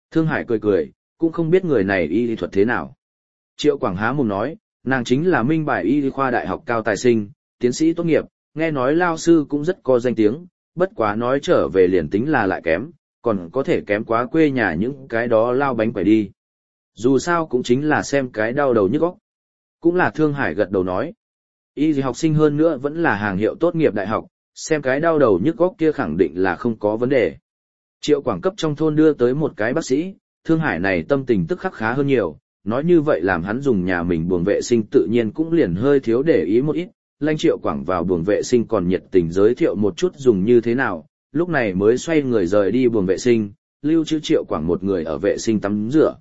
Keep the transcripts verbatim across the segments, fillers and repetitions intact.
Thương Hải cười cười, cũng không biết người này y lý thuật thế nào. Triệu Quảng há mồm nói, nàng chính là Minh Bài Y khoa đại học cao tài sinh, tiến sĩ tốt nghiệp, nghe nói lao sư cũng rất có danh tiếng, bất quá nói trở về liền tính là lại kém, còn có thể kém quá quê nhà những cái đó lao bánh quẩy đi. Dù sao cũng chính là xem cái đau đầu nhức óc. Cũng là Thương Hải gật đầu nói. Y gì học sinh hơn nữa vẫn là hàng hiệu tốt nghiệp đại học, xem cái đau đầu nhức óc kia khẳng định là không có vấn đề. Triệu Quảng cấp trong thôn đưa tới một cái bác sĩ, Thương Hải này tâm tình tức khắc khá hơn nhiều, nói như vậy làm hắn dùng nhà mình buồng vệ sinh tự nhiên cũng liền hơi thiếu để ý một ít, lanh Triệu Quảng vào buồng vệ sinh còn nhiệt tình giới thiệu một chút dùng như thế nào, lúc này mới xoay người rời đi buồng vệ sinh, lưu trữ Triệu Quảng một người ở vệ sinh tắm rửa.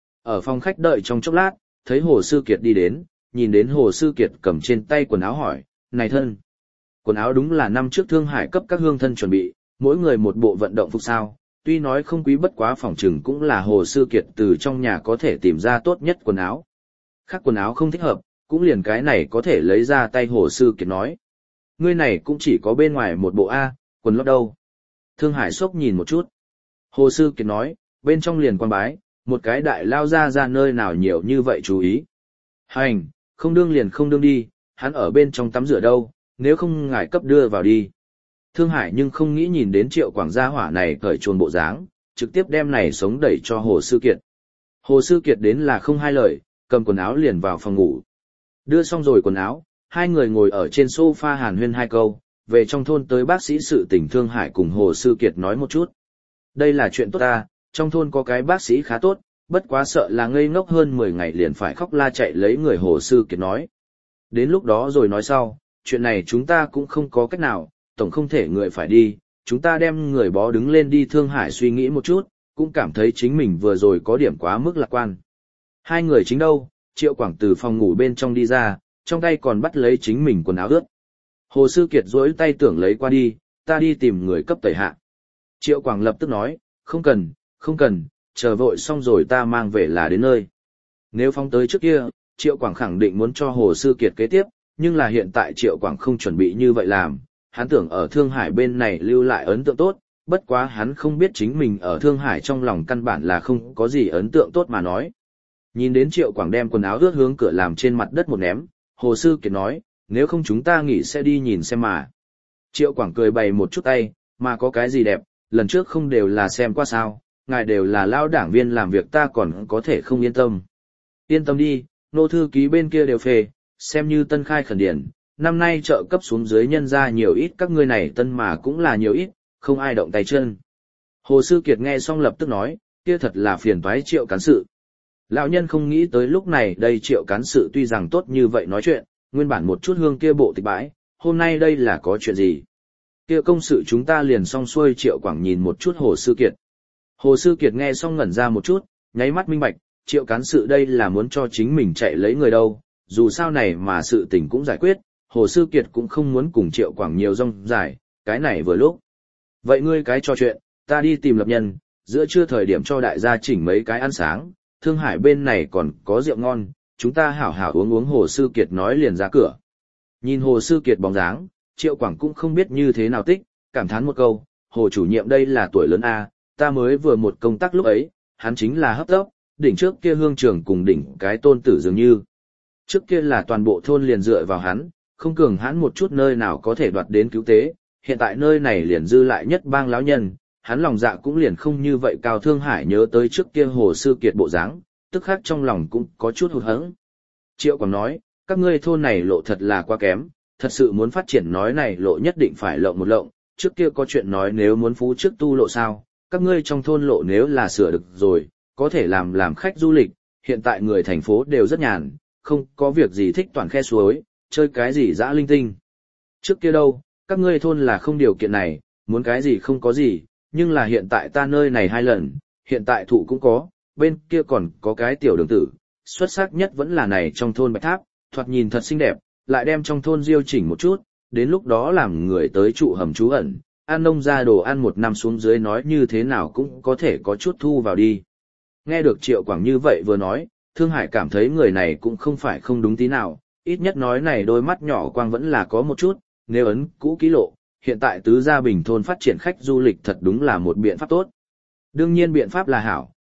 Ở phòng khách đợi trong chốc lát, thấy Hồ Sư Kiệt đi đến, nhìn đến Hồ Sư Kiệt cầm trên tay quần áo hỏi, này thân. Quần áo đúng là năm trước Thương Hải cấp các hương thân chuẩn bị, mỗi người một bộ vận động phục sao, tuy nói không quý bất quá phòng trừng cũng là Hồ Sư Kiệt từ trong nhà có thể tìm ra tốt nhất quần áo. Khác quần áo không thích hợp, cũng liền cái này có thể lấy ra tay Hồ Sư Kiệt nói. Ngươi này cũng chỉ có bên ngoài một bộ A, quần lót đâu. Thương Hải sốc nhìn một chút. Hồ Sư Kiệt nói, bên trong liền quan bái, một cái đại lao ra ra nơi nào nhiều như vậy chú ý. Hành, không đương liền không đương đi, hắn ở bên trong tắm rửa đâu, nếu không ngài cấp đưa vào đi. Thương Hải nhưng không nghĩ nhìn đến Triệu Quảng gia hỏa này cởi chuồn bộ dáng, trực tiếp đem này sống đẩy cho Hồ Sư Kiệt. Hồ Sư Kiệt đến là không hai lời, cầm quần áo liền vào phòng ngủ. Đưa xong rồi quần áo, hai người ngồi ở trên sofa hàn huyên hai câu, về trong thôn tới bác sĩ sự tình Thương Hải cùng Hồ Sư Kiệt nói một chút. Đây là chuyện tốt ta, trong thôn có cái bác sĩ khá tốt, bất quá sợ là ngây ngốc hơn mười ngày liền phải khóc la chạy lấy người Hồ Sư Kiệt nói. Đến lúc đó rồi nói sau, chuyện này chúng ta cũng không có cách nào, tổng không thể người phải đi, chúng ta đem người bó đứng lên đi. Thương Hải suy nghĩ một chút, cũng cảm thấy chính mình vừa rồi có điểm quá mức lạc quan. Hai người chính đâu, Triệu Quảng từ phòng ngủ bên trong đi ra, trong tay còn bắt lấy chính mình quần áo ướt. Hồ Sư Kiệt duỗi tay tưởng lấy qua đi, ta đi tìm người cấp tẩy hạ. Triệu Quảng lập tức nói, không cần, không cần, chờ vội xong rồi ta mang về là đến nơi. Nếu phóng tới trước kia, Triệu Quảng khẳng định muốn cho Hồ Sư Kiệt kế tiếp, nhưng là hiện tại Triệu Quảng không chuẩn bị như vậy làm, hắn tưởng ở Thương Hải bên này lưu lại ấn tượng tốt, bất quá hắn không biết chính mình ở Thương Hải trong lòng căn bản là không có gì ấn tượng tốt mà nói. Nhìn đến Triệu Quảng đem quần áo ướt hướng cửa làm trên mặt đất một ném, Hồ Sư Kiệt nói, nếu không chúng ta nghỉ sẽ đi nhìn xem mà. Triệu Quảng cười bày một chút tay, mà có cái gì đẹp, lần trước không đều là xem qua sao, ngài đều là lao đảng viên làm việc ta còn có thể không yên tâm. Yên tâm đi, nô thư ký bên kia đều phê, xem như tân khai khẩn điển, năm nay trợ cấp xuống dưới nhân ra nhiều ít các ngươi này tân mà cũng là nhiều ít, không ai động tay chân. Hồ Sư Kiệt nghe xong lập tức nói, kia thật là phiền toái Triệu cán sự. Lão nhân không nghĩ tới lúc này đây Triệu cán sự tuy rằng tốt như vậy nói chuyện, nguyên bản một chút hương kia bộ tịch bãi, hôm nay đây là có chuyện gì. Kia công sự chúng ta liền xong xuôi. Triệu Quảng nhìn một chút Hồ Sư Kiệt. Hồ Sư Kiệt nghe xong ngẩn ra một chút, nháy mắt minh bạch, Triệu cán sự đây là muốn cho chính mình chạy lấy người đâu, dù sao này mà sự tình cũng giải quyết, Hồ Sư Kiệt cũng không muốn cùng Triệu Quảng nhiều rong dài, cái này vừa lúc. Vậy ngươi cái trò chuyện, ta đi tìm lập nhân, giữa trưa thời điểm cho đại gia chỉnh mấy cái ăn sáng, Thương Hải bên này còn có rượu ngon, chúng ta hảo hảo uống uống. Hồ Sư Kiệt nói liền ra cửa. Nhìn Hồ Sư Kiệt bóng dáng, Triệu Quảng cũng không biết như thế nào tích, cảm thán một câu, Hồ chủ nhiệm đây là tuổi lớn A, ta mới vừa một công tác lúc ấy, hắn chính là hấp tốc, đỉnh trước kia hương trưởng cùng đỉnh cái tôn tử dường như. Trước kia là toàn bộ thôn liền dựa vào hắn, không cường hãn một chút nơi nào có thể đoạt đến cứu tế, hiện tại nơi này liền dư lại nhất bang lão nhân, hắn lòng dạ cũng liền không như vậy cao. Thương Hải nhớ tới trước kia Hồ Sư Kiệt bộ dáng, tức khắc trong lòng cũng có chút hụt hẫng. Triệu Quảng nói, các ngươi thôn này lộ thật là quá kém, thật sự muốn phát triển nói này lộ nhất định phải lộng một lộng, trước kia có chuyện nói nếu muốn phú trước tu lộ sao, các ngươi trong thôn lộ nếu là sửa được rồi, có thể làm làm khách du lịch, hiện tại người thành phố đều rất nhàn, không có việc gì thích toàn khe suối, chơi cái gì dã linh tinh. Trước kia đâu, các ngươi thôn là không điều kiện này, muốn cái gì không có gì, nhưng là hiện tại ta nơi này hai lần, hiện tại thụ cũng có, bên kia còn có cái tiểu đường tử, xuất sắc nhất vẫn là này trong thôn Bạch Tháp, thoạt nhìn thật xinh đẹp, lại đem trong thôn diêu chỉnh một chút, đến lúc đó làm người tới trụ hầm trú ẩn, ăn nông ra đồ ăn một năm xuống dưới nói như thế nào cũng có thể có chút thu vào đi. Nghe được Triệu Quảng như vậy vừa nói, Thương Hải cảm thấy người này cũng không phải không đúng tí nào, ít nhất nói này đôi mắt nhỏ quang vẫn là có một chút, nếu ấn cũ ký lộ, hiện tại tứ gia bình thôn phát triển khách du lịch thật đúng là một biện pháp tốt. Đương nhiên biện pháp là hảo,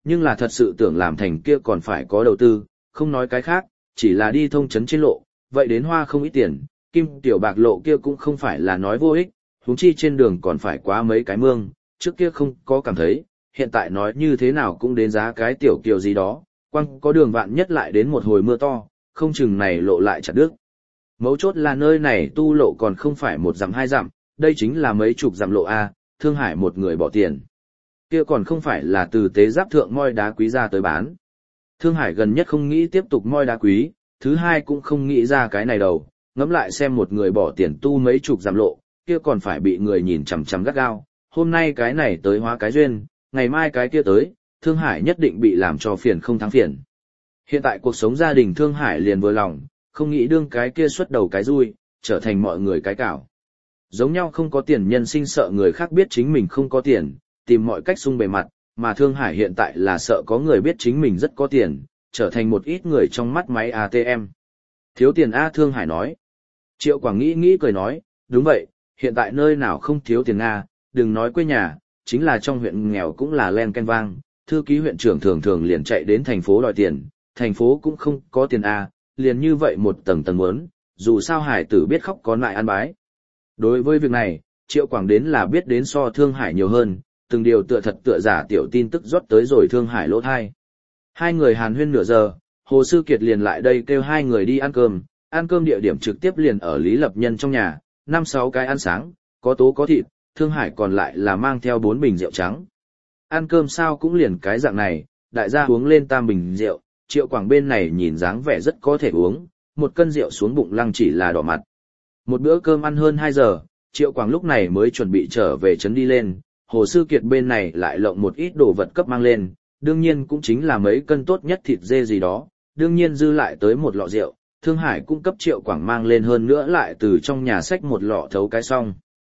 Nhưng là thật sự tưởng làm thành kia còn phải có đầu tư, không nói cái khác, chỉ là đi thông chấn trên lộ, vậy đến hoa không ít tiền, kim tiểu bạc lộ kia cũng không phải là nói vô ích, huống chi trên đường còn phải quá mấy cái mương, trước kia không có cảm thấy, hiện tại nói như thế nào cũng đến giá cái tiểu kiều gì đó, quăng có đường vạn nhất lại đến một hồi mưa to, không chừng này lộ lại chặt đứt. Mấu chốt là nơi này tu lộ còn không phải một dặm hai dặm, đây chính là mấy chục dặm lộ A, Thương Hải một người bỏ tiền. Kia còn không phải là từ tế giáp thượng moi đá quý ra tới bán. Thương Hải gần nhất không nghĩ tiếp tục moi đá quý, thứ hai cũng không nghĩ ra cái này đâu, ngẫm lại xem một người bỏ tiền tu mấy chục dặm lộ, kia còn phải bị người nhìn chằm chằm gắt gao, hôm nay cái này tới hóa cái duyên, ngày mai cái kia tới, Thương Hải nhất định bị làm cho phiền không thắng phiền. Hiện tại cuộc sống gia đình Thương Hải liền vừa lòng, không nghĩ đương cái kia xuất đầu cái rui, trở thành mọi người cái cảo. Giống nhau không có tiền nhân sinh sợ người khác biết chính mình không có tiền, tìm mọi cách sung bề mặt, mà Thương Hải hiện tại là sợ có người biết chính mình rất có tiền, trở thành một ít người trong mắt máy a tê em. Thiếu tiền A, Thương Hải nói. Triệu Quảng nghĩ nghĩ cười nói, đúng vậy, hiện tại nơi nào không thiếu tiền A, đừng nói quê nhà, chính là trong huyện nghèo cũng là len canh vang, thư ký huyện trưởng thường thường liền chạy đến thành phố đòi tiền, thành phố cũng không có tiền A, liền như vậy một tầng tầng muốn, dù sao Hải tử biết khóc có lại ăn bái. Đối với việc này, Triệu Quảng đến là biết đến so Thương Hải nhiều hơn, từng điều tựa thật tựa giả tiểu tin tức rót tới rồi Thương Hải lỗ thai. Hai người hàn huyên nửa giờ, Hồ Sư Kiệt liền lại đây kêu hai người đi ăn cơm, ăn cơm địa điểm trực tiếp liền ở Lý Lập Nhân trong nhà, năm sáu cái ăn sáng, có tố có thịt, Thương Hải còn lại là mang theo bốn bình rượu trắng. Ăn cơm sao cũng liền cái dạng này, đại gia uống lên tam bình rượu, Triệu Quảng bên này nhìn dáng vẻ rất có thể uống, một cân rượu xuống bụng lăng chỉ là đỏ mặt. Một bữa cơm ăn hơn hai giờ, Triệu Quảng lúc này mới chuẩn bị trở về trấn đi lên, Hồ Sư Kiệt bên này lại lộng một ít đồ vật cấp mang lên, đương nhiên cũng chính là mấy cân tốt nhất thịt dê gì đó, đương nhiên dư lại tới một lọ rượu, Thương Hải cung cấp Triệu Quảng mang lên hơn nữa lại từ trong nhà xách một lọ thấu cái xong.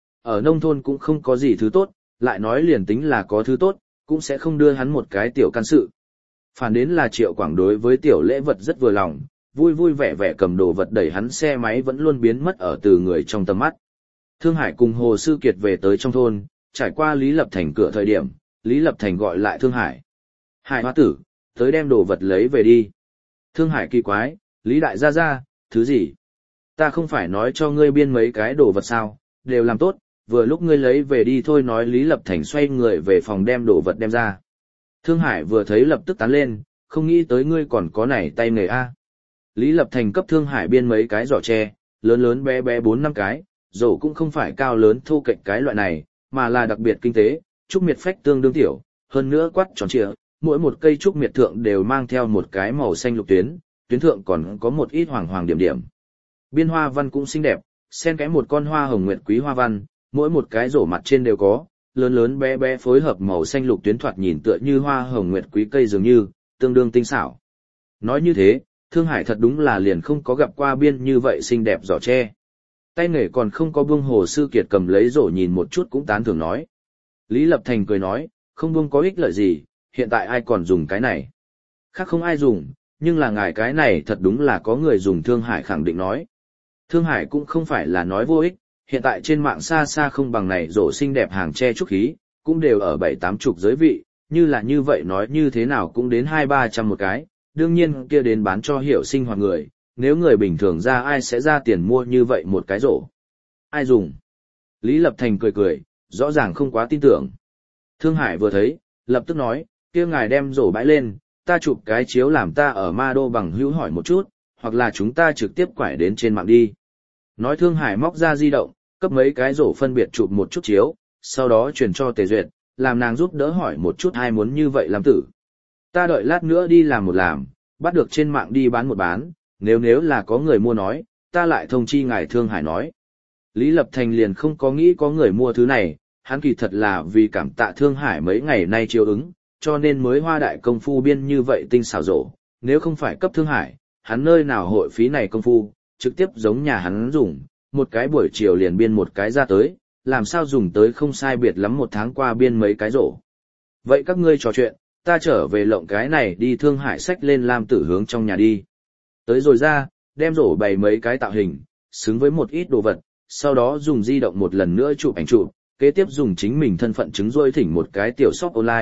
Ở nông thôn cũng không có gì thứ tốt, lại nói liền tính là có thứ tốt, cũng sẽ không đưa hắn một cái tiểu can sự. Phản đến là Triệu Quảng đối với tiểu lễ vật rất vừa lòng, vui vui vẻ vẻ cầm đồ vật đẩy hắn xe máy vẫn luôn biến mất ở từ người trong tầm mắt. Thương Hải cùng Hồ Sư Kiệt về tới trong thôn, trải qua Lý Lập Thành cửa thời điểm, Lý Lập Thành gọi lại Thương Hải. Hải hoa tử, tới đem đồ vật lấy về đi. Thương Hải kỳ quái, Lý Đại gia gia, thứ gì? Ta không phải nói cho ngươi biên mấy cái đồ vật sao, đều làm tốt, vừa lúc ngươi lấy về đi thôi, nói Lý Lập Thành xoay người về phòng đem đồ vật đem ra. Thương Hải vừa thấy lập tức tán lên, không nghĩ tới ngươi còn có này tay nghề a. Lý Lập Thành cấp Thương Hải biên mấy cái giỏ tre, lớn lớn bé bé bốn năm cái, rổ cũng không phải cao lớn thô kệch cái loại này, mà là đặc biệt kinh tế, trúc miệt phách tương đương tiểu, hơn nữa quát tròn trịa, mỗi một cây trúc miệt thượng đều mang theo một cái màu xanh lục tuyến, tuyến thượng còn có một ít hoàng hoàng điểm điểm. Biên hoa văn cũng xinh đẹp, xen cái một con hoa hồng nguyệt quý hoa văn, mỗi một cái rổ mặt trên đều có, lớn lớn bé bé phối hợp màu xanh lục tuyến thoạt nhìn tựa như hoa hồng nguyệt quý cây dường như, tương đương tinh xảo. Nói như thế, Thương Hải thật đúng là liền không có gặp qua biên như vậy xinh đẹp giỏ tre. Tay nghề còn không có buông. Hồ Sư Kiệt cầm lấy rổ nhìn một chút cũng tán thưởng nói. Lý Lập Thành cười nói, không buông có ích lợi gì, hiện tại ai còn dùng cái này. Khác không ai dùng, nhưng là ngài cái này thật đúng là có người dùng. Thương Hải khẳng định nói. Thương Hải cũng không phải là nói vô ích, hiện tại trên mạng xa xa không bằng này rổ xinh đẹp hàng tre trúc khí, cũng đều ở bảy tám chục giới vị, như là như vậy nói như thế nào cũng đến hai ba trăm một cái, đương nhiên kia đến bán cho hiểu sinh hoạt người, nếu người bình thường ra ai sẽ ra tiền mua như vậy một cái rổ. Ai dùng? Lý Lập Thành cười cười, rõ ràng không quá tin tưởng. Thương Hải vừa thấy, lập tức nói, kia ngài đem rổ bãi lên, ta chụp cái chiếu làm ta ở ma đô bằng hữu hỏi một chút, hoặc là chúng ta trực tiếp quải đến trên mạng đi. Nói Thương Hải móc ra di động, cấp mấy cái rổ phân biệt chụp một chút chiếu, sau đó truyền cho Tề Duyệt, làm nàng giúp đỡ hỏi một chút ai muốn như vậy làm tử. Ta đợi lát nữa đi làm một làm, bắt được trên mạng đi bán một bán, nếu nếu là có người mua nói, ta lại thông chi ngài. Thương Hải nói. Lý Lập Thành liền không có nghĩ có người mua thứ này, hắn kỳ thật là vì cảm tạ Thương Hải mấy ngày nay chiếu ứng, cho nên mới hoa đại công phu biên như vậy tinh xảo rổ, nếu không phải cấp Thương Hải, hắn nơi nào hội phí này công phu, trực tiếp giống nhà hắn dùng, một cái buổi chiều liền biên một cái ra tới, làm sao dùng tới không sai biệt lắm một tháng qua biên mấy cái rổ. Vậy các ngươi trò chuyện, ta trở về lộng cái này đi. Thương Hải xách lên lam tử hướng trong nhà đi. Tới rồi ra, đem rổ bày mấy cái tạo hình, xứng với một ít đồ vật, sau đó dùng di động một lần nữa chụp ảnh chụp, kế tiếp dùng chính mình thân phận chứng rôi thỉnh một cái tiểu shop online,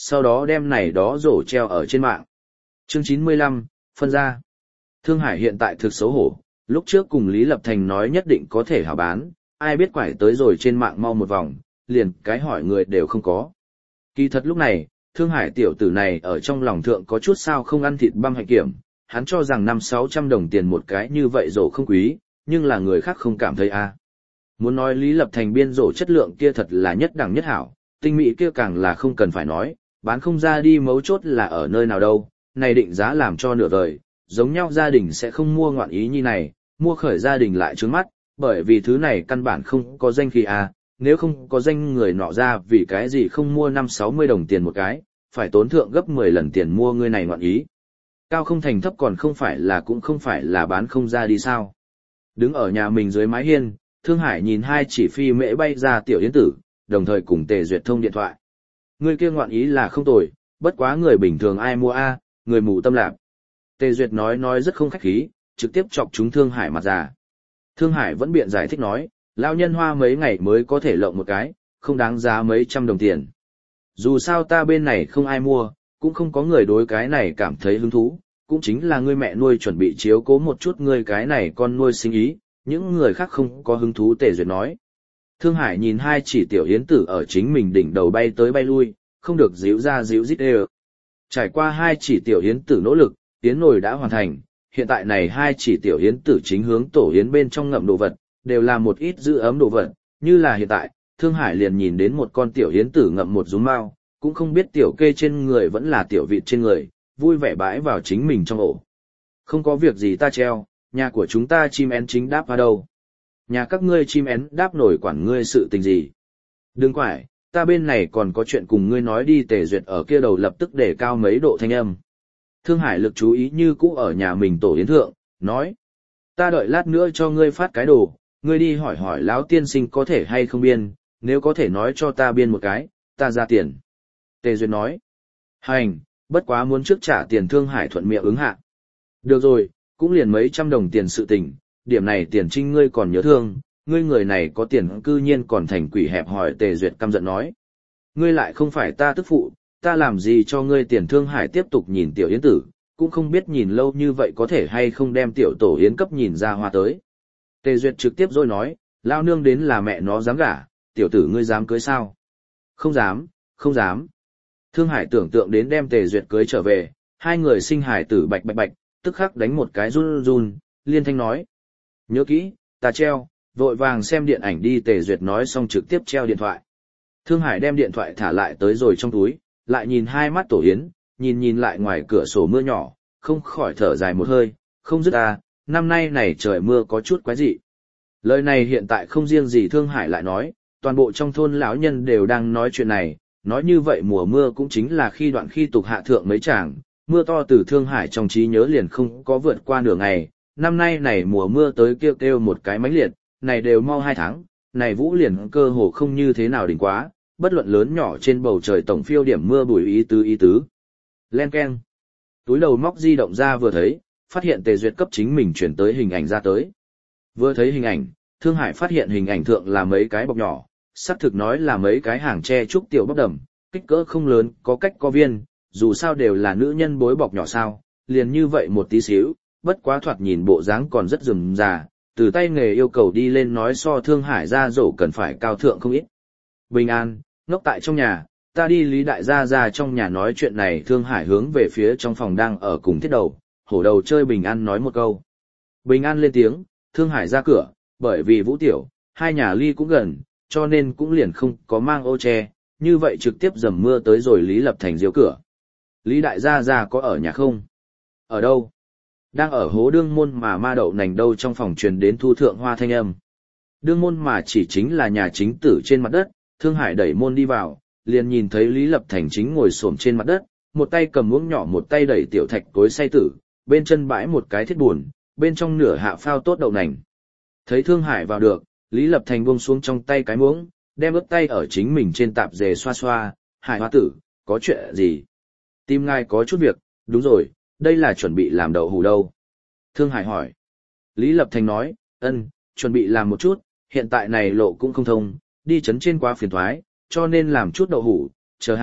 sau đó đem này đó rổ treo ở trên mạng. Chương chín mươi lăm, phân ra. Thương Hải hiện tại thực xấu hổ, lúc trước cùng Lý Lập Thành nói nhất định có thể hảo bán, ai biết quải tới rồi trên mạng mau một vòng, liền cái hỏi người đều không có. Kỳ thật lúc này, Thương Hải tiểu tử này ở trong lòng thượng có chút sao không ăn thịt băm hạnh kiểm, hắn cho rằng năm sáu trăm đồng tiền một cái như vậy rổ không quý, nhưng là người khác không cảm thấy a. Muốn nói Lý Lập Thành biên rổ chất lượng kia thật là nhất đẳng nhất hảo, tinh mỹ kia càng là không cần phải nói, bán không ra đi mấu chốt là ở nơi nào đâu, này định giá làm cho nửa đời, giống nhau gia đình sẽ không mua ngoạn ý như này, mua khởi gia đình lại trướng mắt, bởi vì thứ này căn bản không có danh khí a, nếu không có danh người nọ ra vì cái gì không mua năm sáu mươi đồng tiền một cái, phải tốn thượng gấp mười lần tiền mua người này ngoạn ý. Cao không thành thấp còn không phải là cũng không phải là bán không ra đi sao. Đứng ở nhà mình dưới mái hiên, Thương Hải nhìn hai chỉ phi mễ bay ra tiểu yến tử, đồng thời cùng Tề Duyệt thông điện thoại. Người kia ngoạn ý là không tồi, bất quá người bình thường ai mua a, người mù tâm lạc. Tề Duyệt nói nói rất không khách khí, trực tiếp chọc chúng Thương Hải mặt già. Thương Hải vẫn biện giải thích nói, lão nhân hoa mấy ngày mới có thể lộng một cái, không đáng giá mấy trăm đồng tiền. Dù sao ta bên này không ai mua, cũng không có người đối cái này cảm thấy hứng thú, cũng chính là ngươi mẹ nuôi chuẩn bị chiếu cố một chút ngươi cái này con nuôi sinh ý, những người khác không có hứng thú. Tề Duyệt nói. Thương Hải nhìn hai chỉ tiểu yến tử ở chính mình đỉnh đầu bay tới bay lui, không được díu ra díu dít ê. Trải qua hai chỉ tiểu yến tử nỗ lực, yến nồi đã hoàn thành, hiện tại này hai chỉ tiểu yến tử chính hướng tổ yến bên trong ngậm đồ vật, đều là một ít giữ ấm đồ vật, như là hiện tại, Thương Hải liền nhìn đến một con tiểu yến tử ngậm một rúm mao, cũng không biết tiểu kê trên người vẫn là tiểu vịt trên người, vui vẻ bãi vào chính mình trong ổ. Không có việc gì ta treo, nhà của chúng ta chim én chính đáp vào đâu. Nhà các ngươi chim én đáp nổi quản ngươi sự tình gì. Đừng quải, ta bên này còn có chuyện cùng ngươi nói đi. Tề Duyệt ở kia đầu lập tức để cao mấy độ thanh âm. Thương Hải lực chú ý như cũ ở nhà mình tổ yến thượng, nói. Ta đợi lát nữa cho ngươi phát cái đồ, ngươi đi hỏi hỏi lão tiên sinh có thể hay không biên, nếu có thể nói cho ta biên một cái, ta ra tiền. Tề Duyệt nói. Hành, bất quá muốn trước trả tiền. Thương Hải thuận miệng ứng hạ. Được rồi, cũng liền mấy trăm đồng tiền sự tình, điểm này tiền trinh ngươi còn nhớ thương, ngươi người này có tiền cư nhiên còn thành quỷ hẹp hòi. Tề Duyệt căm giận nói. Ngươi lại không phải ta tức phụ, ta làm gì cho ngươi tiền. Thương Hải tiếp tục nhìn tiểu yến tử, cũng không biết nhìn lâu như vậy có thể hay không đem tiểu tổ yến cấp nhìn ra hoa tới. Tề Duyệt trực tiếp rồi nói, lao nương đến là mẹ nó dám gả, tiểu tử ngươi dám cưới sao? Không dám, không dám. Thương Hải tưởng tượng đến đem Tề Duyệt cưới trở về, hai người sinh hải tử bạch bạch bạch, tức khắc đánh một cái run run, liên thanh nói. Nhớ kỹ, ta treo, vội vàng xem điện ảnh đi. Tề Duyệt nói xong trực tiếp treo điện thoại. Thương Hải đem điện thoại thả lại tới rồi trong túi, lại nhìn hai mắt tổ yến, nhìn nhìn lại ngoài cửa sổ mưa nhỏ, không khỏi thở dài một hơi, không dứt à, năm nay này trời mưa có chút quái dị. Lời này hiện tại không riêng gì Thương Hải lại nói, toàn bộ trong thôn lão nhân đều đang nói chuyện này, nói như vậy mùa mưa cũng chính là khi đoạn khi tục hạ thượng mấy tràng, mưa to từ Thương Hải trong trí nhớ liền không có vượt qua nửa ngày, năm nay này mùa mưa tới kêu kêu một cái mãnh liệt, này đều mau hai tháng, này vũ liền cơ hồ không như thế nào đỉnh quá, bất luận lớn nhỏ trên bầu trời tổng phiêu điểm mưa bùi ý tứ ý tứ. Len keng. Túi đầu móc di động ra vừa thấy, phát hiện Tề Duyệt cấp chính mình chuyển tới hình ảnh ra tới. Vừa thấy hình ảnh, Thương Hải phát hiện hình ảnh thượng là mấy cái bọc nhỏ, xác thực nói là mấy cái hàng tre trúc tiểu bóc đầm, kích cỡ không lớn, có cách có viên, dù sao đều là nữ nhân bối bọc nhỏ sao, liền như vậy một tí xíu, bất quá thoạt nhìn bộ dáng còn rất rườm rà, từ tay nghề yêu cầu đi lên nói so Thương Hải ra rổ cần phải cao thượng không ít. Bình an, ngốc tại trong nhà, ta đi Lý đại gia ra trong nhà nói chuyện này. Thương Hải hướng về phía trong phòng đang ở cùng thiết đầu, hổ đầu chơi Bình an nói một câu. Bình an lên tiếng, Thương Hải ra cửa, bởi vì Vũ Tiểu, hai nhà ly cũng gần, cho nên cũng liền không có mang ô che, như vậy trực tiếp dầm mưa tới rồi Lý Lập Thành diếu cửa. Lý đại gia ra có ở nhà không? Ở đâu? Đang ở hố đương môn mà ma đậu nành đâu. Trong phòng truyền đến thu thượng hoa thanh âm. Đương môn mà chỉ chính là nhà chính tử trên mặt đất. Thương Hải đẩy môn đi vào, liền nhìn thấy Lý Lập Thành chính ngồi xổm trên mặt đất, một tay cầm muỗng nhỏ một tay đẩy tiểu thạch cối xay tử, bên chân bãi một cái thiết buồn, bên trong nửa hạ phao tốt đậu nành. Thấy Thương Hải vào được, Lý Lập Thành buông xuống trong tay cái muỗng, đem ướt tay ở chính mình trên tạp dề xoa xoa. Hải hoa tử, có chuyện gì? Tim ngài có chút việc. Đúng rồi, đây là chuẩn bị làm đậu hủ đâu? Thương Hải hỏi. Lý Lập Thành nói, ân, chuẩn bị làm một chút, hiện tại này lộ cũng không thông, đi chấn trên quá phiền thoái, cho nên làm chút đậu hủ, chờ hảo,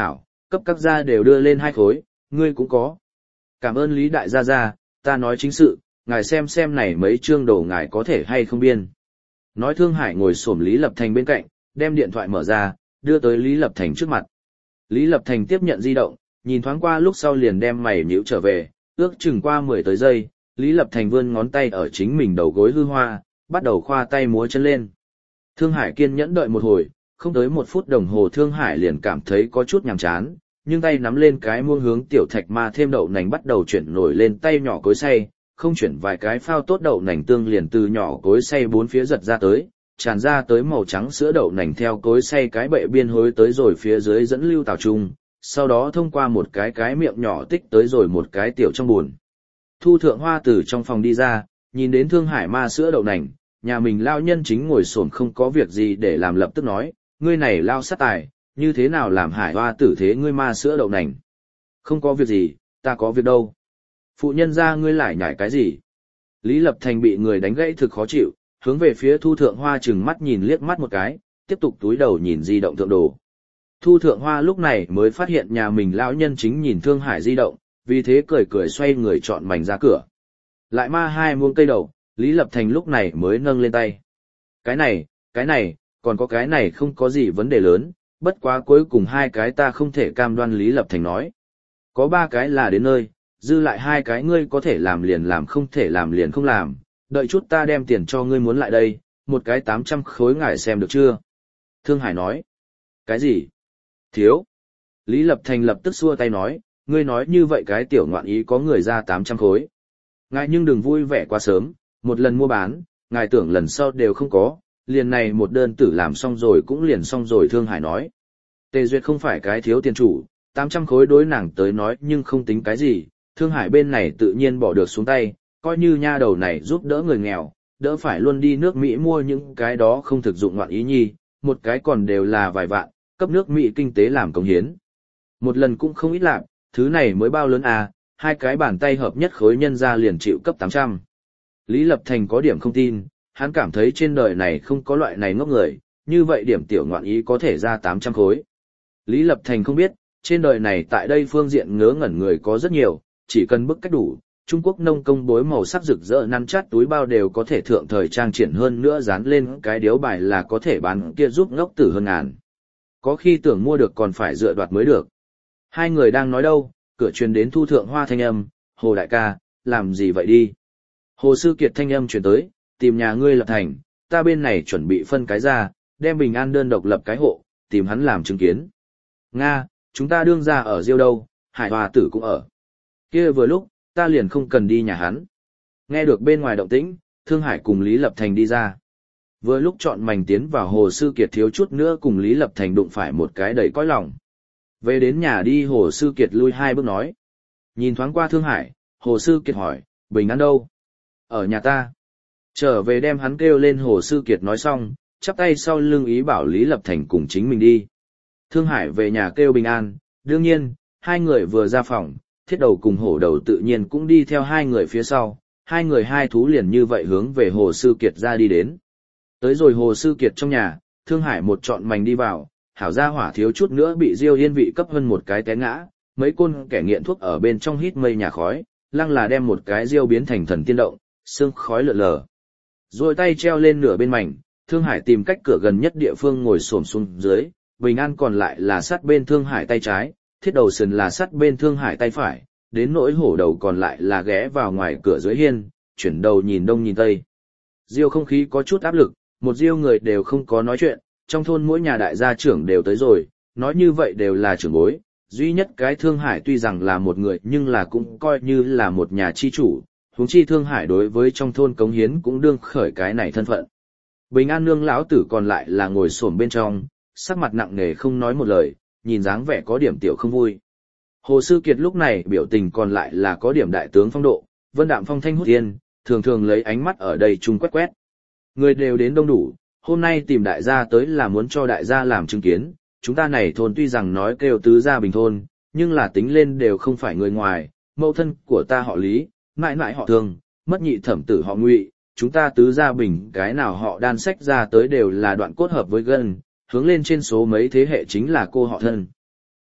cấp các gia đều đưa lên hai khối, ngươi cũng có. Cảm ơn Lý đại gia gia, ta nói chính sự, ngài xem xem này mấy chương đồ ngài có thể hay không biên. Nói Thương Hải ngồi xổm Lý Lập Thành bên cạnh, đem điện thoại mở ra, đưa tới Lý Lập Thành trước mặt. Lý Lập Thành tiếp nhận di động, nhìn thoáng qua lúc sau liền đem mày nhíu trở về, ước chừng qua mười tới giây, Lý Lập Thành vươn ngón tay ở chính mình đầu gối hư hoa, bắt đầu khoa tay múa chân lên. Thương Hải kiên nhẫn đợi một hồi, không tới một phút đồng hồ Thương Hải liền cảm thấy có chút nhàm chán, nhưng tay nắm lên cái muông hướng tiểu thạch ma thêm đậu nành bắt đầu chuyển nổi lên tay nhỏ cối xay, không chuyển vài cái phao tốt đậu nành tương liền từ nhỏ cối xay bốn phía giật ra tới, tràn ra tới màu trắng sữa đậu nành theo cối xay cái bệ biên hối tới rồi phía dưới dẫn lưu tào trung, sau đó thông qua một cái cái miệng nhỏ tích tới rồi một cái tiểu trong buồn. Thu Thượng Hoa từ trong phòng đi ra, nhìn đến Thương Hải ma sữa đậu nành, nhà mình lao nhân chính ngồi xổm không có việc gì để làm lập tức nói, ngươi này lao sát tài, như thế nào làm Hải Hoa tử thế ngươi ma sữa đậu nành. Không có việc gì, ta có việc đâu. Phụ nhân ra ngươi lại nhảy cái gì. Lý Lập Thành bị người đánh gãy thực khó chịu, hướng về phía Thu Thượng Hoa chừng mắt nhìn liếc mắt một cái, tiếp tục túi đầu nhìn di động thượng đồ. Thu Thượng Hoa lúc này mới phát hiện nhà mình lão nhân chính nhìn Thương Hải di động, vì thế cười cười xoay người chọn mảnh ra cửa. Lại ma hai muông cây đầu, Lý Lập Thành lúc này mới nâng lên tay. Cái này, cái này, còn có cái này không có gì vấn đề lớn, bất quá cuối cùng hai cái ta không thể cam đoan Lý Lập Thành nói. Có ba cái là đến nơi, dư lại hai cái ngươi có thể làm liền làm không thể làm liền không làm, đợi chút ta đem tiền cho ngươi muốn lại đây, một cái tám trăm khối ngài xem được chưa? Thương Hải nói. Cái gì? Thiếu. Lý Lập Thành lập tức xua tay nói, ngươi nói như vậy cái tiểu ngoạn ý có người ra tám trăm khối. Ngài nhưng đừng vui vẻ quá sớm, một lần mua bán, ngài tưởng lần sau đều không có, liền này một đơn tử làm xong rồi cũng liền xong rồi. Thương Hải nói. Tề Duyệt không phải cái thiếu tiền chủ, tám trăm khối đối nàng tới nói nhưng không tính cái gì, Thương Hải bên này tự nhiên bỏ được xuống tay, coi như nha đầu này giúp đỡ người nghèo, đỡ phải luôn đi nước Mỹ mua những cái đó không thực dụng ngoạn ý nhi, một cái còn đều là vài vạn, cấp nước Mỹ kinh tế làm công hiến. Một lần cũng không ít lạc, thứ này mới bao lớn à, hai cái bàn tay hợp nhất khối nhân ra liền chịu cấp tám trăm. Lý Lập Thành có điểm không tin, hắn cảm thấy trên đời này không có loại này ngốc người, như vậy điểm tiểu ngoạn ý có thể ra tám trăm khối. Lý Lập Thành không biết, trên đời này tại đây phương diện ngớ ngẩn người có rất nhiều, chỉ cần bức cách đủ, Trung Quốc nông công bối màu sắc rực rỡ năn chát túi bao đều có thể thượng thời trang triển hơn nữa dán lên cái điếu bài là có thể bán kia giúp ngốc tử hơn ngàn. Có khi tưởng mua được còn phải dựa đoạt mới được. Hai người đang nói đâu, cửa truyền đến Thu Thượng Hoa thanh âm, Hồ đại ca, làm gì vậy đi. Hồ Sư Kiệt thanh âm truyền tới, tìm nhà ngươi Lập Thành, ta bên này chuẩn bị phân cái ra, đem Bình An đơn độc lập cái hộ, tìm hắn làm chứng kiến. Nga, chúng ta đương ra ở Diêu đâu, Hải Hoa tử cũng ở. Kia vừa lúc, ta liền không cần đi nhà hắn. Nghe được bên ngoài động tĩnh, Thương Hải cùng Lý Lập Thành đi ra. Vừa lúc chọn mảnh tiến vào Hồ Sư Kiệt thiếu chút nữa cùng Lý Lập Thành đụng phải một cái đầy cõi lòng. Về đến nhà đi Hồ Sư Kiệt lui hai bước nói. Nhìn thoáng qua Thương Hải, Hồ Sư Kiệt hỏi, Bình An đâu? Ở nhà ta. Trở về đem hắn kêu lên. Hồ Sư Kiệt nói xong, chắp tay sau lưng ý bảo Lý Lập Thành cùng chính mình đi. Thương Hải về nhà kêu Bình An, đương nhiên, hai người vừa ra phòng, Thiết Đầu cùng Hổ Đầu tự nhiên cũng đi theo hai người phía sau, hai người hai thú liền như vậy hướng về Hồ Sư Kiệt ra đi đến. Tới rồi Hồ Sư Kiệt trong nhà, Thương Hải một trọn mảnh đi vào, hảo gia hỏa thiếu chút nữa bị Diêu Yên vị cấp hơn một cái té ngã, mấy côn kẻ nghiện thuốc ở bên trong hít mây nhà khói, lăng là đem một cái Diêu biến thành thần tiên động, sương khói lượn lờ. Rồi tay treo lên nửa bên mảnh, Thương Hải tìm cách cửa gần nhất địa phương ngồi xổm xuống dưới, Bình An còn lại là sát bên Thương Hải tay trái, Thiết Đầu sườn là sát bên Thương Hải tay phải, đến nỗi Hổ Đầu còn lại là ghé vào ngoài cửa dưới hiên, chuyển đầu nhìn đông nhìn tây. Diêu không khí có chút áp lực, một Diêu người đều không có nói chuyện, trong thôn mỗi nhà đại gia trưởng đều tới rồi, nói như vậy đều là trưởng bối, duy nhất cái Thương Hải tuy rằng là một người nhưng là cũng coi như là một nhà chi chủ, huống chi Thương Hải đối với trong thôn cống hiến cũng đương khởi cái này thân phận. Bình An nương lão tử còn lại là ngồi xổm bên trong, sắc mặt nặng nề không nói một lời, nhìn dáng vẻ có điểm tiểu không vui. Hồ Sư Kiệt lúc này biểu tình còn lại là có điểm đại tướng phong độ, vân đạm phong thanh hút yên, thường thường lấy ánh mắt ở đây chung quét quét. Người đều đến đông đủ, hôm nay tìm đại gia tới là muốn cho đại gia làm chứng kiến, chúng ta này thôn tuy rằng nói kêu tứ gia bình thôn, nhưng là tính lên đều không phải người ngoài, mẫu thân của ta họ Lý, mãi mãi họ Thương, mất nhị thẩm tử họ Ngụy, chúng ta tứ gia bình cái nào họ đan sách ra tới đều là đoạn cốt hợp với gân, hướng lên trên số mấy thế hệ chính là cô họ thân.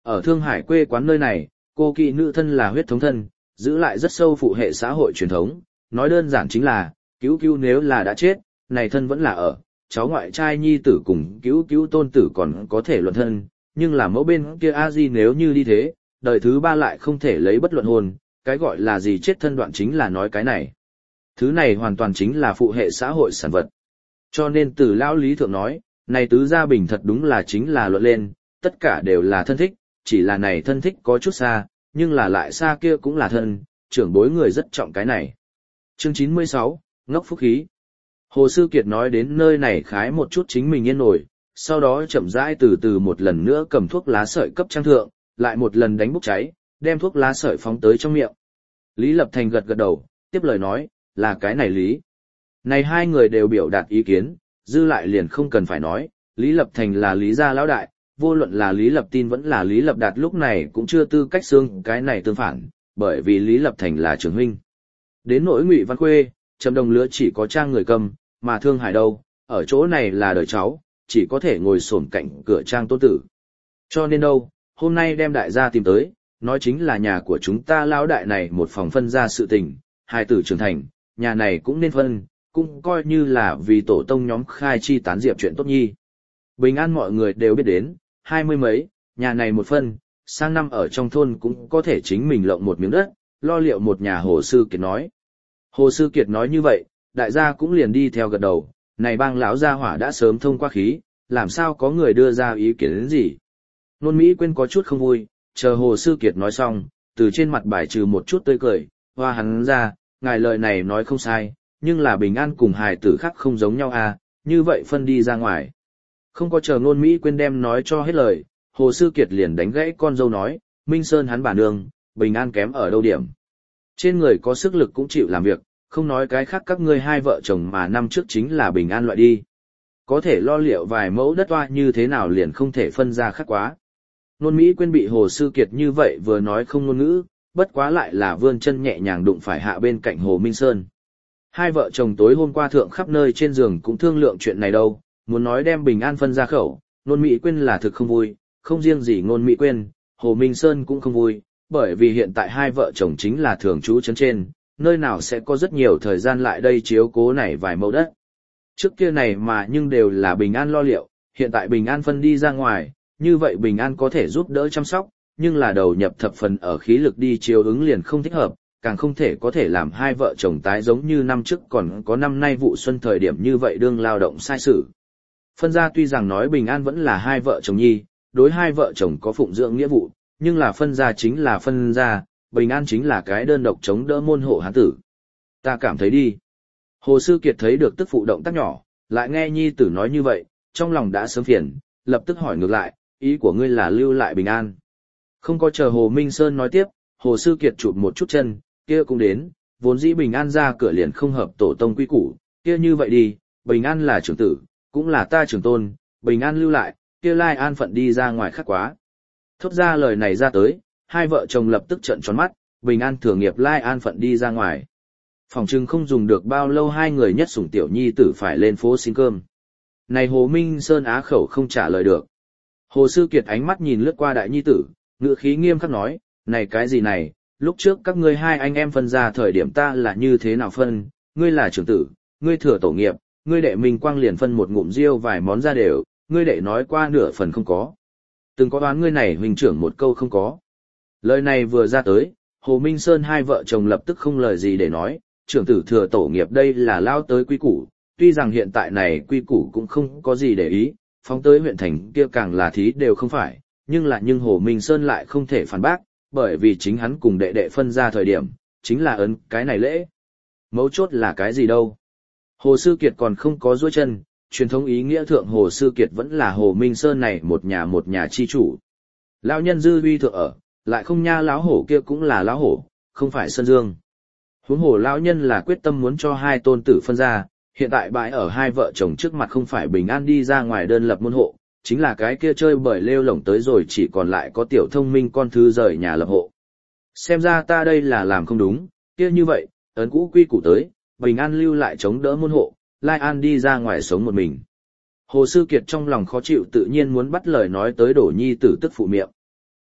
Ở Thương Hải quê quán nơi này, cô kỵ nữ thân là huyết thống thân, giữ lại rất sâu phụ hệ xã hội truyền thống, nói đơn giản chính là, cứu cứu nếu là đã chết, này thân vẫn là ở, cháu ngoại trai nhi tử cùng cứu cứu tôn tử còn có thể luận thân, nhưng là mẫu bên kia a di nếu như đi thế, đời thứ ba lại không thể lấy bất luận hôn, cái gọi là gì chết thân đoạn chính là nói cái này. Thứ này hoàn toàn chính là phụ hệ xã hội sản vật. Cho nên từ lão lý thượng nói, này tứ gia bình thật đúng là chính là luận lên, tất cả đều là thân thích, chỉ là này thân thích có chút xa, nhưng là lại xa kia cũng là thân, trưởng bối người rất trọng cái này. Chương chín mươi sáu, ngốc phúc khí. Hồ Sư Kiệt nói đến nơi này khái một chút chính mình yên nổi, sau đó chậm rãi từ từ một lần nữa cầm thuốc lá sợi cấp trang thượng, lại một lần đánh bốc cháy, đem thuốc lá sợi phóng tới trong miệng. Lý Lập Thành gật gật đầu, tiếp lời nói, là cái này Lý. Này hai người đều biểu đạt ý kiến, dư lại liền không cần phải nói, Lý Lập Thành là Lý gia lão đại, vô luận là Lý Lập Tin vẫn là Lý Lập Đạt lúc này cũng chưa tư cách xương cái này tương phản, bởi vì Lý Lập Thành là trưởng huynh. Đến nỗi Ngụy Văn Khuê, Trầm Đồng lứa chỉ có trang người cầm, mà Thương Hải đâu, ở chỗ này là đời cháu, chỉ có thể ngồi xổm cạnh cửa trang tôn tử. Cho nên đâu, hôm nay đem đại gia tìm tới, nói chính là nhà của chúng ta lão đại này một phòng phân ra sự tình, hai tử trưởng thành, nhà này cũng nên phân, cũng coi như là vì tổ tông nhóm khai chi tán diệp chuyện tốt nhi. Bình an mọi người đều biết đến, hai mươi mấy, nhà này một phân, sang năm ở trong thôn cũng có thể chính mình lộng một miếng đất, lo liệu một nhà. Hồ Sư Kiệt nói. Hồ Sư Kiệt nói như vậy, đại gia cũng liền đi theo gật đầu, này bang lão gia hỏa đã sớm thông qua khí, làm sao có người đưa ra ý kiến đến gì. Nôn Mỹ Quyên có chút không vui, chờ Hồ Sư Kiệt nói xong, từ trên mặt bài trừ một chút tươi cười, hoa hắn ra, ngài lời này nói không sai, nhưng là bình an cùng hài tử khác không giống nhau à, như vậy phân đi ra ngoài. Không có chờ Nôn Mỹ Quyên đem nói cho hết lời, Hồ Sư Kiệt liền đánh gãy con dâu nói, Minh Sơn hắn bà nương, bình an kém ở đâu điểm. Trên người có sức lực cũng chịu làm việc, không nói cái khác các ngươi hai vợ chồng mà năm trước chính là bình an loại đi. Có thể lo liệu vài mẫu đất toa như thế nào liền không thể phân ra khác quá. Nôn Mỹ Quyên bị Hồ Sư Kiệt như vậy vừa nói không ngôn ngữ, bất quá lại là vươn chân nhẹ nhàng đụng phải hạ bên cạnh Hồ Minh Sơn. Hai vợ chồng tối hôm qua thượng khắp nơi trên giường cũng thương lượng chuyện này đâu, muốn nói đem bình an phân ra khẩu, Nôn Mỹ Quyên là thực không vui, không riêng gì Nôn Mỹ Quyên, Hồ Minh Sơn cũng không vui, bởi vì hiện tại hai vợ chồng chính là thường trú trấn trên, nơi nào sẽ có rất nhiều thời gian lại đây chiếu cố này vài mẫu đất. Trước kia này mà nhưng đều là bình an lo liệu, hiện tại bình an phân đi ra ngoài, như vậy bình an có thể giúp đỡ chăm sóc, nhưng là đầu nhập thập phần ở khí lực đi chiếu ứng liền không thích hợp, càng không thể có thể làm hai vợ chồng tái giống như năm trước còn có năm nay vụ xuân thời điểm như vậy đương lao động sai sự. Phân ra tuy rằng nói bình an vẫn là hai vợ chồng nhi, đối hai vợ chồng có phụng dưỡng nghĩa vụ, nhưng là phân ra chính là phân ra, bình an chính là cái đơn độc chống đỡ môn hộ hán tử. Ta cảm thấy đi. Hồ Sư Kiệt thấy được tức phụ động tác nhỏ, lại nghe nhi tử nói như vậy, trong lòng đã sớm phiền, lập tức hỏi ngược lại, ý của ngươi là lưu lại bình an. Không có chờ Hồ Minh Sơn nói tiếp, Hồ Sư Kiệt chụp một chút chân, kia cũng đến, vốn dĩ bình an ra cửa liền không hợp tổ tông quy củ, kia như vậy đi, bình an là trưởng tử, cũng là ta trưởng tôn, bình an lưu lại, kia lai an phận đi ra ngoài khác quá. Thốt ra lời này ra tới, hai vợ chồng lập tức trợn tròn mắt, bình an thừa nghiệp lai an phận đi ra ngoài. Phòng trưng không dùng được bao lâu hai người nhất sủng tiểu nhi tử phải lên phố xin cơm. Này Hồ Minh Sơn á khẩu không trả lời được. Hồ Sư Kiệt ánh mắt nhìn lướt qua đại nhi tử, ngữ khí nghiêm khắc nói, này cái gì này, lúc trước các ngươi hai anh em phân ra thời điểm ta là như thế nào phân, ngươi là trưởng tử, ngươi thừa tổ nghiệp, ngươi đệ Minh Quang liền phân một ngụm riêu vài món ra đều, ngươi đệ nói qua nửa phần không có. Từng có đoán ngươi này huynh trưởng một câu không có. Lời này vừa ra tới, Hồ Minh Sơn hai vợ chồng lập tức không lời gì để nói, trưởng tử thừa tổ nghiệp đây là lao tới quy củ, tuy rằng hiện tại này quy củ cũng không có gì để ý, phóng tới huyện thành kia càng là thí đều không phải, nhưng là nhưng Hồ Minh Sơn lại không thể phản bác, bởi vì chính hắn cùng đệ đệ phân ra thời điểm, chính là ấn cái này lễ. Mấu chốt là cái gì đâu? Hồ Sư Kiệt còn không có duỗi chân, truyền thống ý nghĩa thượng Hồ Sư Kiệt vẫn là Hồ Minh Sơn này một nhà một nhà chi chủ. Lão nhân dư uy thượng ở, lại không nha lão hổ kia cũng là lão hổ, không phải Sơn Dương. Huống hồ lão nhân là quyết tâm muốn cho hai tôn tử phân ra, hiện tại bãi ở hai vợ chồng trước mặt không phải bình an đi ra ngoài đơn lập môn hộ, chính là cái kia chơi bời lêu lổng tới rồi chỉ còn lại có tiểu thông minh con thứ rời nhà lập hộ. Xem ra ta đây là làm không đúng, kia như vậy, ấn cũ quy củ tới, bình an lưu lại chống đỡ môn hộ, Lai An đi ra ngoài sống một mình. Hồ Sư Kiệt trong lòng khó chịu tự nhiên muốn bắt lời nói tới đổ nhi tử tức phụ miệng.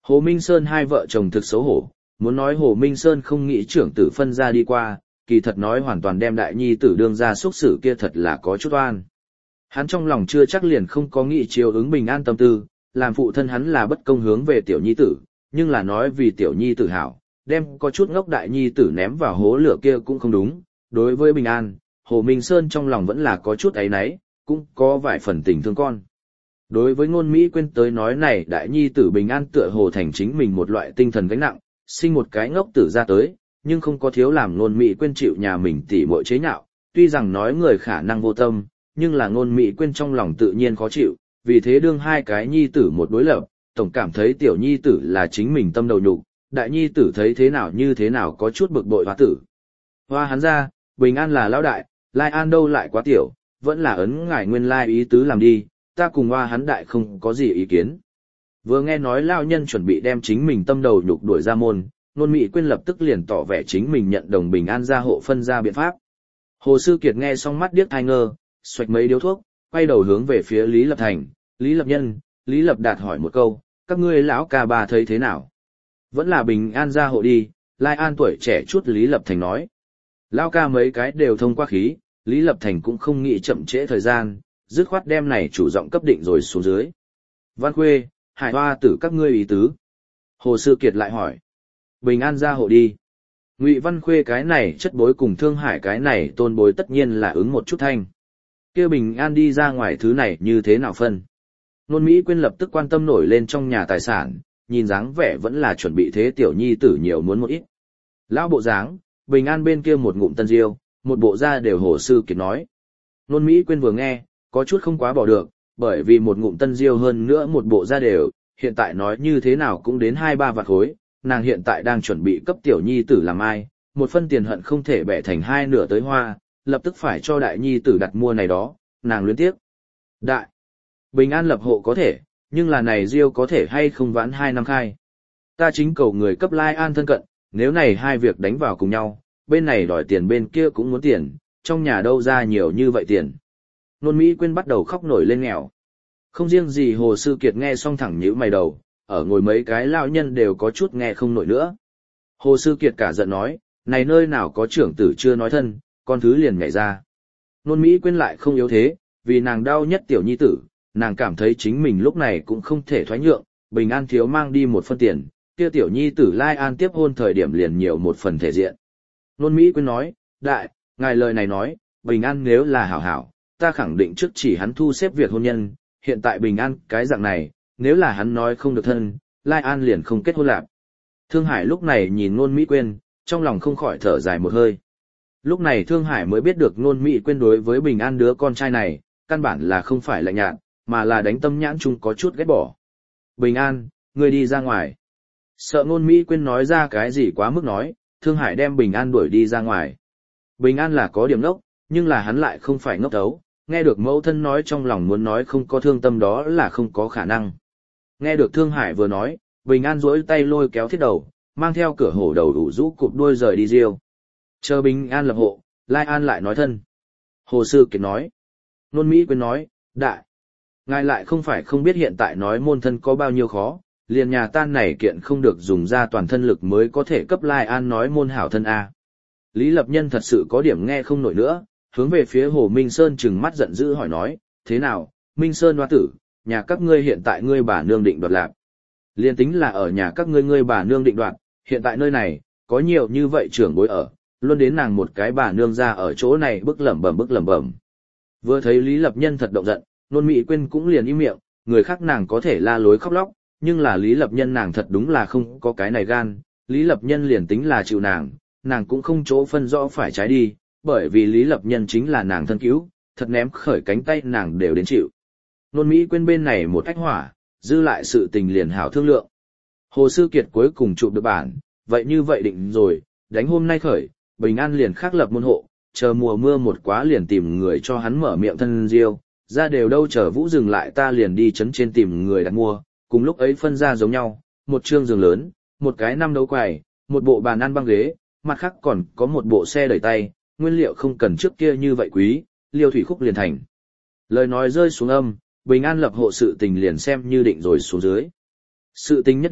Hồ Minh Sơn hai vợ chồng thực xấu hổ, muốn nói Hồ Minh Sơn không nghĩ trưởng tử phân ra đi qua, kỳ thật nói hoàn toàn đem đại nhi tử đương ra xúc xử kia thật là có chút oan. Hắn trong lòng chưa chắc liền không có nghĩ chiều ứng bình an tâm tư, làm phụ thân hắn là bất công hướng về tiểu nhi tử, nhưng là nói vì tiểu nhi tử hảo, đem có chút ngốc đại nhi tử ném vào hố lửa kia cũng không đúng. Đối với bình an, Hồ Minh Sơn trong lòng vẫn là có chút áy náy, cũng có vài phần tình thương con. Đối với ngôn Mỹ Quyên tới nói này đại nhi tử bình an tựa hồ thành chính mình một loại tinh thần gánh nặng, sinh một cái ngốc tử ra tới, nhưng không có thiếu làm ngôn Mỹ Quyên chịu nhà mình tỉ muội chế nhạo, tuy rằng nói người khả năng vô tâm, nhưng là ngôn Mỹ Quyên trong lòng tự nhiên khó chịu, vì thế đương hai cái nhi tử một đối lập, tổng cảm thấy tiểu nhi tử là chính mình tâm đầu nhục, đại nhi tử thấy thế nào như thế nào có chút bực bội hoa tử. Hoa hắn ra, bình an là lão đại, Lai An đâu lại quá tiểu, vẫn là ấn ngải nguyên lai ý tứ làm đi, ta cùng hoa hắn đại không có gì ý kiến. Vừa nghe nói lao nhân chuẩn bị đem chính mình tâm đầu nhục đuổi ra môn, Nôn Mỹ Quyên lập tức liền tỏ vẻ chính mình nhận đồng bình an gia hộ phân ra biện pháp. Hồ Sư Kiệt nghe xong mắt điếc thai ngơ, xoạch mấy điếu thuốc, quay đầu hướng về phía Lý Lập Thành, Lý Lập Nhân, Lý Lập Đạt hỏi một câu, các ngươi lão ca bà thấy thế nào? Vẫn là bình an gia hộ đi, Lai An tuổi trẻ chút Lý Lập Thành nói. Lão ca mấy cái đều thông qua khí, Lý Lập Thành cũng không nghĩ chậm trễ thời gian, dứt khoát đem này chủ giọng cấp định rồi xuống dưới. Văn Khuê, Hải Hoa tử các ngươi ý tứ. Hồ Sư Kiệt lại hỏi. Bình an gia hộ đi. Ngụy Văn Khuê cái này chất bối cùng Thương Hải cái này tôn bối tất nhiên là ứng một chút thanh. Kia bình an đi ra ngoài thứ này như thế nào phân? Nôn Mỹ Quyên lập tức quan tâm nổi lên trong nhà tài sản, nhìn dáng vẻ vẫn là chuẩn bị thế tiểu nhi tử nhiều muốn một ít. Lão bộ dáng, bình an bên kia một ngụm tân diêu, một bộ da đều Hồ Sư Kiệt nói. Nôn Mỹ Quyên vừa nghe, có chút không quá bỏ được, bởi vì một ngụm tân diêu hơn nữa một bộ da đều, hiện tại nói như thế nào cũng đến hai ba vạn khối, nàng hiện tại đang chuẩn bị cấp tiểu nhi tử làm ai, một phân tiền hận không thể bẻ thành hai nửa tới hoa, lập tức phải cho đại nhi tử đặt mua này đó, nàng luyến tiếc. Đại, bình an lập hộ có thể, nhưng là này diêu có thể hay không vãn hai năm khai. Ta chính cầu người cấp Lai An thân cận, nếu này hai việc đánh vào cùng nhau, bên này đòi tiền bên kia cũng muốn tiền, trong nhà đâu ra nhiều như vậy tiền. Nôn Mỹ Quyên bắt đầu khóc nổi lên nghèo. Không riêng gì Hồ Sư Kiệt nghe xong thẳng nhíu mày đầu, ở ngồi mấy cái lao nhân đều có chút nghe không nổi nữa. Hồ Sư Kiệt cả giận nói, này nơi nào có trưởng tử chưa nói thân, con thứ liền nhảy ra. Nôn Mỹ Quyên lại không yếu thế, vì nàng đau nhất tiểu nhi tử, nàng cảm thấy chính mình lúc này cũng không thể thoái nhượng, bình an thiếu mang đi một phân tiền, kia tiểu nhi tử Lai An tiếp hôn thời điểm liền nhiều một phần thể diện. Nôn Mỹ Quyên nói, đại, ngài lời này nói, bình an nếu là hảo hảo, ta khẳng định trước chỉ hắn thu xếp việc hôn nhân, hiện tại bình an cái dạng này, nếu là hắn nói không được thân, Lai An liền không kết hôn lạc. Thương Hải lúc này nhìn Nôn Mỹ Quyên, trong lòng không khỏi thở dài một hơi. Lúc này Thương Hải mới biết được Nôn Mỹ Quyên đối với bình an đứa con trai này, căn bản là không phải lạnh nhạt, mà là đánh tâm nhãn chung có chút ghét bỏ. Bình an, ngươi đi ra ngoài. Sợ Nôn Mỹ Quyên nói ra cái gì quá mức nói, Thương Hải đem bình an đuổi đi ra ngoài. Bình an là có điểm ngốc, nhưng là hắn lại không phải ngốc đấu, nghe được mẫu thân nói trong lòng muốn nói không có thương tâm đó là không có khả năng. Nghe được Thương Hải vừa nói, bình an duỗi tay lôi kéo thiết đầu, mang theo cửa hổ đầu đủ rũ cụp đuôi rời đi riêu. Chờ bình an lập hộ, Lai An lại nói thân. Hồ Sư Kiệt nói. Nôn Mỹ Quyên nói, đại. Ngài lại không phải không biết hiện tại nói môn thân có bao nhiêu khó, liền nhà tan này kiện không được dùng ra toàn thân lực mới có thể cấp Lai An nói môn hảo thân A. Lý Lập Nhân thật sự có điểm nghe không nổi nữa, hướng về phía Hồ Minh Sơn trừng mắt giận dữ hỏi nói, thế nào, Minh Sơn hoa tử, nhà các ngươi hiện tại ngươi bà nương định đoạt lạc. Liên tính là ở nhà các ngươi ngươi bà nương định đoạt, hiện tại nơi này, có nhiều như vậy trưởng bối ở, luôn đến nàng một cái bà nương ra ở chỗ này bức lẩm bẩm bức lẩm bẩm. Vừa thấy Lý Lập Nhân thật động giận, Nôn Mỹ Quyên cũng liền im miệng, người khác nàng có thể la lối khóc lóc, nhưng là Lý Lập Nhân nàng thật đúng là không có cái này gan, Lý Lập Nhân liền tính là chịu nàng, nàng cũng không chỗ phân rõ phải trái đi, bởi vì Lý Lập Nhân chính là nàng thân cứu, thật ném khởi cánh tay nàng đều đến chịu. Nôn Mỹ Quyên bên này một ách hỏa, dư lại sự tình liền hảo thương lượng. Hồ Sư Kiệt cuối cùng chụp được bản, vậy như vậy định rồi, đánh hôm nay khởi, bình an liền khắc lập môn hộ, chờ mùa mưa một quá liền tìm người cho hắn mở miệng thân diêu, ra đều đâu chờ vũ dừng lại ta liền đi chấn trên tìm người đặt mua, cùng lúc ấy phân ra giống nhau, một trương giường lớn, một cái năm đấu quầy, một bộ bàn ăn băng ghế, mặt khác còn có một bộ xe đẩy tay, nguyên liệu không cần trước kia như vậy quý, liêu thủy khúc liền thành. Lời nói rơi xuống âm, bình an lập hộ sự tình liền xem như định rồi xuống dưới. Sự tình nhất định,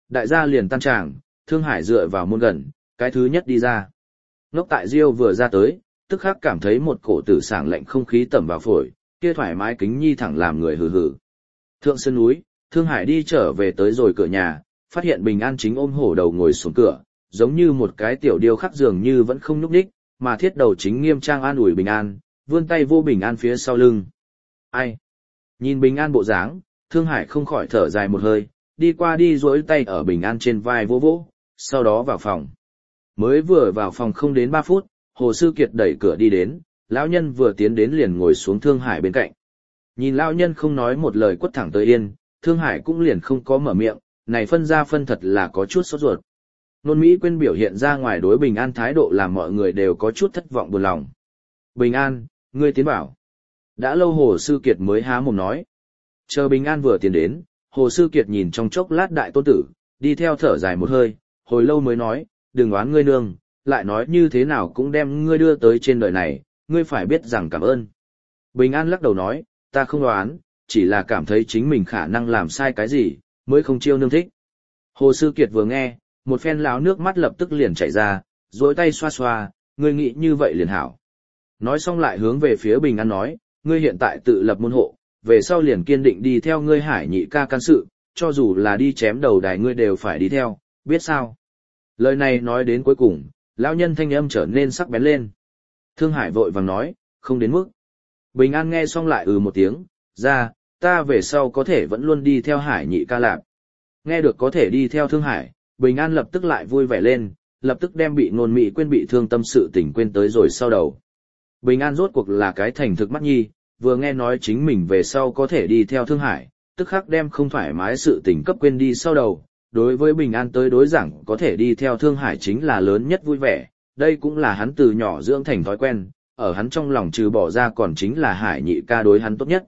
đại gia liền tan tràng, Thương Hải dựa vào môn gần, cái thứ nhất đi ra. Ngốc Tại Diêu vừa ra tới, tức khắc cảm thấy một cổ tử sảng lạnh không khí tẩm vào phổi, kia thoải mái kính nhi thẳng làm người hừ hừ. Thượng sơn núi, Thương Hải đi trở về tới rồi cửa nhà, phát hiện Bình An chính ôm hổ đầu ngồi xuống cửa, giống như một cái tiểu điêu khắc dường như vẫn không nhúc nhích, mà thiết đầu chính nghiêm trang an ủi Bình An, vươn tay vô Bình An phía sau lưng. Ai? Nhìn Bình An bộ dáng, Thương Hải không khỏi thở dài một hơi, đi qua đi duỗi tay ở Bình An trên vai vỗ vỗ, sau đó vào phòng. Mới vừa vào phòng không đến ba phút, Hồ Sư Kiệt đẩy cửa đi đến, lão nhân vừa tiến đến liền ngồi xuống Thương Hải bên cạnh. Nhìn lão nhân không nói một lời quất thẳng tới yên, Thương Hải cũng liền không có mở miệng, này phân ra phân thật là có chút sốt ruột. Nôn Mỹ Quyên biểu hiện ra ngoài đối Bình An thái độ làm mọi người đều có chút thất vọng buồn lòng. Bình An, ngươi tiến bảo. Đã lâu Hồ Sư Kiệt mới há mồm nói. Chờ Bình An vừa tiến đến, Hồ Sư Kiệt nhìn trong chốc lát đại tôn tử, đi theo thở dài một hơi, hồi lâu mới nói, đừng oán ngươi nương, lại nói như thế nào cũng đem ngươi đưa tới trên đời này, ngươi phải biết rằng cảm ơn. Bình An lắc đầu nói, ta không oán, chỉ là cảm thấy chính mình khả năng làm sai cái gì, mới không chiêu nương thích. Hồ Sư Kiệt vừa nghe, một phen láo nước mắt lập tức liền chảy ra, duỗi tay xoa xoa, ngươi nghĩ như vậy liền hảo. Nói xong lại hướng về phía Bình An nói, ngươi hiện tại tự lập môn hộ, về sau liền kiên định đi theo ngươi Hải nhị ca can sự, cho dù là đi chém đầu đài ngươi đều phải đi theo, biết sao? Lời này nói đến cuối cùng, lão nhân thanh âm trở nên sắc bén lên. Thương Hải vội vàng nói, không đến mức. Bình An nghe xong lại ừ một tiếng, ra, ta về sau có thể vẫn luôn đi theo Hải nhị ca lạp. Nghe được có thể đi theo Thương Hải, Bình An lập tức lại vui vẻ lên, lập tức đem bị Nôn Mỹ Quyên bị thương tâm sự tình quên tới rồi sau đầu. Bình An rốt cuộc là cái thành thực mắt nhi, vừa nghe nói chính mình về sau có thể đi theo Thương Hải, tức khắc đem không thoải mái sự tình cấp quên đi sau đầu. Đối với Bình An tới đối giảng có thể đi theo Thương Hải chính là lớn nhất vui vẻ, đây cũng là hắn từ nhỏ dưỡng thành thói quen, ở hắn trong lòng trừ bỏ ra còn chính là Hải nhị ca đối hắn tốt nhất.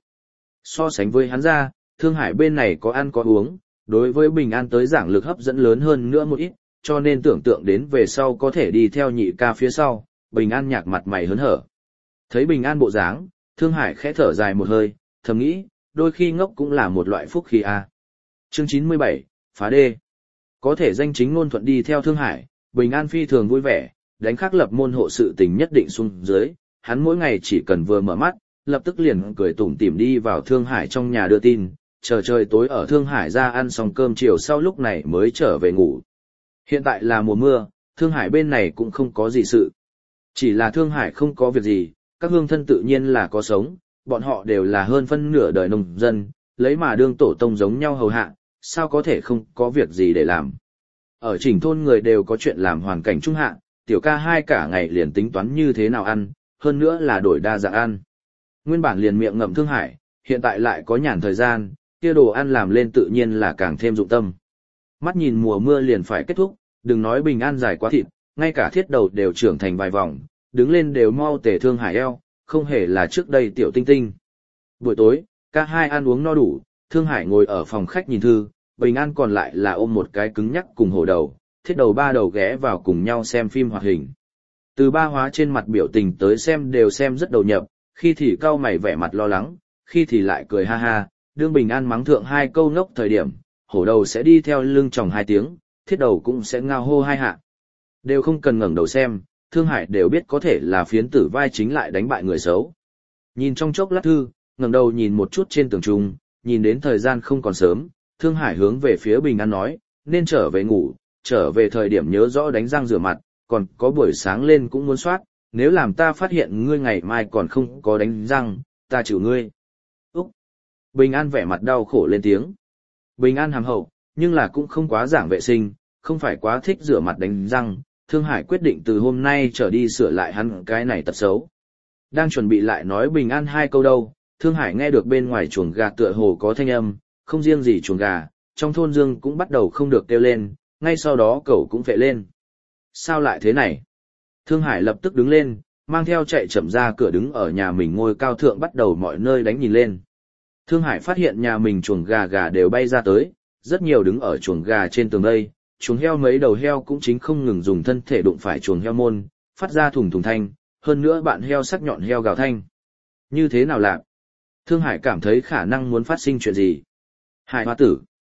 So sánh với hắn ra, Thương Hải bên này có ăn có uống, đối với Bình An tới giảng lực hấp dẫn lớn hơn nữa một ít, cho nên tưởng tượng đến về sau có thể đi theo nhị ca phía sau, Bình An nhạc mặt mày hớn hở. Thấy Bình An bộ dáng, Thương Hải khẽ thở dài một hơi, thầm nghĩ, đôi khi ngốc cũng là một loại phúc khí a. Chương chín mươi bảy, phá đê. Có thể danh chính ngôn thuận đi theo Thương Hải, Bình An phi thường vui vẻ, đánh khắc lập môn hộ sự tình nhất định xuống dưới, hắn mỗi ngày chỉ cần vừa mở mắt, lập tức liền cười tủm tỉm đi vào Thương Hải trong nhà đưa tin, chờ trời tối ở Thương Hải ra ăn xong cơm chiều sau lúc này mới trở về ngủ. Hiện tại là mùa mưa, Thương Hải bên này cũng không có gì sự. Chỉ là Thương Hải không có việc gì, các hương thân tự nhiên là có sống, bọn họ đều là hơn phân nửa đời nông dân, lấy mà đương tổ tông giống nhau hầu hạ, sao có thể không có việc gì để làm. Ở chỉnh thôn người đều có chuyện làm hoàn cảnh trung hạ, tiểu ca hai cả ngày liền tính toán như thế nào ăn, hơn nữa là đổi đa dạng ăn. Nguyên bản liền miệng ngậm Thương Hải, hiện tại lại có nhàn thời gian, kia đồ ăn làm lên tự nhiên là càng thêm dụng tâm. Mắt nhìn mùa mưa liền phải kết thúc, đừng nói Bình An dài quá thịt, ngay cả thiết đầu đều trưởng thành vài vòng, đứng lên đều mau tề Thương Hải eo, không hề là trước đây tiểu tinh tinh. Buổi tối, cả hai ăn uống no đủ, Thương Hải ngồi ở phòng khách nhìn thư, Bình An còn lại là ôm một cái cứng nhắc cùng hổ đầu, thiết đầu ba đầu ghé vào cùng nhau xem phim hoạt hình. Từ ba hóa trên mặt biểu tình tới xem đều xem rất đầu nhập, khi thì cau mày vẻ mặt lo lắng, khi thì lại cười ha ha, đương Bình An mắng thượng hai câu ngốc thời điểm, hổ đầu sẽ đi theo lưng chồng hai tiếng, thiết đầu cũng sẽ ngao hô hai hạ. Đều không cần ngẩng đầu xem, Thương Hải đều biết có thể là phiến tử vai chính lại đánh bại người xấu. Nhìn trong chốc lát thư, ngẩng đầu nhìn một chút trên tường trung, nhìn đến thời gian không còn sớm, Thương Hải hướng về phía Bình An nói, nên trở về ngủ, trở về thời điểm nhớ rõ đánh răng rửa mặt, còn có buổi sáng lên cũng muốn soát, nếu làm ta phát hiện ngươi ngày mai còn không có đánh răng, ta chịu ngươi. Úc! Bình An vẻ mặt đau khổ lên tiếng. Bình An hàm hậu, nhưng là cũng không quá giảng vệ sinh, không phải quá thích rửa mặt đánh răng, Thương Hải quyết định từ hôm nay trở đi sửa lại hắn cái này tật xấu. Đang chuẩn bị lại nói Bình An hai câu đâu, Thương Hải nghe được bên ngoài chuồng gà tựa hồ có thanh âm, không riêng gì chuồng gà, trong thôn Dương cũng bắt đầu không được kêu lên, ngay sau đó cẩu cũng phệ lên. Sao lại thế này? Thương Hải lập tức đứng lên, mang theo chạy chậm ra cửa đứng ở nhà mình ngôi cao thượng bắt đầu mọi nơi đánh nhìn lên. Thương Hải phát hiện nhà mình chuồng gà gà đều bay ra tới, rất nhiều đứng ở chuồng gà trên tường đây, chuồng heo mấy đầu heo cũng chính không ngừng dùng thân thể đụng phải chuồng heo môn, phát ra thùng thùng thanh, hơn nữa bạn heo sắc nhọn heo gào thanh. Như thế nào lạc? Thương Hải cảm thấy khả năng muốn phát sinh chuyện gì. Hải hoa tử.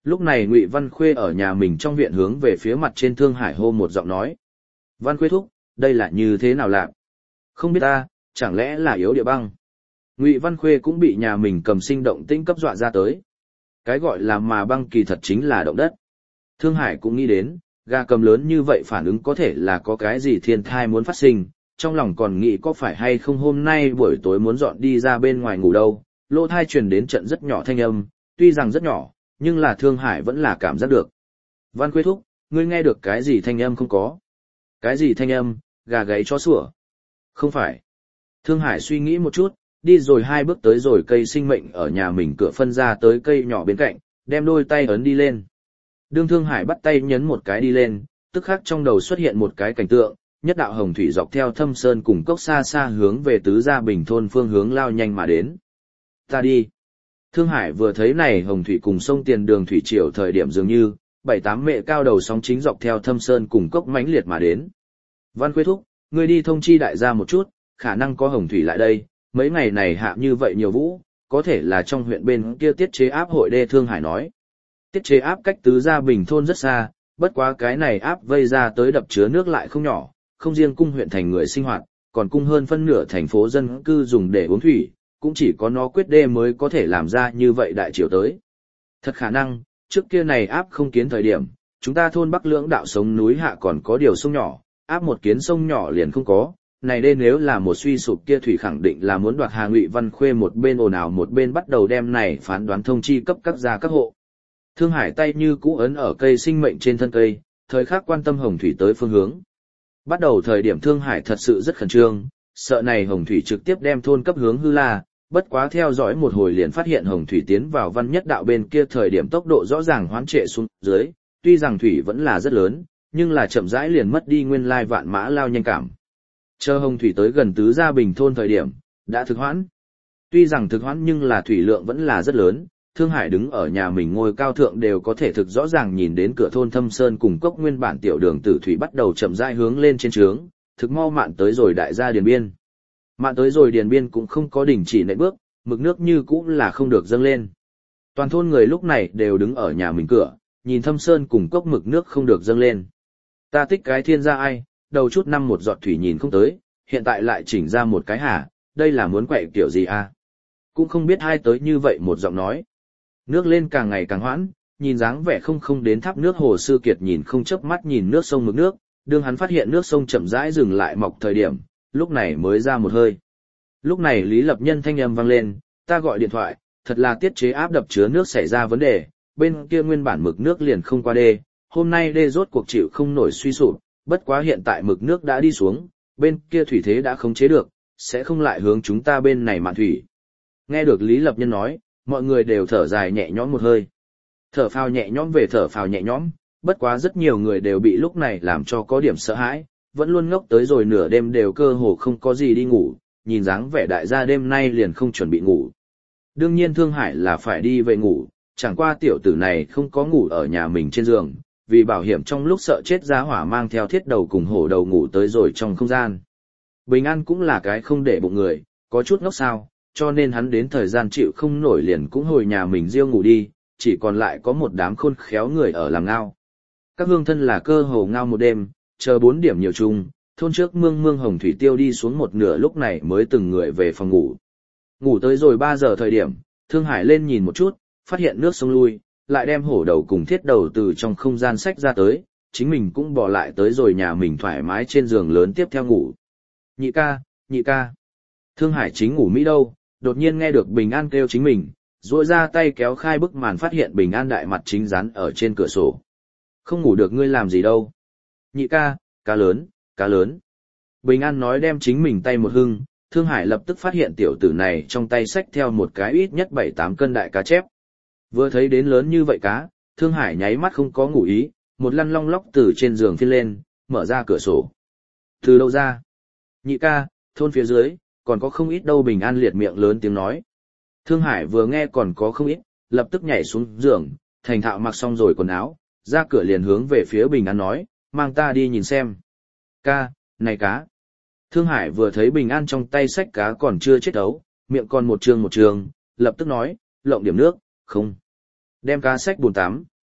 Lúc này Ngụy Văn Khuê ở nhà mình trong viện hướng về phía mặt trên Thương Hải hô một giọng nói. Văn Khuê thúc, đây là như thế nào lạc? Không biết ta, chẳng lẽ là yếu địa băng? Ngụy Văn Khuê cũng bị nhà mình cầm sinh động tĩnh cấp dọa ra tới. Cái gọi là mà băng kỳ thật chính là động đất. Thương Hải cũng nghĩ đến, gà cầm lớn như vậy phản ứng có thể là có cái gì thiên thai muốn phát sinh, trong lòng còn nghĩ có phải hay không hôm nay buổi tối muốn dọn đi ra bên ngoài ngủ đâu. Lỗ thai truyền đến trận rất nhỏ thanh âm, tuy rằng rất nhỏ, nhưng là Thương Hải vẫn là cảm giác được. Văn Khuê thúc, ngươi nghe được cái gì thanh âm không có? Cái gì thanh âm, gà gáy chó sủa? Không phải. Thương Hải suy nghĩ một chút, đi rồi hai bước tới rồi cây sinh mệnh ở nhà mình cửa phân ra tới cây nhỏ bên cạnh, đem đôi tay ấn đi lên. Đương Thương Hải bắt tay nhấn một cái đi lên, tức khắc trong đầu xuất hiện một cái cảnh tượng, nhất đạo hồng thủy dọc theo thâm sơn cùng cốc xa xa hướng về tứ gia bình thôn phương hướng lao nhanh mà đến. Ta đi. Thương Hải vừa thấy này hồng thủy cùng sông tiền đường thủy triều thời điểm dường như, bảy tám mẹ cao đầu sóng chính dọc theo thâm sơn cùng cốc mãnh liệt mà đến. Văn Khuê thúc, ngươi đi thông chi đại gia một chút, khả năng có hồng thủy lại đây, mấy ngày này hạ như vậy nhiều vũ, có thể là trong huyện bên kia tiết chế áp hội đê. Thương Hải nói. Tiết chế áp cách tứ gia bình thôn rất xa, bất quá cái này áp vây ra tới đập chứa nước lại không nhỏ, không riêng cung huyện thành người sinh hoạt, còn cung hơn phân nửa thành phố dân cư dùng để uống thủy, cũng chỉ có nó quyết đê mới có thể làm ra như vậy đại triều tới. Thật khả năng, trước kia này áp không kiến thời điểm, chúng ta thôn Bắc Lưỡng đạo sống núi hạ còn có điều sông nhỏ, áp một kiến sông nhỏ liền không có, này đê nếu là một suy sụp kia thủy khẳng định là muốn đoạt Hà. Ngụy Văn Khuê một bên ồn ào một bên bắt đầu đem này phán đoán thông chi cấp các gia các hộ. Thương Hải tay như cũ ấn ở cây sinh mệnh trên thân cây, thời khắc quan tâm hồng thủy tới phương hướng. Bắt đầu thời điểm Thương Hải thật sự rất khẩn trương, sợ này hồng thủy trực tiếp đem thôn cấp hướng hư la, bất quá theo dõi một hồi liền phát hiện hồng thủy tiến vào văn nhất đạo bên kia thời điểm tốc độ rõ ràng hoán trệ xuống dưới, tuy rằng thủy vẫn là rất lớn, nhưng là chậm rãi liền mất đi nguyên lai vạn mã lao nhanh cảm. Chờ hồng thủy tới gần tứ gia bình thôn thời điểm, đã thực hoãn. Tuy rằng thực hoãn nhưng là thủy lượng vẫn là rất lớn, Thương Hải đứng ở nhà mình ngôi cao thượng đều có thể thực rõ ràng nhìn đến cửa thôn Thâm Sơn cùng cốc nguyên bản tiểu đường tử thủy bắt đầu chậm rãi hướng lên trên trướng, thực mau mạn tới rồi đại gia điền biên. Mạn tới rồi điền biên cũng không có đình chỉ nệm bước, mực nước như cũ là không được dâng lên. Toàn thôn người lúc này đều đứng ở nhà mình cửa, nhìn Thâm Sơn cùng cốc mực nước không được dâng lên. Ta tích cái thiên gia ai, đầu chút năm một giọt thủy nhìn không tới, hiện tại lại chỉnh ra một cái hả, đây là muốn quậy kiểu gì à? Cũng không biết ai tới như vậy một giọng nói. Nước lên càng ngày càng hoãn, nhìn dáng vẻ không không đến tháp nước Hồ Sư Kiệt nhìn không chớp mắt nhìn nước sông mực nước, đương hắn phát hiện nước sông chậm rãi dừng lại mọc thời điểm, lúc này mới ra một hơi. Lúc này Lý Lập Nhân thanh âm vang lên, ta gọi điện thoại, thật là tiết chế áp đập chứa nước xảy ra vấn đề, bên kia nguyên bản mực nước liền không qua đê, hôm nay đê rốt cuộc chịu không nổi suy sụp, bất quá hiện tại mực nước đã đi xuống, bên kia thủy thế đã khống chế được, sẽ không lại hướng chúng ta bên này mạn thủy. Nghe được Lý Lập Nhân nói, mọi người đều thở dài nhẹ nhõm một hơi. Thở phào nhẹ nhõm về thở phào nhẹ nhõm, bất quá rất nhiều người đều bị lúc này làm cho có điểm sợ hãi, vẫn luôn ngốc tới rồi nửa đêm đều cơ hồ không có gì đi ngủ, nhìn dáng vẻ đại gia đêm nay liền không chuẩn bị ngủ. Đương nhiên Thương Hải là phải đi về ngủ, chẳng qua tiểu tử này không có ngủ ở nhà mình trên giường, vì bảo hiểm trong lúc sợ chết giá hỏa mang theo thiết đầu cùng hổ đầu ngủ tới rồi trong không gian. Bình An cũng là cái không để bụng người, có chút ngốc sao, cho nên hắn đến thời gian chịu không nổi liền cũng hồi nhà mình riêng ngủ đi, chỉ còn lại có một đám khôn khéo người ở làm ngao. Các hương thân là cơ hồ ngao một đêm, chờ bốn điểm nhiều chung, thôn trước mương mương hồng thủy tiêu đi xuống một nửa lúc này mới từng người về phòng ngủ. Ngủ tới rồi ba giờ thời điểm, Thương Hải lên nhìn một chút, phát hiện nước sông lui, lại đem hổ đầu cùng thiết đầu từ trong không gian sách ra tới, chính mình cũng bỏ lại tới rồi nhà mình thoải mái trên giường lớn tiếp theo ngủ. Nhị ca, nhị ca. Thương Hải chính ngủ mỹ đâu, đột nhiên nghe được Bình An kêu chính mình, duỗi ra tay kéo khai bức màn phát hiện Bình An đại mặt chính rắn ở trên cửa sổ. Không ngủ được ngươi làm gì đâu. Nhị ca, cá lớn, cá lớn. Bình An nói đem chính mình tay một hưng, Thương Hải lập tức phát hiện tiểu tử này trong tay xách theo một cái ít nhất bảy tám cân đại cá chép. Vừa thấy đến lớn như vậy cá, Thương Hải nháy mắt không có ngủ ý, một lăn long lóc từ trên giường phiên lên, mở ra cửa sổ. Từ đâu ra? Nhị ca, thôn phía dưới, còn có không ít đâu. Bình An liệt miệng lớn tiếng nói. Thương Hải vừa nghe còn có không ít, lập tức nhảy xuống giường, thành thạo mặc xong rồi quần áo, ra cửa liền hướng về phía Bình An nói, mang ta đi nhìn xem. Ca, này cá. Thương Hải vừa thấy Bình An trong tay xách cá còn chưa chết đấu, miệng còn một trường một trường, lập tức nói, lộng điểm nước, không. Đem cá xách bồn tắm,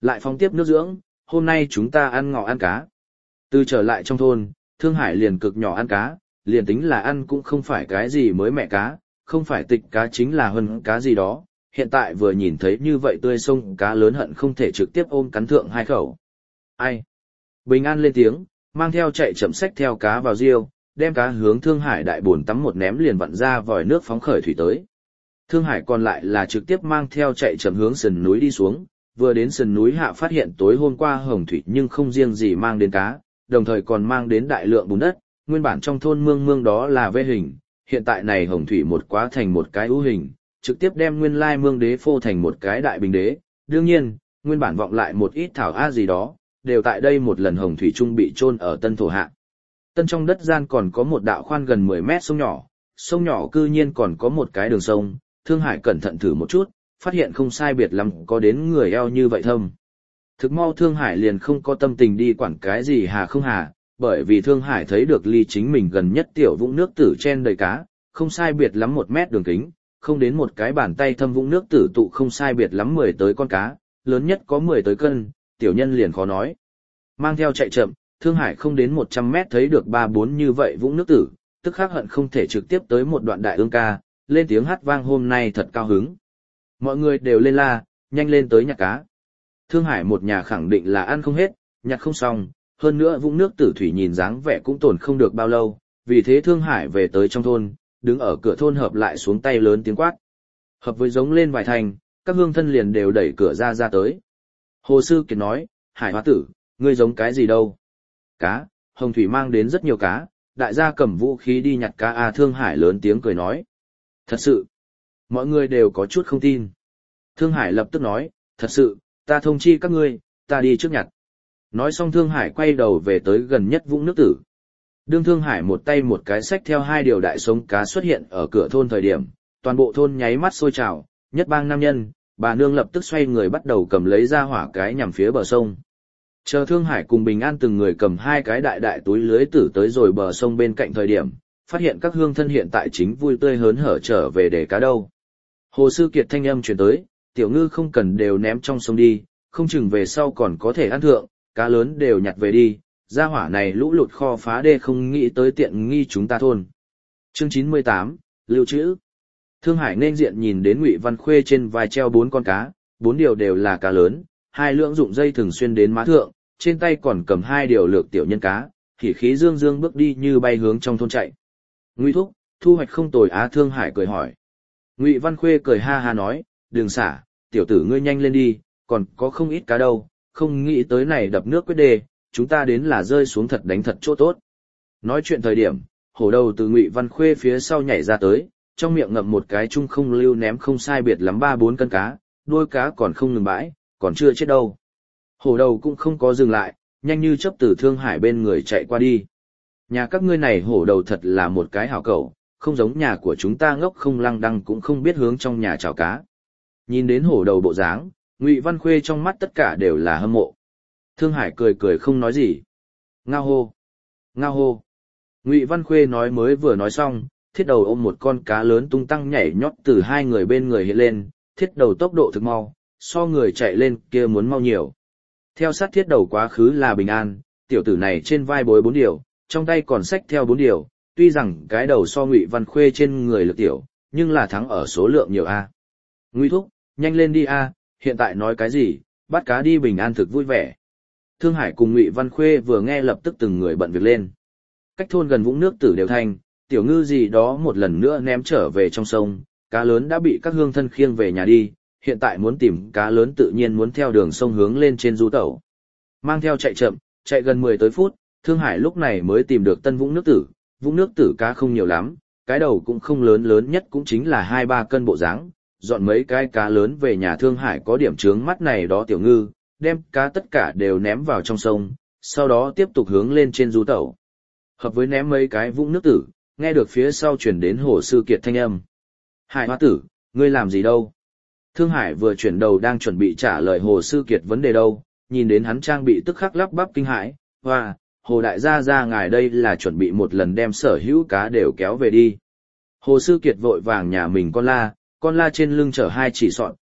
lại phóng tiếp nước dưỡng, hôm nay chúng ta ăn ngọ ăn cá. Từ trở lại trong thôn, Thương Hải liền cực nhỏ ăn cá, liền tính là ăn cũng không phải cái gì mới mẹ cá, không phải tịch cá chính là hơn cá gì đó, hiện tại vừa nhìn thấy như vậy tươi sông cá lớn hận không thể trực tiếp ôm cắn thượng hai khẩu. Ai? Bình An lên tiếng, mang theo chạy chậm xách theo cá vào riêu, đem cá hướng Thương Hải đại buồn tắm một ném liền vặn ra vòi nước phóng khởi thủy tới. Thương Hải còn lại là trực tiếp mang theo chạy chậm hướng sườn núi đi xuống, vừa đến sườn núi hạ phát hiện tối hôm qua hồng thủy nhưng không riêng gì mang đến cá, đồng thời còn mang đến đại lượng bùn đất, nguyên bản trong thôn mương mương đó là V hình, hiện tại này hồng thủy một quá thành một cái U hình, trực tiếp đem nguyên lai mương đế phô thành một cái đại bình đế, đương nhiên, nguyên bản vọng lại một ít thảo a gì đó, đều tại đây một lần hồng thủy trung bị chôn ở tân thổ hạ. Tân trong đất gian còn có một đạo khoan gần mười mét sông nhỏ, sông nhỏ cư nhiên còn có một cái đường sông, Thương Hải cẩn thận thử một chút, phát hiện không sai biệt lắm có đến người eo như vậy thâm. Thực mau Thương Hải liền không có tâm tình đi quản cái gì hà không hà, bởi vì Thương Hải thấy được ly chính mình gần nhất tiểu vũng nước tử chen đầy cá, không sai biệt lắm một mét đường kính, không đến một cái bàn tay thâm vũng nước tử tụ không sai biệt lắm mười tới con cá, lớn nhất có mười tới cân, tiểu nhân liền khó nói. Mang theo chạy chậm, Thương Hải không đến một trăm mét thấy được ba bốn như vậy vũng nước tử, tức khắc hận không thể trực tiếp tới một đoạn đại ương ca, lên tiếng hát vang hôm nay thật cao hứng. Mọi người đều lên la, nhanh lên tới nhặt cá. Thương Hải một nhà khẳng định là ăn không hết, nhặt không xong, hơn nữa vũng nước tử thủy nhìn dáng vẻ cũng tồn không được bao lâu, vì thế Thương Hải về tới trong thôn, đứng ở cửa thôn hợp lại xuống tay lớn tiếng quát. Hợp với giống lên vài thành, các hương thân liền đều đẩy cửa ra ra tới. Hồ Sư Kiệt nói, Hải Hoa tử, ngươi giống cái gì đâu? Cá, hồng thủy mang đến rất nhiều cá, đại gia cầm vũ khí đi nhặt cá a. Thương Hải lớn tiếng cười nói. Thật sự, mọi người đều có chút không tin. Thương Hải lập tức nói, thật sự, ta thông chi các ngươi, ta đi trước nhặt. Nói xong Thương Hải quay đầu về tới gần nhất vũng nước tử. Đương Thương Hải một tay một cái xách theo hai điều đại sống cá xuất hiện ở cửa thôn thời điểm, toàn bộ thôn nháy mắt sôi trào, nhất bang nam nhân, bà nương lập tức xoay người bắt đầu cầm lấy ra hỏa cái nhằm phía bờ sông. Chờ Thương Hải cùng Bình An từng người cầm hai cái đại đại túi lưới tử tới rồi bờ sông bên cạnh thời điểm, phát hiện các hương thân hiện tại chính vui tươi hớn hở trở về để cá đâu. Hồ Sư Kiệt thanh âm truyền tới, tiểu ngư không cần đều ném trong sông đi, không chừng về sau còn có thể ăn thượng, cá lớn đều nhặt về đi, gia hỏa này lũ lụt kho phá đê không nghĩ tới tiện nghi chúng ta thôn. Chương chín mươi tám, lưu trữ. Thương Hải nên diện nhìn đến Ngụy Văn Khuê trên vai treo bốn con cá, bốn điều đều là cá lớn, hai lưỡng dụng dây thường xuyên đến má thượng, trên tay còn cầm hai điều lược tiểu nhân cá, thì khí dương dương bước đi như bay hướng trong thôn chạy. Ngụy thúc, thu hoạch không tồi á. Thương Hải cười hỏi. Ngụy Văn Khuê cười ha ha nói, đừng xả, tiểu tử ngươi nhanh lên đi, còn có không ít cá đâu, không nghĩ tới này đập nước quyết đề, chúng ta đến là rơi xuống thật đánh thật chỗ tốt. Nói chuyện thời điểm, hổ đầu từ Ngụy Văn Khuê phía sau nhảy ra tới, trong miệng ngậm một cái chung không lưu ném không sai biệt lắm ba bốn cân cá, đuôi cá còn không ngừng bãi, còn chưa chết đâu. Hổ đầu cũng không có dừng lại, nhanh như chớp từ Thương Hải bên người chạy qua đi. Nhà các ngươi này hổ đầu thật là một cái hảo cẩu, không giống nhà của chúng ta ngốc không lăng đăng cũng không biết hướng trong nhà chảo cá. Nhìn đến hổ đầu bộ dáng, Ngụy Văn Khuê trong mắt tất cả đều là hâm mộ. Thương Hải cười cười không nói gì. Ngao hô, ngao hô. Ngụy Văn Khuê nói mới vừa nói xong, thiết đầu ôm một con cá lớn tung tăng nhảy nhót từ hai người bên người hiện lên, thiết đầu tốc độ thực mau, so người chạy lên kia muốn mau nhiều. Theo sát thiết đầu quá khứ là Bình An, tiểu tử này trên vai bối bốn điều, trong tay còn xách theo bốn điều, tuy rằng cái đầu so Ngụy Văn Khuê trên người lực tiểu, nhưng là thắng ở số lượng nhiều a. Ngụy thúc, nhanh lên đi a, hiện tại nói cái gì, bắt cá đi. Bình An thực vui vẻ. Thương Hải cùng Ngụy Văn Khuê vừa nghe lập tức từng người bận việc lên. Cách thôn gần vũng nước tử đều thành, tiểu ngư gì đó một lần nữa ném trở về trong sông, cá lớn đã bị các hương thân khiêng về nhà đi, hiện tại muốn tìm cá lớn tự nhiên muốn theo đường sông hướng lên trên du tẩu. Mang theo chạy chậm, chạy gần mười tới phút, Thương Hải lúc này mới tìm được tân vũng nước tử, vũng nước tử cá không nhiều lắm, cái đầu cũng không lớn, lớn nhất cũng chính là hai ba cân bộ dáng. Dọn mấy cái cá lớn về nhà Thương Hải có điểm trướng mắt này đó tiểu ngư, đem cá tất cả đều ném vào trong sông, sau đó tiếp tục hướng lên trên du tẩu. Hợp với ném mấy cái vũng nước tử, nghe được phía sau chuyển đến Hồ Sư Kiệt thanh âm. Hải Hoa tử, ngươi làm gì đâu? Thương Hải vừa chuyển đầu đang chuẩn bị trả lời Hồ Sư Kiệt vấn đề đâu, nhìn đến hắn trang bị tức khắc lắp bắp kinh hãi, hoa, Hồ đại gia gia ngài đây là chuẩn bị một lần đem sở hữu cá đều kéo về đi. Hồ Sư Kiệt vội vàng nhà mình con la, con la trên lưng chở hai chỉ sọn,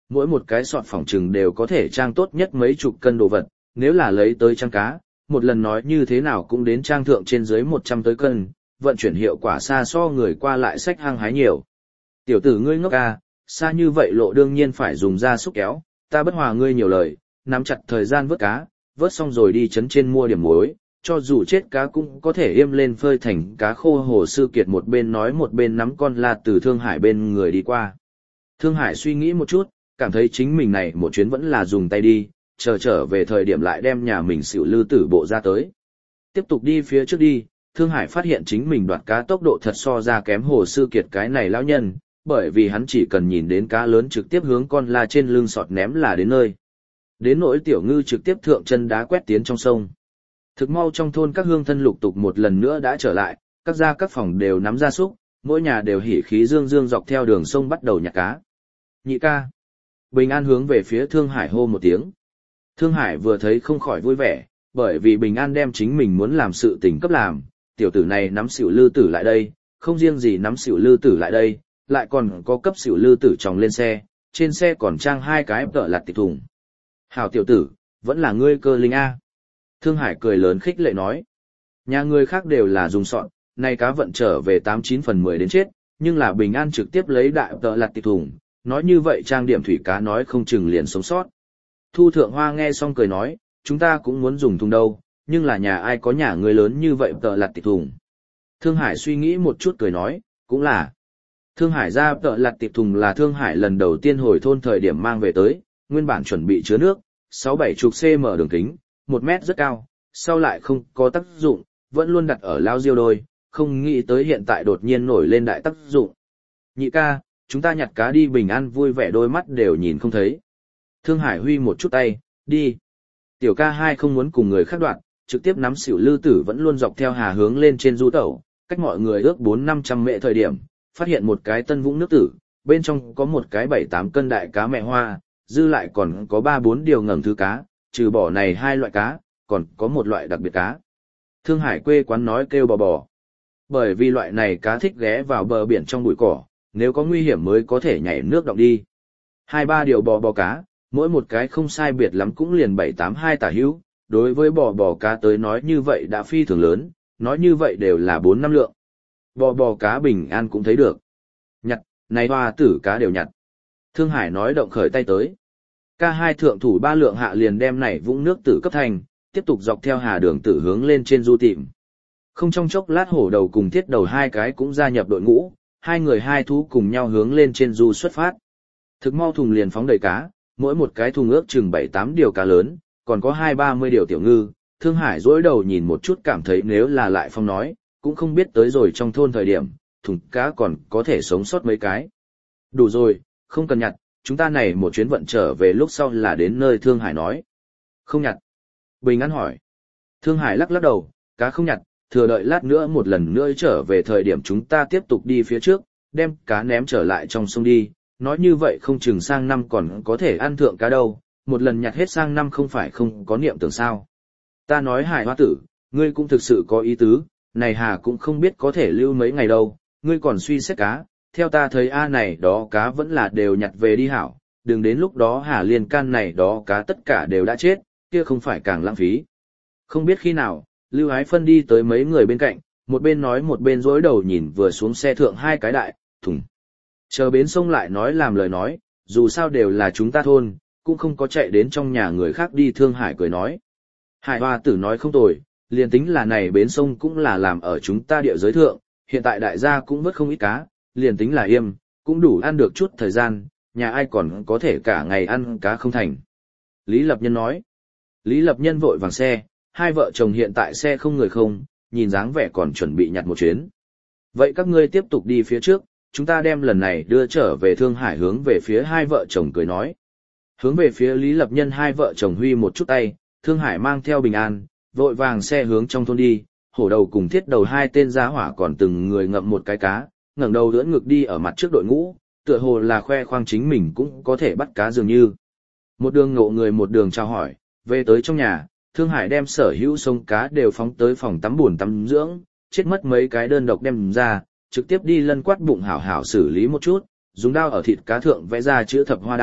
mỗi một cái sọt phòng trừng đều có thể trang tốt nhất mấy chục cân đồ vật, nếu là lấy tới trang cá, một lần nói như thế nào cũng đến trang thượng trên dưới một trăm tới cân, vận chuyển hiệu quả xa so người qua lại sách hăng hái nhiều. Tiểu tử ngươi ngốc à, xa như vậy lộ đương nhiên phải dùng ra xúc kéo, ta bất hòa ngươi nhiều lời, nắm chặt thời gian vớt cá, vớt xong rồi đi chấn trên mua điểm muối, cho dù chết cá cũng có thể yêm lên phơi thành cá khô. Hồ Sư Kiệt một bên nói một bên nắm con la từ Thương Hải bên người đi qua. Thương Hải suy nghĩ một chút, cảm thấy chính mình này một chuyến vẫn là dùng tay đi, chờ trở về thời điểm lại đem nhà mình xỉu lư tử bộ ra tới. Tiếp tục đi phía trước đi, Thương Hải phát hiện chính mình đoạt cá tốc độ thật so ra kém Hồ Sư Kiệt cái này lão nhân, bởi vì hắn chỉ cần nhìn đến cá lớn trực tiếp hướng con la trên lưng sọt ném là đến nơi. Đến nỗi tiểu ngư trực tiếp thượng chân đá quét tiến trong sông. Thực mau trong thôn các hương thân lục tục một lần nữa đã trở lại, các gia các phòng đều nắm gia súc, mỗi nhà đều hỉ khí dương dương dọc theo đường sông bắt đầu nhặt cá. Nhị ca. Bình An hướng về phía Thương Hải hô một tiếng. Thương Hải vừa thấy không khỏi vui vẻ, bởi vì Bình An đem chính mình muốn làm sự tình cấp làm, tiểu tử này nắm xỉu lư tử lại đây, không riêng gì nắm xỉu lư tử lại đây, lại còn có cấp xỉu lư tử tròng lên xe, trên xe còn trang hai cái tợ lặt tịch thùng. Hảo tiểu tử, vẫn là ngươi cơ linh A. Thương Hải cười lớn khích lệ nói. Nhà người khác đều là dùng sọn, nay cá vận trở về tám chín phần mười đến chết, nhưng là Bình An trực tiếp lấy đại tợ lặt tịch thùng, nói như vậy trang điểm thủy cá nói không chừng liền sống sót. Thu Thượng Hoa nghe xong cười nói, chúng ta cũng muốn dùng thùng đâu, nhưng là nhà ai có nhà người lớn như vậy tợ lặt tịch thùng. Thương Hải suy nghĩ một chút cười nói, cũng là. Thương Hải ra tợ lặt tịch thùng là Thương Hải lần đầu tiên hồi thôn thời điểm mang về tới, nguyên bản chuẩn bị chứa nước, sáu bảy chục cm đường kính, một mét rất cao, sau lại không có tác dụng, vẫn luôn đặt ở lao diêu đôi, không nghĩ tới hiện tại đột nhiên nổi lên đại tác dụng. Nhị ca, chúng ta nhặt cá đi. Bình An vui vẻ đôi mắt đều nhìn không thấy. Thương Hải huy một chút tay, đi. Tiểu ca hai không muốn cùng người khác đoạt, trực tiếp nắm xỉu lư tử vẫn luôn dọc theo hà hướng lên trên du tẩu, cách mọi người ước bốn năm trăm mệ thời điểm, phát hiện một cái tân vũng nước tử, bên trong có một cái bảy tám cân đại cá mẹ hoa, dư lại còn có ba bốn điều ngẩng thứ cá, trừ bỏ này hai loại cá, còn có một loại đặc biệt cá. Thương Hải quê quán nói kêu bò bò. Bởi vì loại này cá thích ghé vào bờ biển trong bụi cỏ, nếu có nguy hiểm mới có thể nhảy nước động đi. Hai ba điều bò bò cá, mỗi một cái không sai biệt lắm cũng liền bảy tám hai tả hữu, đối với bò bò cá tới nói như vậy đã phi thường lớn, nói như vậy đều là bốn năm lượng. Bò bò cá Bình An cũng thấy được. Nhặt, này hoa tử cá đều nhặt. Thương Hải nói động khởi tay tới. Ca hai thượng thủ ba lượng hạ liền đem này vũng nước tử cấp thành, tiếp tục dọc theo hà đường tử hướng lên trên du tìm. Không trong chốc lát hổ đầu cùng thiết đầu hai cái cũng gia nhập đội ngũ, hai người hai thú cùng nhau hướng lên trên du xuất phát. Thực mau thùng liền phóng đầy cá, mỗi một cái thùng ước chừng bảy tám điều cá lớn, còn có hai ba mươi điều tiểu ngư. Thương Hải dỗi đầu nhìn một chút cảm thấy nếu là lại phong nói, cũng không biết tới rồi trong thôn thời điểm, thùng cá còn có thể sống sót mấy cái. Đủ rồi, không cần nhặt, chúng ta này một chuyến vận trở về lúc sau là đến nơi. Thương Hải nói. Không nhặt. Bình An hỏi. Thương Hải lắc lắc đầu, cá không nhặt, thừa đợi lát nữa một lần nữa trở về thời điểm chúng ta tiếp tục đi phía trước, đem cá ném trở lại trong sông đi, nói như vậy không chừng sang năm còn có thể ăn thượng cá đâu, một lần nhặt hết sang năm không phải không có niệm tưởng sao. Ta nói Hải Hoa tử, ngươi cũng thực sự có ý tứ, này hà cũng không biết có thể lưu mấy ngày đâu, ngươi còn suy xét cá, theo ta thấy a này đó cá vẫn là đều nhặt về đi hảo, đừng đến lúc đó hà liên can này đó cá tất cả đều đã chết, kia không phải càng lãng phí. Không biết khi nào, Lưu Ái Phân đi tới mấy người bên cạnh, một bên nói một bên rối đầu nhìn vừa xuống xe thượng hai cái đại thùng. Chờ bến sông lại nói làm lời nói, dù sao đều là chúng ta thôn, cũng không có chạy đến trong nhà người khác đi. Thương Hải cười nói. Hải Hoa tử nói không tồi, liền tính là này bến sông cũng là làm ở chúng ta địa giới thượng, hiện tại đại gia cũng vớt không ít cá, liền tính là yêm, cũng đủ ăn được chút thời gian, nhà ai còn có thể cả ngày ăn cá không thành. Lý Lập Nhân nói. Lý Lập Nhân vội vàng xe, hai vợ chồng hiện tại xe không người không, nhìn dáng vẻ còn chuẩn bị nhặt một chuyến. Vậy các ngươi tiếp tục đi phía trước, chúng ta đem lần này đưa trở về. Thương Hải hướng về phía hai vợ chồng cười nói. Hướng về phía Lý Lập Nhân hai vợ chồng huy một chút tay, Thương Hải mang theo Bình An, vội vàng xe hướng trong thôn đi, hổ đầu cùng thiết đầu hai tên giá hỏa còn từng người ngậm một cái cá, ngẩng đầu đỡ ngực đi ở mặt trước đội ngũ, tựa hồ là khoe khoang chính mình cũng có thể bắt cá dường như. Một đường ngộ người một đường chào hỏi, về tới trong nhà, Thương Hải đem sở hữu sông cá đều phóng tới phòng tắm buồn tắm dưỡng, chết mất mấy cái đơn độc đem ra, trực tiếp đi lân quát bụng hảo hảo xử lý một chút, dùng dao ở thịt cá thượng vẽ ra chữ thập hoa đao,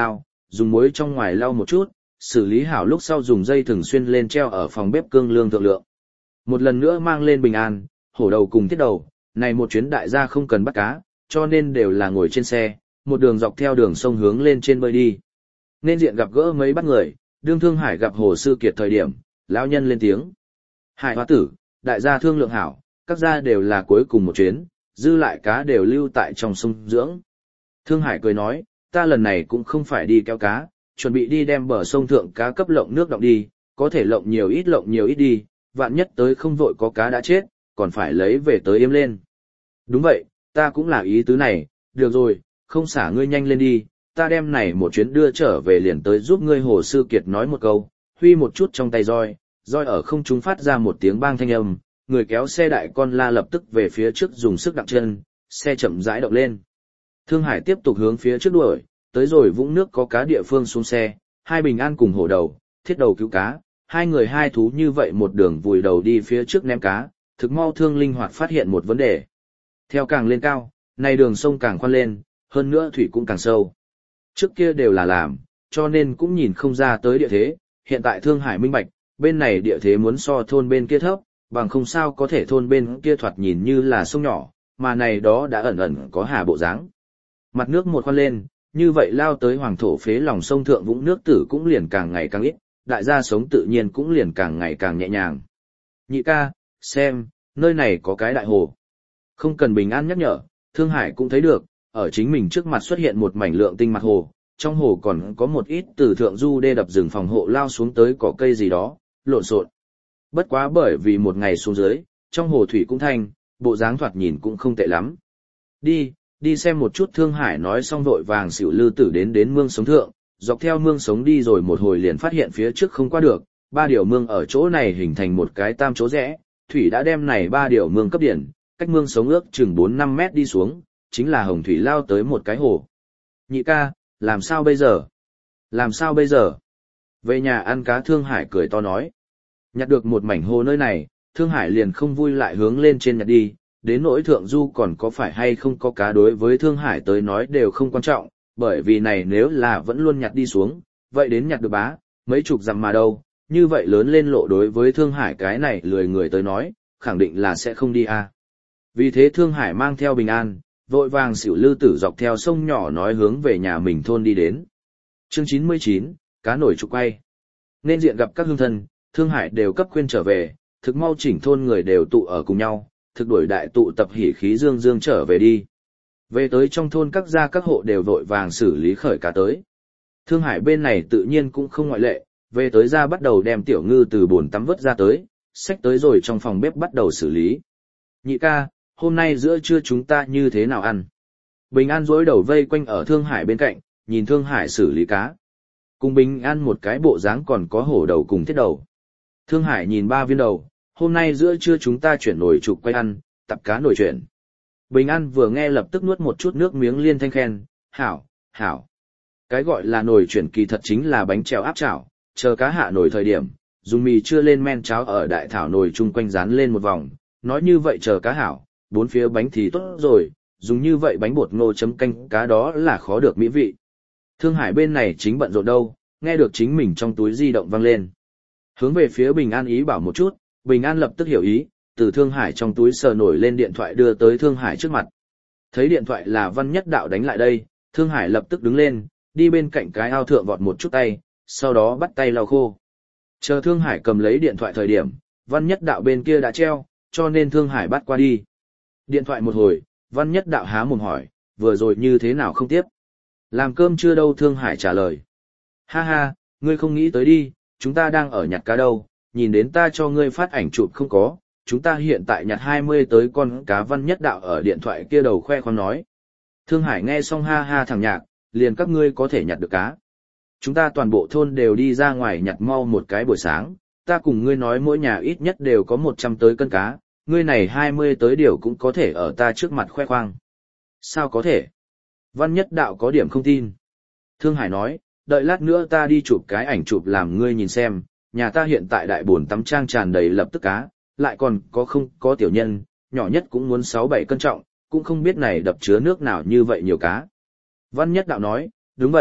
dùng muối trong ngoài lau một chút, xử lý hảo lúc sau dùng dây thừng xuyên lên treo ở phòng bếp cương lương thượng lượng. Một lần nữa mang lên bình an, hổ đầu cùng thiết đầu, này một chuyến đại gia không cần bắt cá, cho nên đều là ngồi trên xe, một đường dọc theo đường sông hướng lên trên bơi đi. Nên diện gặp gỡ mấy bắt người, đương Thương Hải gặp Hồ Sư Kiệt thời điểm, lão nhân lên tiếng. Hải hoa tử, đại gia thương lượng hảo, các gia đều là cuối cùng một chuyến, dư lại cá đều lưu tại trong sông dưỡng. Thương Hải cười nói, ta lần này cũng không phải đi kéo cá, chuẩn bị đi đem bờ sông thượng cá cấp lộng nước đọng đi, có thể lộng nhiều ít lộng nhiều ít đi, vạn nhất tới không vội có cá đã chết, còn phải lấy về tới yếm lên. Đúng vậy, ta cũng là ý tứ này, được rồi, không xả ngươi nhanh lên đi, ta đem này một chuyến đưa trở về liền tới giúp ngươi. Hồ Sư Kiệt nói một câu, huy một chút trong tay roi, roi ở không trung phát ra một tiếng bang thanh âm, người kéo xe đại con la lập tức về phía trước dùng sức đặng chân, xe chậm rãi động lên. Thương Hải tiếp tục hướng phía trước đuổi, tới rồi vũng nước có cá địa phương xuống xe, hai bình an cùng hổ đầu, thiết đầu cứu cá, hai người hai thú như vậy một đường vùi đầu đi phía trước ném cá, thực mau Thương linh hoạt phát hiện một vấn đề. Theo càng lên cao, này đường sông càng khoan lên, hơn nữa thủy cũng càng sâu. Trước kia đều là làm, cho nên cũng nhìn không ra tới địa thế, hiện tại Thương Hải minh bạch, bên này địa thế muốn so thôn bên kia thấp, bằng không sao có thể thôn bên kia thoạt nhìn như là sông nhỏ, mà này đó đã ẩn ẩn có hà bộ dáng. Mặt nước một khoan lên, như vậy lao tới hoàng thổ phế lòng sông thượng vũng nước tử cũng liền càng ngày càng ít, đại gia sống tự nhiên cũng liền càng ngày càng nhẹ nhàng. Nhị ca, xem, nơi này có cái đại hồ. Không cần bình an nhắc nhở, Thương Hải cũng thấy được, ở chính mình trước mặt xuất hiện một mảnh lượng tinh mặt hồ, trong hồ còn có một ít từ thượng du đê đập rừng phòng hộ lao xuống tới cỏ cây gì đó, lộn xộn. Bất quá bởi vì một ngày xuống dưới, trong hồ thủy cũng thanh, bộ dáng thoạt nhìn cũng không tệ lắm. Đi, đi xem một chút. Thương Hải nói xong vội vàng xỉu lư tử đến đến mương sống thượng, dọc theo mương sống đi rồi một hồi liền phát hiện phía trước không qua được, ba điều mương ở chỗ này hình thành một cái tam chỗ rẽ, thủy đã đem này ba điều mương cấp điển, cách mương sống ước chừng bốn năm mét đi xuống, chính là hồng thủy lao tới một cái hồ. Nhị ca, làm sao bây giờ? Làm sao bây giờ? Về nhà ăn cá. Thương Hải cười to nói. Nhặt được một mảnh hồ nơi này, Thương Hải liền không vui lại hướng lên trên nhặt đi, đến nỗi thượng du còn có phải hay không có cá đối với Thương Hải tới nói đều không quan trọng, bởi vì này nếu là vẫn luôn nhặt đi xuống, vậy đến nhặt được bá, mấy chục dặm mà đâu, như vậy lớn lên lộ đối với Thương Hải cái này lười người tới nói, khẳng định là sẽ không đi à. Vì thế Thương Hải mang theo bình an, vội vàng xỉu lư tử dọc theo sông nhỏ nói hướng về nhà mình thôn đi đến. Chương chín mươi chín, cá nổi trục quay. Nên diện gặp các hương thân, Thương Hải đều cấp khuyên trở về, thực mau chỉnh thôn người đều tụ ở cùng nhau, thực đuổi đại tụ tập hỉ khí dương dương trở về đi. Về tới trong thôn các gia các hộ đều vội vàng xử lý khởi cá tới. Thương Hải bên này tự nhiên cũng không ngoại lệ, về tới ra bắt đầu đem tiểu ngư từ bồn tắm vớt ra tới, xách tới rồi trong phòng bếp bắt đầu xử lý. Nhị ca, hôm nay giữa trưa chúng ta như thế nào ăn? Bình An rối đầu vây quanh ở Thương Hải bên cạnh, nhìn Thương Hải xử lý cá. Cùng Bình An một cái bộ dáng còn có hổ đầu cùng thiết đầu. Thương Hải nhìn ba viên đầu, hôm nay giữa trưa chúng ta chuyển nồi trục quay ăn, tập cá nồi chuyển. Bình An vừa nghe lập tức nuốt một chút nước miếng liên thanh khen, hảo, hảo. Cái gọi là nồi chuyển kỳ thật chính là bánh treo áp chảo, chờ cá hạ nồi thời điểm, dùng mì chưa lên men cháo ở đại thảo nồi chung quanh dán lên một vòng, nói như vậy chờ cá hảo, bốn phía bánh thì tốt rồi, dùng như vậy bánh bột ngô chấm canh cá đó là khó được mỹ vị. Thương Hải bên này chính bận rộn đâu, nghe được chính mình trong túi di động vang lên. Hướng về phía Bình An ý bảo một chút, Bình An lập tức hiểu ý, từ Thương Hải trong túi sờ nổi lên điện thoại đưa tới Thương Hải trước mặt. Thấy điện thoại là Văn Nhất Đạo đánh lại đây, Thương Hải lập tức đứng lên, đi bên cạnh cái ao thượng vọt một chút tay, sau đó bắt tay lau khô. Chờ Thương Hải cầm lấy điện thoại thời điểm, Văn Nhất Đạo bên kia đã treo, cho nên Thương Hải bắt qua đi. Điện thoại một hồi, Văn Nhất Đạo há mồm hỏi, vừa rồi như thế nào không tiếp? Làm cơm chưa đâu? Thương Hải trả lời. Ha ha, ngươi không nghĩ tới đi, chúng ta đang ở nhặt cá đâu, nhìn đến ta cho ngươi phát ảnh chụp không có, chúng ta hiện tại nhặt hai mươi tới con cá. Văn Nhất Đạo ở điện thoại kia đầu khoe khoang nói. Thương Hải nghe xong ha ha thằng nhạc, liền các ngươi có thể nhặt được cá. Chúng ta toàn bộ thôn đều đi ra ngoài nhặt mau một cái buổi sáng, ta cùng ngươi nói mỗi nhà ít nhất đều có một trăm tới cân cá, ngươi này hai mươi tới điều cũng có thể ở ta trước mặt khoe khoang. Sao có thể? Văn Nhất Đạo có điểm không tin. Thương Hải nói, đợi lát nữa ta đi chụp cái ảnh chụp làm ngươi nhìn xem, nhà ta hiện tại đại bồn tắm trang tràn đầy lập tức cá, lại còn có không có tiểu nhân, nhỏ nhất cũng muốn sáu bảy cân trọng, cũng không biết này đập chứa nước nào như vậy nhiều cá. Văn Nhất Đạo nói, đúng vậy,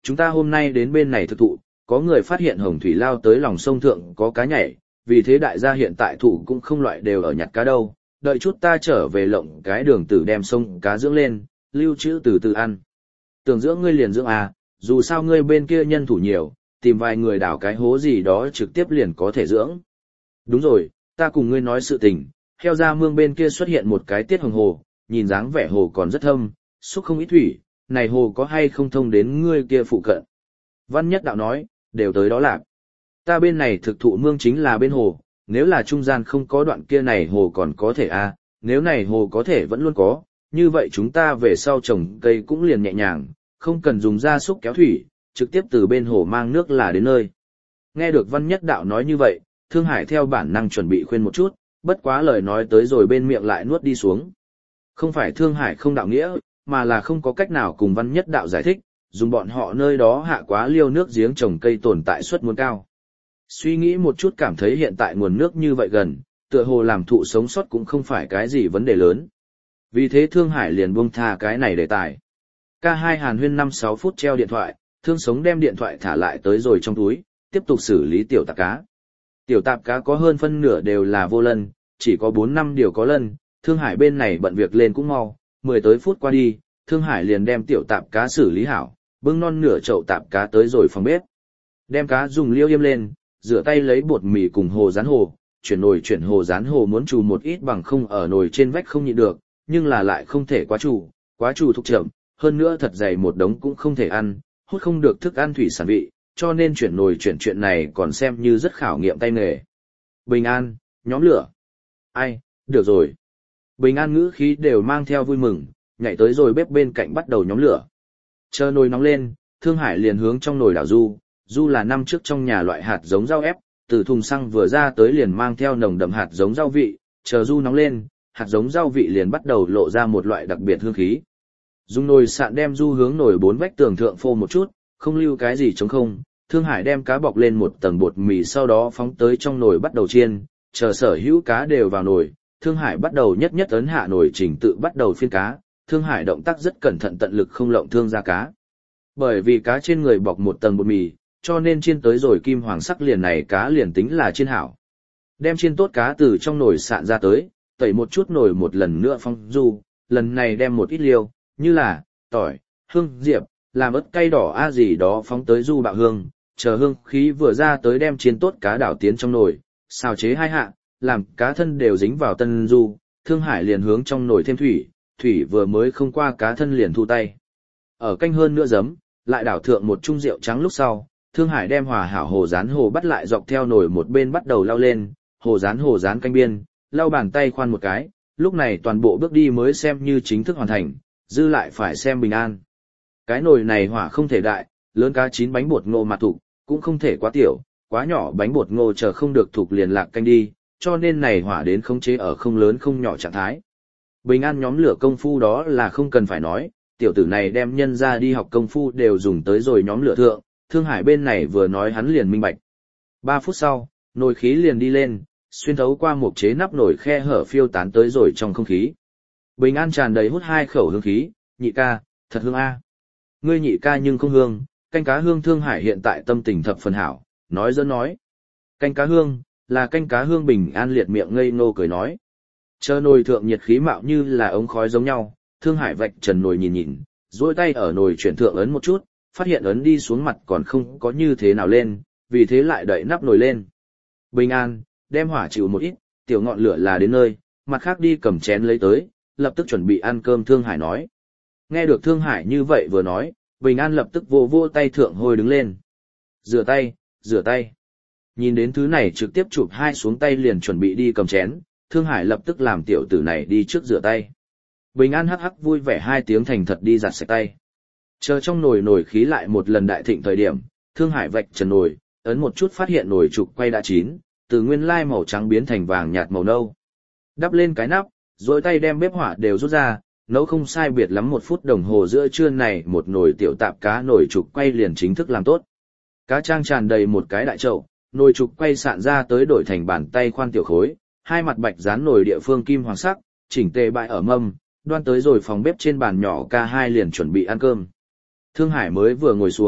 chúng ta hôm nay đến bên này thực thụ, có người phát hiện hồng thủy lao tới lòng sông thượng có cá nhảy, vì thế đại gia hiện tại thủ cũng không loại đều ở nhặt cá đâu, đợi chút ta trở về lộng cái đường tử đem sông cá dưỡng lên, lưu trữ từ từ ăn. Tưởng dưỡng ngươi liền dưỡng à, dù sao ngươi bên kia nhân thủ nhiều, tìm vài người đào cái hố gì đó trực tiếp liền có thể dưỡng. Đúng rồi, ta cùng ngươi nói sự tình, heo ra mương bên kia xuất hiện một cái tiết hồng hồ, nhìn dáng vẻ hồ còn rất thâm, xúc không ít thủy, này hồ có hay không thông đến ngươi kia phụ cận. Văn Nhất Đạo nói, đều tới đó lạc. Ta bên này thực thụ mương chính là bên hồ, nếu là trung gian không có đoạn kia này hồ còn có thể a, nếu này hồ có thể vẫn luôn có, như vậy chúng ta về sau trồng cây cũng liền nhẹ nhàng, không cần dùng gia súc kéo thủy, trực tiếp từ bên hồ mang nước là đến nơi. Nghe được Văn Nhất Đạo nói như vậy, Thương Hải theo bản năng chuẩn bị khuyên một chút, bất quá lời nói tới rồi bên miệng lại nuốt đi xuống. Không phải Thương Hải không đạo nghĩa, mà là không có cách nào cùng Văn Nhất Đạo giải thích, dùng bọn họ nơi đó hạ quá liêu nước giếng trồng cây tồn tại suất muốn cao. Suy nghĩ một chút cảm thấy hiện tại nguồn nước như vậy gần, tựa hồ làm thụ sống sót cũng không phải cái gì vấn đề lớn. Vì thế Thương Hải liền buông tha cái này đề tài. Ca hai Hàn Huyên năm sáu phút treo điện thoại, Thương Sống đem điện thoại thả lại tới rồi trong túi, tiếp tục xử lý tiểu tạp cá. Tiểu tạp cá có hơn phân nửa đều là vô lân, chỉ có bốn năm điều có lân, Thương Hải bên này bận việc lên cũng mau, mười tới phút qua đi, Thương Hải liền đem tiểu tạp cá xử lý hảo, bưng non nửa chậu tạp cá tới rồi phòng bếp. Đem cá dùng liêu yêm lên, rửa tay lấy bột mì cùng hồ rán hồ, chuyển nồi chuyển hồ rán hồ muốn trù một ít bằng không ở nồi trên vách không nhịn được, nhưng là lại không thể quá trù, quá trù thục chậm, hơn nữa thật dày một đống cũng không thể ăn, hút không được thức ăn thủy sản vị, cho nên chuyển nồi chuyển chuyện này còn xem như rất khảo nghiệm tay nghề. Bình an, nhóm lửa. Ai, được rồi. Bình an ngữ khí đều mang theo vui mừng, nhảy tới rồi bếp bên cạnh bắt đầu nhóm lửa. Chờ nồi nóng lên, Thương Hải liền hướng trong nồi đảo du, du là năm trước trong nhà loại hạt giống rau ép, từ thùng xăng vừa ra tới liền mang theo nồng đậm hạt giống rau vị, chờ du nóng lên, hạt giống rau vị liền bắt đầu lộ ra một loại đặc biệt hương khí. Dùng nồi sạn đem du hướng nồi bốn vách tường thượng phô một chút, không lưu cái gì trống không, Thương Hải đem cá bọc lên một tầng bột mì sau đó phóng tới trong nồi bắt đầu chiên, chờ sở hữu cá đều vào nồi, Thương Hải bắt đầu nhất nhất ấn hạ nồi trình tự bắt đầu phiên cá, Thương Hải động tác rất cẩn thận tận lực không lộng thương ra cá. Bởi vì cá trên người bọc một tầng bột mì, cho nên chiên tới rồi kim hoàng sắc liền này cá liền tính là chiên hảo. Đem chiên tốt cá từ trong nồi sạn ra tới, tẩy một chút nồi một lần nữa phong du, lần này đem một ít liêu, như là tỏi, hương, diệp, làm ớt cay đỏ a gì đó phóng tới du bạo hương, chờ hương khí vừa ra tới đem chiên tốt cá đảo tiến trong nồi, xào chế hai hạ, làm cá thân đều dính vào tân du, Thương Hải liền hướng trong nồi thêm thủy, thủy vừa mới không qua cá thân liền thu tay. Ở canh hơn nữa giấm, lại đảo thượng một chung rượu trắng lúc sau, Thương Hải đem hòa hảo hồ rán hồ bắt lại dọc theo nồi một bên bắt đầu lao lên, hồ rán hồ rán canh biên, lau bàn tay khoan một cái, lúc này toàn bộ bước đi mới xem như chính thức hoàn thành, dư lại phải xem bình an. Cái nồi này hỏa không thể đại, lớn cá chín bánh bột ngô mà thục, cũng không thể quá tiểu, quá nhỏ bánh bột ngô chờ không được thục liền lạc canh đi, cho nên này hỏa đến khống chế ở không lớn không nhỏ trạng thái. Bình an nhóm lửa công phu đó là không cần phải nói, tiểu tử này đem nhân ra đi học công phu đều dùng tới rồi nhóm lửa thượng, Thương Hải bên này vừa nói hắn liền minh bạch. Ba phút sau, nồi khí liền đi lên, xuyên thấu qua một chế nắp nồi khe hở phiêu tán tới rồi trong không khí. Bình an tràn đầy hút hai khẩu hương khí, nhị ca, thật hương a. Ngươi nhị ca nhưng không hương, canh cá hương. Thương Hải hiện tại tâm tình thập phần hảo, nói dẫn nói. Canh cá hương, là canh cá hương. Bình an liệt miệng ngây ngô cười nói. Chờ nồi thượng nhiệt khí mạo như là ống khói giống nhau, Thương Hải vạch trần nồi nhìn nhìn, duỗi tay ở nồi chuyển thượng ấn một chút, phát hiện ấn đi xuống mặt còn không có như thế nào lên, vì thế lại đậy nắp nồi lên. Bình an, đem hỏa chịu một ít, tiểu ngọn lửa là đến nơi, mặt khác đi cầm chén lấy tới, lập tức chuẩn bị ăn cơm. Thương Hải nói. Nghe được Thương Hải như vậy vừa nói, Bình an lập tức vô vô tay thượng hôi đứng lên. Rửa tay, rửa tay. Nhìn đến thứ này trực tiếp chụp hai xuống tay liền chuẩn bị đi cầm chén, Thương Hải lập tức làm tiểu tử này đi trước rửa tay. Bình an hắc hắc vui vẻ hai tiếng thành thật đi giặt sạch tay. Chờ trong nồi nồi khí lại một lần đại thịnh thời điểm, Thương Hải vạch trần nồi, ấn một chút phát hiện nồi trục quay đã chín, từ nguyên lai màu trắng biến thành vàng nhạt màu nâu. Đắp lên cái nắp, rồi tay đem bếp hỏa đều rút ra, nấu không sai biệt lắm một phút đồng hồ giữa trưa này một nồi tiểu tạp cá nồi trục quay liền chính thức làm tốt. Cá trang tràn đầy một cái đại chậu, nồi trục quay sạn ra tới đổi thành bàn tay khoan tiểu khối, hai mặt bạch dán nồi địa phương kim hoàng sắc, chỉnh tề bại ở mâm, đoan tới rồi phòng bếp trên bàn nhỏ ca hai liền chuẩn bị ăn cơm. Thương Hải mới vừa ngồi xuống,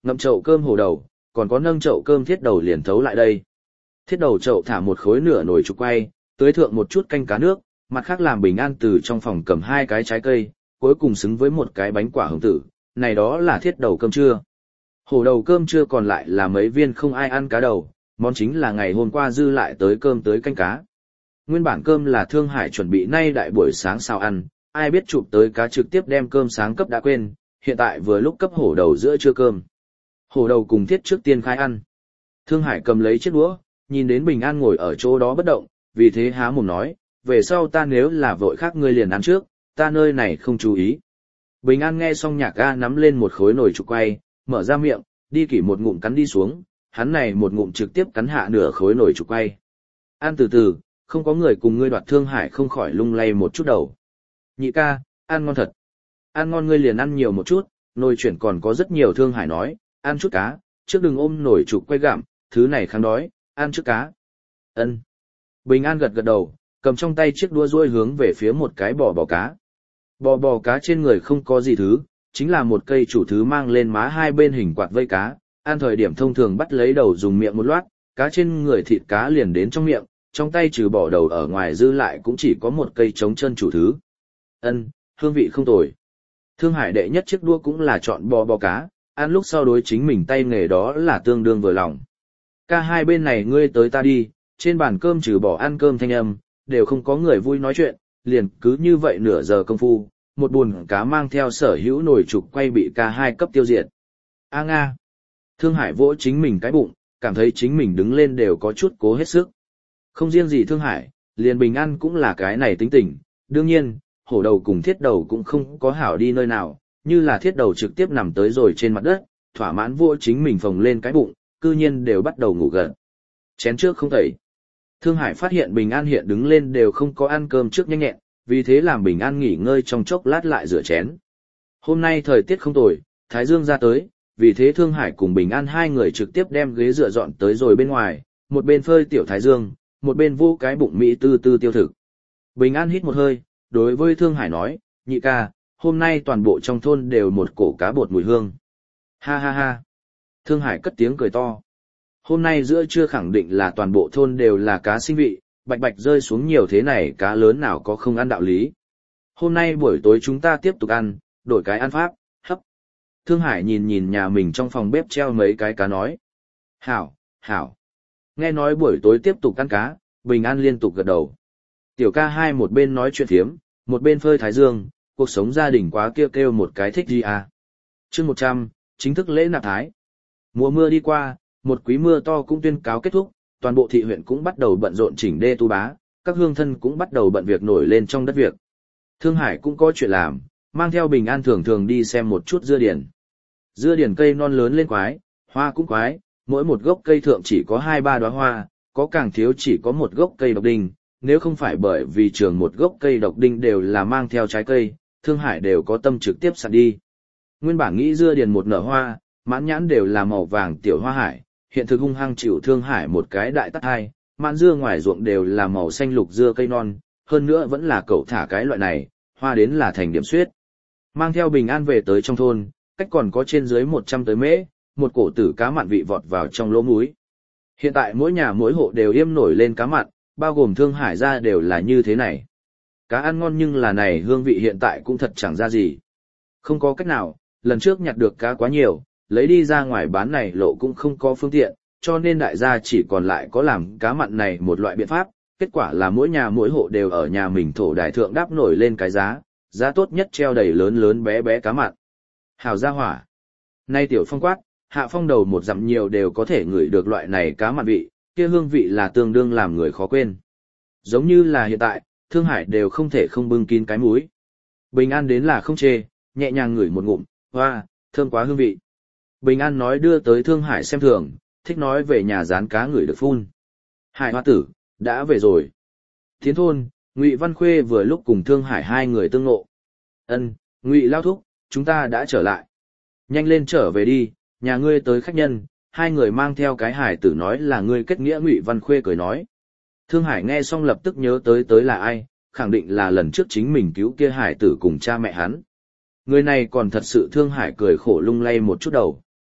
Ngậm chậu cơm hổ đầu, còn có nâng chậu cơm thiết đầu liền thấu lại đây. Thiết đầu chậu thả một khối nửa nồi trục quay, tưới thượng một chút canh cá nước, mặt khác làm Bình An từ trong phòng cầm hai cái trái cây, cuối cùng xứng với một cái bánh quả hồng tử, này đó là thiết đầu cơm trưa. Hổ đầu cơm trưa còn lại là mấy viên không ai ăn cá đầu, món chính là ngày hôm qua dư lại tới cơm tới canh cá. Nguyên bản cơm là Thương Hải chuẩn bị nay đại buổi sáng sao ăn, ai biết chụp tới cá trực tiếp đem cơm sáng cấp đã quên, hiện tại vừa lúc cấp hổ đầu giữa trưa cơm. Hổ đầu cùng thiết trước tiên khai ăn. Thương Hải cầm lấy chiếc đũa, nhìn đến Bình An ngồi ở chỗ đó bất động, vì thế há mồm nói, về sau ta nếu là vội khác ngươi liền ăn trước, ta nơi này không chú ý. Bình An nghe xong Nhạc Ga nắm lên một khối nồi trục quay, mở ra miệng, đi kỷ một ngụm cắn đi xuống, hắn này một ngụm trực tiếp cắn hạ nửa khối nồi trục quay. Ăn từ từ, không có người cùng ngươi đoạt. Thương Hải không khỏi lung lay một chút đầu. Nhị ca, ăn ngon thật. Ăn ngon ngươi liền ăn nhiều một chút, nồi chuyển còn có rất nhiều. Thương Hải nói, ăn chút cá, trước đừng ôm nồi trục quay gặm, thứ này kháng đói, ăn trước cá. Ân. Bình An gật gật đầu, cầm trong tay chiếc đũa duỗi hướng về phía một cái bò bò cá. Bò bò cá trên người không có gì thứ, chính là một cây chủ thứ mang lên má hai bên hình quạt vây cá, ăn thời điểm thông thường bắt lấy đầu dùng miệng một loát, cá trên người thịt cá liền đến trong miệng, trong tay trừ bỏ đầu ở ngoài dư lại cũng chỉ có một cây trống chân chủ thứ. Ân, hương vị không tồi. Thương Hải đệ nhất chiếc đũa cũng là chọn bò bò cá, ăn lúc sau đối chính mình tay nghề đó là tương đương vừa lòng. Ca hai bên này ngươi tới ta đi, trên bàn cơm trừ bỏ ăn cơm thanh âm, đều không có người vui nói chuyện, liền cứ như vậy nửa giờ công phu, một buồn cá mang theo sở hữu nồi trục quay bị ca hai cấp tiêu diệt. A Nga. Thương Hải vỗ chính mình cái bụng, cảm thấy chính mình đứng lên đều có chút cố hết sức. Không riêng gì Thương Hải, liền Bình An cũng là cái này tính tình, đương nhiên, hổ đầu cùng thiết đầu cũng không có hảo đi nơi nào, như là thiết đầu trực tiếp nằm tới rồi trên mặt đất, thỏa mãn vỗ chính mình phồng lên cái bụng, cư nhiên đều bắt đầu ngủ gần. Chén trước không tẩy. Thương Hải phát hiện Bình An hiện đứng lên đều không có ăn cơm trước nhanh nhẹn, vì thế làm Bình An nghỉ ngơi trong chốc lát lại rửa chén. Hôm nay thời tiết không tồi, Thái Dương ra tới, vì thế Thương Hải cùng Bình An hai người trực tiếp đem ghế dựa dọn tới rồi bên ngoài, một bên phơi tiểu Thái Dương, một bên vô cái bụng Mỹ tư tư tiêu thực. Bình An hít một hơi, đối với Thương Hải nói, nhị ca, hôm nay toàn bộ trong thôn đều một cổ cá bột mùi hương. Ha ha ha. Thương Hải cất tiếng cười to. Hôm nay giữa trưa khẳng định là toàn bộ thôn đều là cá sinh vị, bạch bạch rơi xuống nhiều thế này cá lớn nào có không ăn đạo lý. Hôm nay buổi tối chúng ta tiếp tục ăn, đổi cái ăn pháp, hấp. Thương Hải nhìn nhìn nhà mình trong phòng bếp treo mấy cái cá nói. Hảo, hảo. Nghe nói buổi tối tiếp tục ăn cá, Bình An liên tục gật đầu. Tiểu ca hai một bên nói chuyện thiếm, một bên phơi thái dương, cuộc sống gia đình quá kêu kêu một cái thích gì à. Chương một trăm, chính thức lễ nạp thái. Mùa mưa đi qua, một quý mưa to cũng tuyên cáo kết thúc, toàn bộ thị huyện cũng bắt đầu bận rộn chỉnh đê tu bá, các hương thân cũng bắt đầu bận việc nổi lên trong đất việc. Thương Hải cũng có chuyện làm, mang theo Bình An thường thường đi xem một chút dưa điển. Dưa điển cây non lớn lên quái, hoa cũng quái, mỗi một gốc cây thượng chỉ có hai ba đóa hoa, có càng thiếu chỉ có một gốc cây độc đinh, nếu không phải bởi vì trường một gốc cây độc đinh đều là mang theo trái cây, Thương Hải đều có tâm trực tiếp sạt đi. Nguyên bản nghĩ dưa điển một nở hoa, mãn nhãn đều là màu vàng tiểu hoa hải, hiện thực hung hăng chịu Thương Hải một cái đại tát hai, mãn dưa ngoài ruộng đều là màu xanh lục dưa cây non, hơn nữa vẫn là cậu thả cái loại này, hoa đến là thành điểm suyết. Mang theo Bình An về tới trong thôn, cách còn có trên dưới một trăm tới mễ, một cổ tử cá mặn vị vọt vào trong lỗ múi. Hiện tại mỗi nhà mỗi hộ đều yêm nổi lên cá mặn, bao gồm Thương Hải ra đều là như thế này. Cá ăn ngon nhưng là này hương vị hiện tại cũng thật chẳng ra gì. Không có cách nào, lần trước nhặt được cá quá nhiều, lấy đi ra ngoài bán này lộ cũng không có phương tiện, cho nên đại gia chỉ còn lại có làm cá mặn này một loại biện pháp, kết quả là mỗi nhà mỗi hộ đều ở nhà mình thổ đài thượng đáp nổi lên cái giá, giá tốt nhất treo đầy lớn lớn bé bé cá mặn. Hào gia hỏa. Nay tiểu phong quát, hạ phong đầu một dặm nhiều đều có thể ngửi được loại này cá mặn vị, kia hương vị là tương đương làm người khó quên. Giống như là hiện tại, Thương Hải đều không thể không bưng kín cái mũi. Bình An đến là không chê, nhẹ nhàng ngửi một ngụm, hoa, thơm quá hương vị. Bình An nói đưa tới Thương Hải xem thường, thích nói về nhà rán cá ngửi được phun. Hải hoa tử, đã về rồi. Tiến thôn, Ngụy Văn Khuê vừa lúc cùng Thương Hải hai người tương ngộ. Ân, Ngụy lao thúc, chúng ta đã trở lại. Nhanh lên trở về đi, nhà ngươi tới khách nhân, hai người mang theo cái hải tử nói là ngươi kết nghĩa. Ngụy Văn Khuê cười nói. Thương Hải nghe xong lập tức nhớ tới tới là ai, khẳng định là lần trước chính mình cứu kia hải tử cùng cha mẹ hắn. Người này còn thật sự. Thương Hải cười khổ lung lay một chút đầu.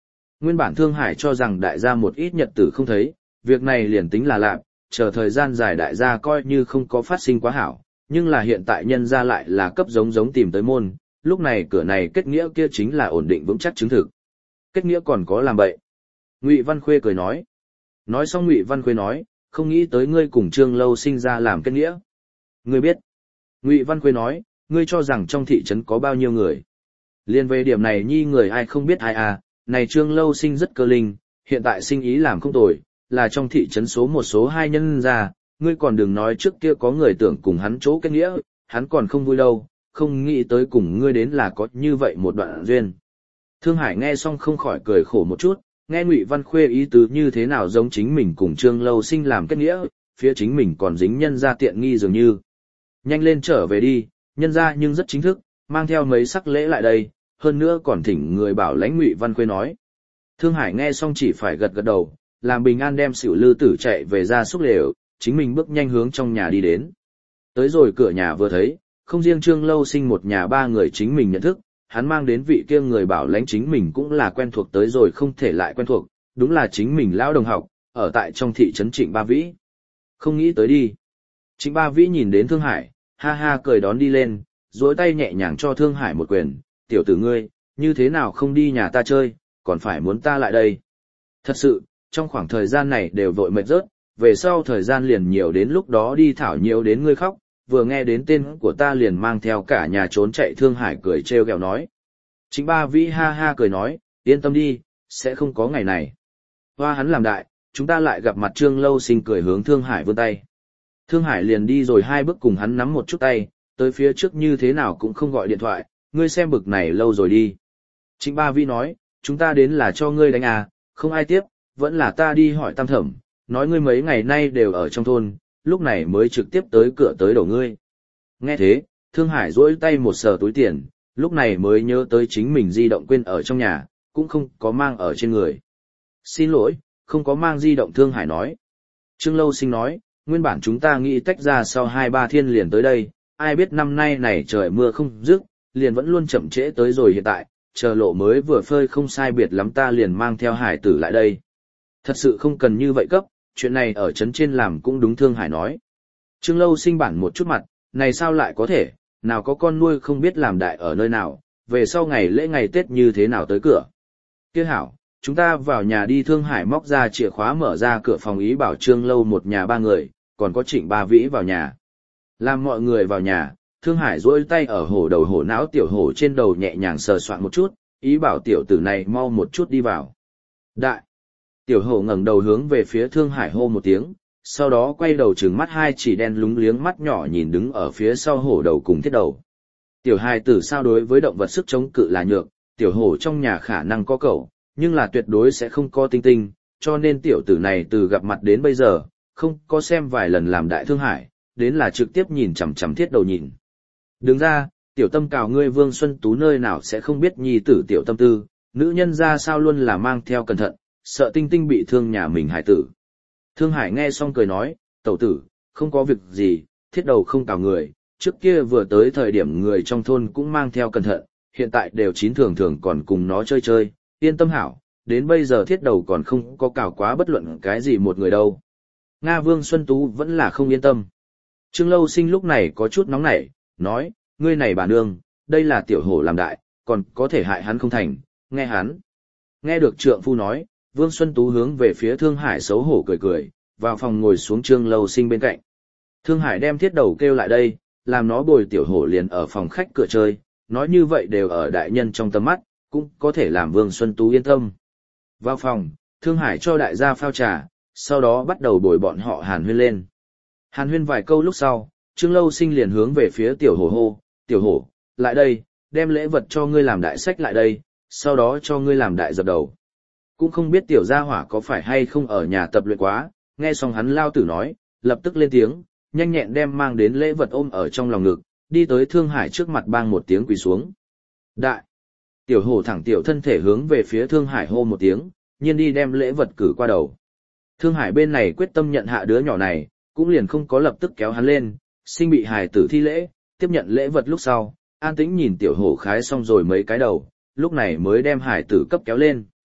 Nguyên bản Thương Hải cho rằng đại gia một ít nhật tử không thấy, việc này liền tính là lạ, chờ thời gian dài đại gia coi như không có phát sinh quá hảo, nhưng là hiện tại nhân gia lại là cấp giống giống tìm tới môn, lúc này cửa này kết nghĩa kia chính là ổn định vững chắc chứng thực. Kết nghĩa còn có làm bậy. Ngụy Văn Khuê cười nói. Nói xong Ngụy Văn Khuê nói, không nghĩ tới ngươi cùng Trương Lâu Sinh ra làm kết nghĩa. Ngươi biết. Ngụy Văn Khuê nói, ngươi cho rằng trong thị trấn có bao nhiêu người. Liên về điểm này nhi người ai không biết ai à, này Trương Lâu Sinh rất cơ linh, hiện tại sinh ý làm không tồi, là trong thị trấn số một số hai nhân ra, ngươi còn đừng nói trước kia có người tưởng cùng hắn chỗ kết nghĩa, hắn còn không vui đâu, không nghĩ tới cùng ngươi đến là có như vậy một đoạn duyên. Thương Hải nghe xong không khỏi cười khổ một chút, nghe Ngụy Văn Khuê ý tứ như thế nào giống chính mình cùng Trương Lâu Sinh làm kết nghĩa, phía chính mình còn dính nhân ra tiện nghi dường như. Nhanh lên trở về đi, nhân ra nhưng rất chính thức, mang theo mấy sắc lễ lại đây, hơn nữa còn thỉnh người bảo lãnh. Ngụy Văn Khuê nói. Thương Hải nghe xong chỉ phải gật gật đầu, làm bình an đem xỉu lư tử chạy về ra xúc lều, chính mình bước nhanh hướng trong nhà đi đến. Tới rồi cửa nhà vừa thấy, không riêng Trương Lâu Sinh một nhà ba người chính mình nhận thức, hắn mang đến vị kia người bảo lãnh chính mình cũng là quen thuộc tới rồi không thể lại quen thuộc, đúng là chính mình lão đồng học, ở tại trong thị trấn Trịnh Ba Vĩ. Không nghĩ tới đi. Trịnh Ba Vĩ nhìn đến Thương Hải, ha ha cười đón đi lên, duỗi tay nhẹ nhàng cho Thương Hải một quyền, tiểu tử ngươi, như thế nào không đi nhà ta chơi, còn phải muốn ta lại đây. Thật sự, trong khoảng thời gian này đều vội mệt rớt, về sau thời gian liền nhiều đến lúc đó đi thảo nhiều đến ngươi khóc, vừa nghe đến tên của ta liền mang theo cả nhà trốn chạy. Thương Hải cười trêu ghẹo nói. Trịnh Ba Vĩ ha ha cười nói, yên tâm đi, sẽ không có ngày này. Hoa hắn làm đại, chúng ta lại gặp mặt. Trương Lâu Sinh cười hướng Thương Hải vươn tay. Thương Hải liền đi rồi hai bước cùng hắn nắm một chút tay, tới phía trước như thế nào cũng không gọi điện thoại, ngươi xem bực này lâu rồi đi. Trịnh Ba Vĩ nói, chúng ta đến là cho ngươi đánh à, không ai tiếp, vẫn là ta đi hỏi Tam Thẩm, nói ngươi mấy ngày nay đều ở trong thôn, lúc này mới trực tiếp tới cửa tới đổ ngươi. Nghe thế, Thương Hải duỗi tay một sờ túi tiền, lúc này mới nhớ tới chính mình di động quên ở trong nhà, cũng không có mang ở trên người. Xin lỗi, không có mang di động. Thương Hải nói. Trương Lâu Sinh nói, nguyên bản chúng ta nghĩ tách ra sau hai ba thiên liền tới đây, ai biết năm nay này trời mưa không dứt, liền vẫn luôn chậm trễ tới rồi hiện tại, chờ lộ mới vừa phơi không sai biệt lắm ta liền mang theo Hải tử lại đây. Thật sự không cần như vậy cấp, chuyện này ở trấn trên làm cũng đúng. Thương Hải nói. Trương Lâu Sinh bản một chút mặt, này sao lại có thể, nào có con nuôi không biết làm đại ở nơi nào, về sau ngày lễ ngày Tết như thế nào tới cửa. Kia hảo, chúng ta vào nhà đi. Thương Hải móc ra chìa khóa mở ra cửa phòng ý bảo Trương Lâu một nhà ba người, còn có Trịnh Ba Vĩ vào nhà. Làm mọi người vào nhà, Thương Hải duỗi tay ở hổ đầu hổ não tiểu hổ trên đầu nhẹ nhàng sờ soạn một chút, ý bảo tiểu tử này mau một chút đi vào. Đại! Tiểu hổ ngẩng đầu hướng về phía Thương Hải hô một tiếng, sau đó quay đầu trừng mắt hai chỉ đen lúng liếng mắt nhỏ nhìn đứng ở phía sau hổ đầu cùng thiết đầu. Tiểu hài tử sao đối với động vật sức chống cự là nhược, tiểu hổ trong nhà khả năng có cẩu, nhưng là tuyệt đối sẽ không có tinh tinh, cho nên tiểu tử này từ gặp mặt đến bây giờ, không có xem vài lần làm đại Thương Hải, đến là trực tiếp nhìn chằm chằm thiết đầu nhìn. Đứng ra, tiểu tâm cào ngươi. Vương Xuân Tú nơi nào sẽ không biết nhi tử tiểu tâm tư, nữ nhân ra sao luôn là mang theo cẩn thận, sợ tinh tinh bị thương nhà mình hải tử. Thương Hải nghe xong cười nói, tẩu tử, không có việc gì, thiết đầu không cào người, trước kia vừa tới thời điểm người trong thôn cũng mang theo cẩn thận, hiện tại đều chín thường thường còn cùng nó chơi chơi, yên tâm hảo, đến bây giờ thiết đầu còn không có cào quá bất luận cái gì một người đâu. Nga. Vương Xuân Tú vẫn là không yên tâm. Trương Lâu Sinh lúc này có chút nóng nảy, nói, ngươi này bà nương, đây là tiểu hổ làm đại, còn có thể hại hắn không thành, nghe hắn. Nghe được trượng phu nói, Vương Xuân Tú hướng về phía Thương Hải xấu hổ cười cười, vào phòng ngồi xuống Trương Lâu Sinh bên cạnh. Thương Hải đem thiết đầu kêu lại đây, làm nó bồi tiểu hổ liền ở phòng khách cửa chơi, nói như vậy đều ở đại nhân trong tầm mắt, cũng có thể làm Vương Xuân Tú yên tâm. Vào phòng, Thương Hải cho đại gia phao trà, sau đó bắt đầu bồi bọn họ hàn huyên lên. Hàn huyên vài câu lúc sau, Trương Lâu Sinh liền hướng về phía tiểu hổ hô, tiểu hổ, lại đây, đem lễ vật cho ngươi làm đại sách lại đây, sau đó cho ngươi làm đại dập đầu. Cũng không biết tiểu gia hỏa có phải hay không ở nhà tập luyện quá, nghe xong hắn lao tử nói, lập tức lên tiếng, nhanh nhẹn đem mang đến lễ vật ôm ở trong lòng ngực, đi tới Thương Hải trước mặt bang một tiếng quỳ xuống. Đại! Tiểu hổ thẳng tiểu thân thể hướng về phía Thương Hải hô một tiếng, nhiên đi đem lễ vật cử qua đầu. Thương Hải bên này quyết tâm nhận hạ đứa nhỏ này, cũng liền không có lập tức kéo hắn lên, sinh bị hài tử thi lễ, tiếp nhận lễ vật lúc sau, an tĩnh nhìn tiểu hổ khái xong rồi mấy cái đầu, lúc này mới đem hải tử cấp kéo lên.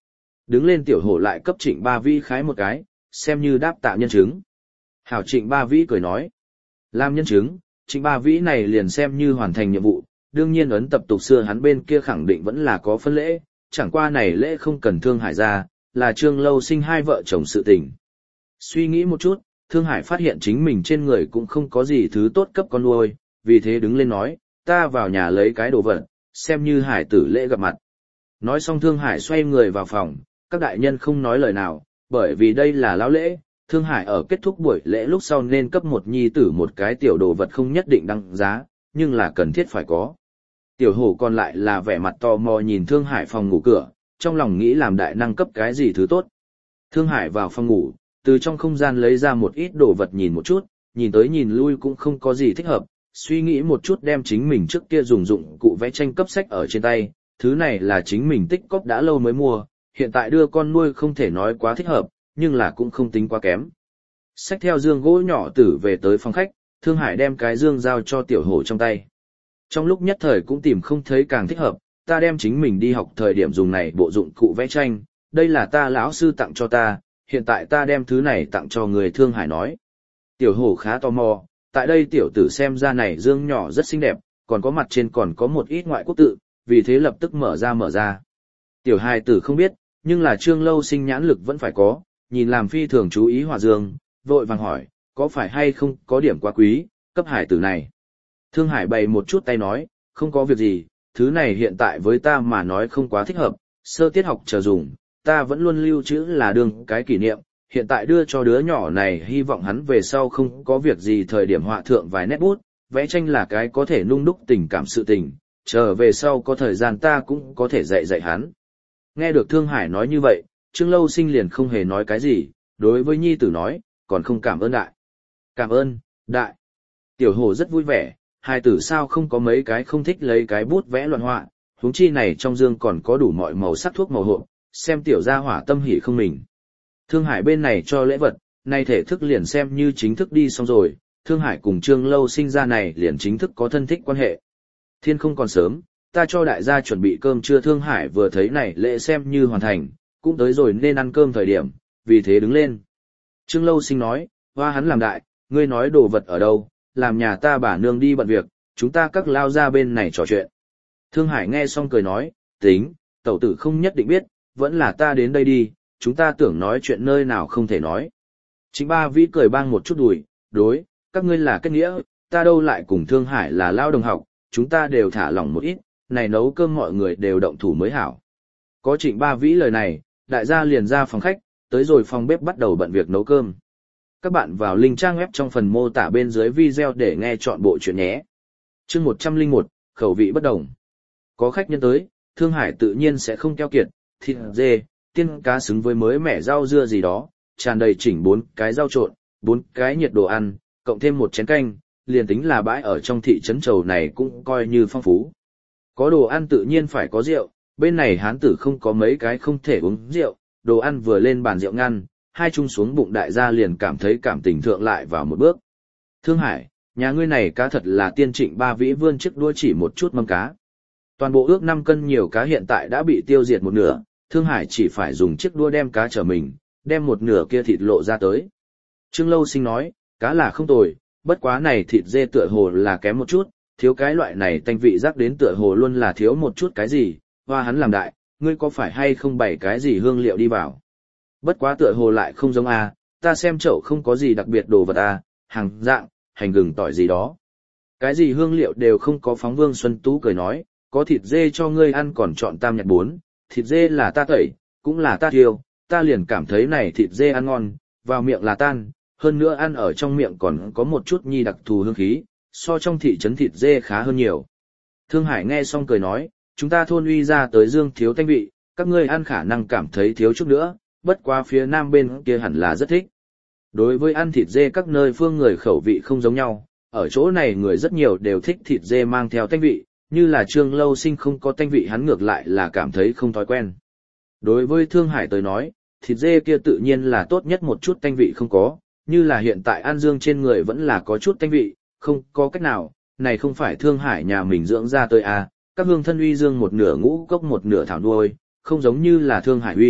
Đứng lên tiểu hổ lại cấp Trịnh Ba Vĩ khái một cái, xem như đáp tạ nhân chứng. Hảo Trịnh Ba Vĩ cười nói. Làm nhân chứng, Trịnh Ba Vĩ này liền xem như hoàn thành nhiệm vụ, đương nhiên ấn tập tục xưa hắn bên kia khẳng định vẫn là có phân lễ, chẳng qua này lễ không cần Thương Hải ra, là Trương Lâu Sinh hai vợ chồng sự tình. Suy nghĩ một chút, Thương Hải phát hiện chính mình trên người cũng không có gì thứ tốt cấp con nuôi, vì thế đứng lên nói, ta vào nhà lấy cái đồ vật, xem như Hải tử lễ gặp mặt. Nói xong Thương Hải xoay người vào phòng, các đại nhân không nói lời nào, bởi vì đây là lão lễ, Thương Hải ở kết thúc buổi lễ lúc sau nên cấp một nhi tử một cái tiểu đồ vật không nhất định đăng giá, nhưng là cần thiết phải có. Tiểu hổ còn lại là vẻ mặt tò mò nhìn Thương Hải phòng ngủ cửa, trong lòng nghĩ làm đại năng cấp cái gì thứ tốt. Thương Hải vào phòng ngủ, từ trong không gian lấy ra một ít đồ vật nhìn một chút, nhìn tới nhìn lui cũng không có gì thích hợp, suy nghĩ một chút đem chính mình trước kia dùng dụng cụ vẽ tranh cấp sách ở trên tay, thứ này là chính mình tích cóp đã lâu mới mua, hiện tại đưa con nuôi không thể nói quá thích hợp, nhưng là cũng không tính quá kém. Xách theo dương gỗ nhỏ tử về tới phòng khách, Thương Hải đem cái dương giao cho tiểu hổ trong tay. Trong lúc nhất thời cũng tìm không thấy càng thích hợp, ta đem chính mình đi học thời điểm dùng này bộ dụng cụ vẽ tranh, đây là ta lão sư tặng cho ta, hiện tại ta đem thứ này tặng cho người. Thương Hải nói. Tiểu hổ khá tò mò, tại đây tiểu tử xem ra này dương nhỏ rất xinh đẹp, còn có mặt trên còn có một ít ngoại quốc tự, vì thế lập tức mở ra mở ra. Tiểu hài tử không biết, nhưng là Trương Lâu Sinh nhãn lực vẫn phải có, nhìn làm phi thường chú ý hỏa dương, vội vàng hỏi, có phải hay không có điểm quá quý, cấp hải tử này. Thương Hải bày một chút tay nói, không có việc gì, thứ này hiện tại với ta mà nói không quá thích hợp, sơ tiết học chờ dùng, ta vẫn luôn lưu trữ là đương cái kỷ niệm, hiện tại đưa cho đứa nhỏ này hy vọng hắn về sau không có việc gì thời điểm họa thượng vài nét bút, vẽ tranh là cái có thể nung đúc tình cảm sự tình, chờ về sau có thời gian ta cũng có thể dạy dạy hắn. Nghe được Thương Hải nói như vậy, Trương Lâu Sinh liền không hề nói cái gì, đối với nhi tử nói, còn không cảm ơn đại. Cảm ơn, đại. Tiểu hổ rất vui vẻ, hai tử sao không có mấy cái không thích lấy cái bút vẽ loạn họa, huống chi này trong dương còn có đủ mọi màu sắc thuốc màu hộp, xem tiểu gia hỏa tâm hỉ không mình. Thương Hải bên này cho lễ vật, nay thể thức liền xem như chính thức đi xong rồi, Thương Hải cùng Trương Lâu Sinh ra này liền chính thức có thân thích quan hệ. Thiên không còn sớm, ta cho đại gia chuẩn bị cơm trưa. Thương Hải vừa thấy này lễ xem như hoàn thành, cũng tới rồi nên ăn cơm thời điểm, vì thế đứng lên. Trương Lâu Sinh nói, hoa hắn làm đại, ngươi nói đồ vật ở đâu, làm nhà ta bà nương đi bận việc, chúng ta các lao ra bên này trò chuyện. Thương Hải nghe xong cười nói, tính, tẩu tử không nhất định biết, vẫn là ta đến đây đi, chúng ta tưởng nói chuyện nơi nào không thể nói. Trịnh Ba Vĩ cười bang một chút đùi, đối, các ngươi là kết nghĩa, ta đâu lại cùng Thương Hải là lao đồng học, chúng ta đều thả lỏng một ít, này nấu cơm mọi người đều động thủ mới hảo. Có Trịnh Ba Vĩ lời này, đại gia liền ra phòng khách, tới rồi phòng bếp bắt đầu bận việc nấu cơm. Các bạn vào link trang web trong phần mô tả bên dưới video để nghe chọn bộ chuyện nhé. Chương một trăm lẻ một, khẩu vị bất đồng. Có khách nhân tới, Thương Hải tự nhiên sẽ không keo kiệt, thịt dê, tiên cá xứng với mới mẻ rau dưa gì đó, tràn đầy chỉnh bốn cái rau trộn, bốn cái nhiệt đồ ăn, cộng thêm một chén canh, liền tính là bãi ở trong thị trấn Trầu này cũng coi như phong phú. Có đồ ăn tự nhiên phải có rượu, bên này hán tử không có mấy cái không thể uống rượu, đồ ăn vừa lên bàn rượu ngăn, hai chung xuống bụng đại gia liền cảm thấy cảm tình thượng lại vào một bước. Thương Hải, nhà ngươi này cá thật là tiên Trịnh Ba Vĩ vươn chiếc đũa chỉ một chút mâm cá. Toàn bộ ước năm cân nhiều cá hiện tại đã bị tiêu diệt một nửa, Thương Hải chỉ phải dùng chiếc đũa đem cá trở mình, đem một nửa kia thịt lộ ra tới. Trương Lâu Sinh nói, cá là không tồi, bất quá này thịt dê tựa hồ là kém một chút, thiếu cái loại này tanh vị giác đến tựa hồ luôn là thiếu một chút cái gì, hoa hắn làm đại, ngươi có phải hay không bày cái gì hương liệu đi vào. Bất quá tựa hồ lại không giống a, ta xem chậu không có gì đặc biệt đồ vật a, hàng dạng, hành gừng tỏi gì đó. Cái gì hương liệu đều không có. Phóng Vương Xuân Tú cười nói, có thịt dê cho ngươi ăn còn chọn tam nhặt bốn, thịt dê là ta tẩy, cũng là ta thiêu, ta liền cảm thấy này thịt dê ăn ngon, vào miệng là tan, hơn nữa ăn ở trong miệng còn có một chút nhi đặc thù hương khí, so trong thị trấn thịt dê khá hơn nhiều. Thương Hải nghe xong cười nói, chúng ta thôn uy ra tới dương thiếu tanh vị, các ngươi ăn khả năng cảm thấy thiếu chút nữa, bất quá phía nam bên kia hẳn là rất thích. Đối với ăn thịt dê các nơi phương người khẩu vị không giống nhau, ở chỗ này người rất nhiều đều thích thịt dê mang theo tanh vị, như là Trương Lâu Sinh không có tanh vị hắn ngược lại là cảm thấy không thói quen. Đối với Thương Hải tới nói, thịt dê kia tự nhiên là tốt nhất một chút tanh vị không có, như là hiện tại An Dương trên người vẫn là có chút tanh vị, không có cách nào, này không phải Thương Hải nhà mình dưỡng ra tới à, các hương thân uy dương một nửa ngũ cốc một nửa thảo nuôi, không giống như là Thương Hải uy,